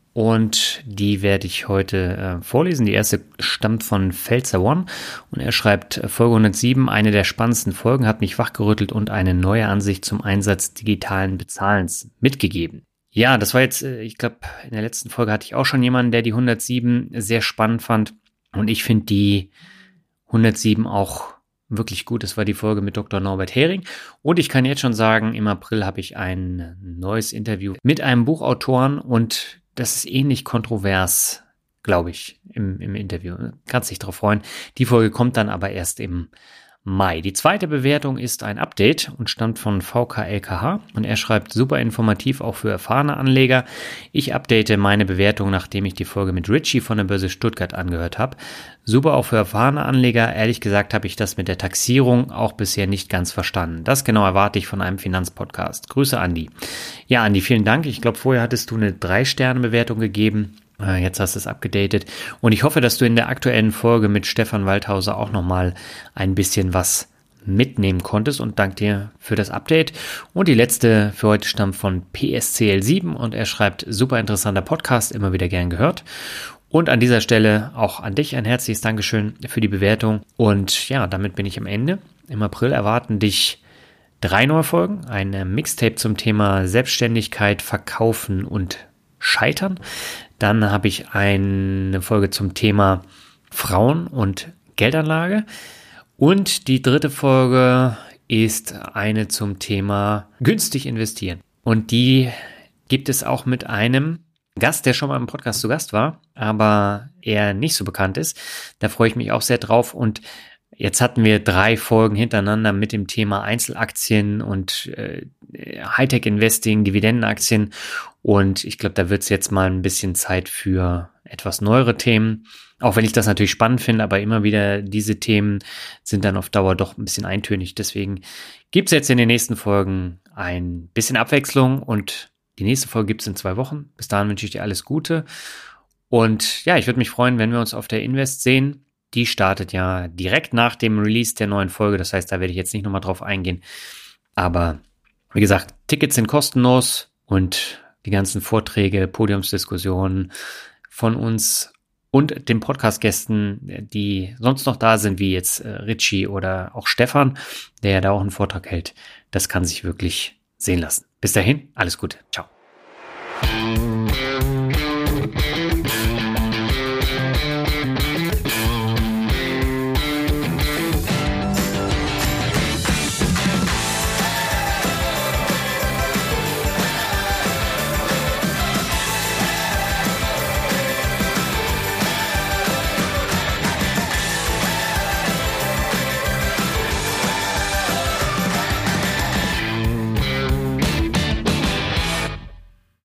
und die werde ich heute äh, vorlesen. Die erste stammt von Pfälzer One und er schreibt Folge hundertsieben, eine der spannendsten Folgen, hat mich wachgerüttelt und eine neue Ansicht zum Einsatz digitalen Bezahlens mitgegeben. Ja, das war jetzt, äh, ich glaube, in der letzten Folge hatte ich auch schon jemanden, der die hundertsieben sehr spannend fand und ich finde die hundertsieben auch wirklich gut. Das war die Folge mit Doktor Norbert Hering. Und ich kann jetzt schon sagen, im April habe ich ein neues Interview mit einem Buchautoren und das ist ähnlich kontrovers, glaube ich, im, im Interview. Kannst dich drauf freuen. Die Folge kommt dann aber erst im Mai. Die zweite Bewertung ist ein Update und stammt von V K L K H und er schreibt, super informativ, auch für erfahrene Anleger. Ich update meine Bewertung, nachdem ich die Folge mit Richie von der Börse Stuttgart angehört habe. Super auch für erfahrene Anleger. Ehrlich gesagt habe ich das mit der Taxierung auch bisher nicht ganz verstanden. Das genau erwarte ich von einem Finanzpodcast. Grüße, Andi. Ja, Andi, vielen Dank. Ich glaube, vorher hattest du eine drei Sterne Bewertung gegeben. Jetzt hast du es abgedatet und ich hoffe, dass du in der aktuellen Folge mit Stefan Waldhauser auch nochmal ein bisschen was mitnehmen konntest und danke dir für das Update. Und die letzte für heute stammt von P S C L sieben und er schreibt, super interessanter Podcast, immer wieder gern gehört. Und an dieser Stelle auch an dich ein herzliches Dankeschön für die Bewertung und ja, damit bin ich am Ende. Im April erwarten dich drei neue Folgen, ein Mixtape zum Thema Selbstständigkeit, Verkaufen und Scheitern. Dann habe ich eine Folge zum Thema Frauen und Geldanlage. Und die dritte Folge ist eine zum Thema günstig investieren. Und die gibt es auch mit einem Gast, der schon mal im Podcast zu Gast war, aber er nicht so bekannt ist. Da freue ich mich auch sehr drauf. Und jetzt hatten wir drei Folgen hintereinander mit dem Thema Einzelaktien und äh, Hightech-Investing, Dividendenaktien. Und ich glaube, da wird es jetzt mal ein bisschen Zeit für etwas neuere Themen. Auch wenn ich das natürlich spannend finde, aber immer wieder diese Themen sind dann auf Dauer doch ein bisschen eintönig. Deswegen gibt es jetzt in den nächsten Folgen ein bisschen Abwechslung und die nächste Folge gibt es in zwei Wochen. Bis dahin wünsche ich dir alles Gute. Und ja, ich würde mich freuen, wenn wir uns auf der Invest sehen. Die startet ja direkt nach dem Release der neuen Folge. Das heißt, da werde ich jetzt nicht nochmal drauf eingehen. Aber wie gesagt, Tickets sind kostenlos und die ganzen Vorträge, Podiumsdiskussionen von uns und den Podcast-Gästen, die sonst noch da sind, wie jetzt äh, Richie oder auch Stefan, der ja da auch einen Vortrag hält, das kann sich wirklich sehen lassen. Bis dahin, alles Gute. Ciao.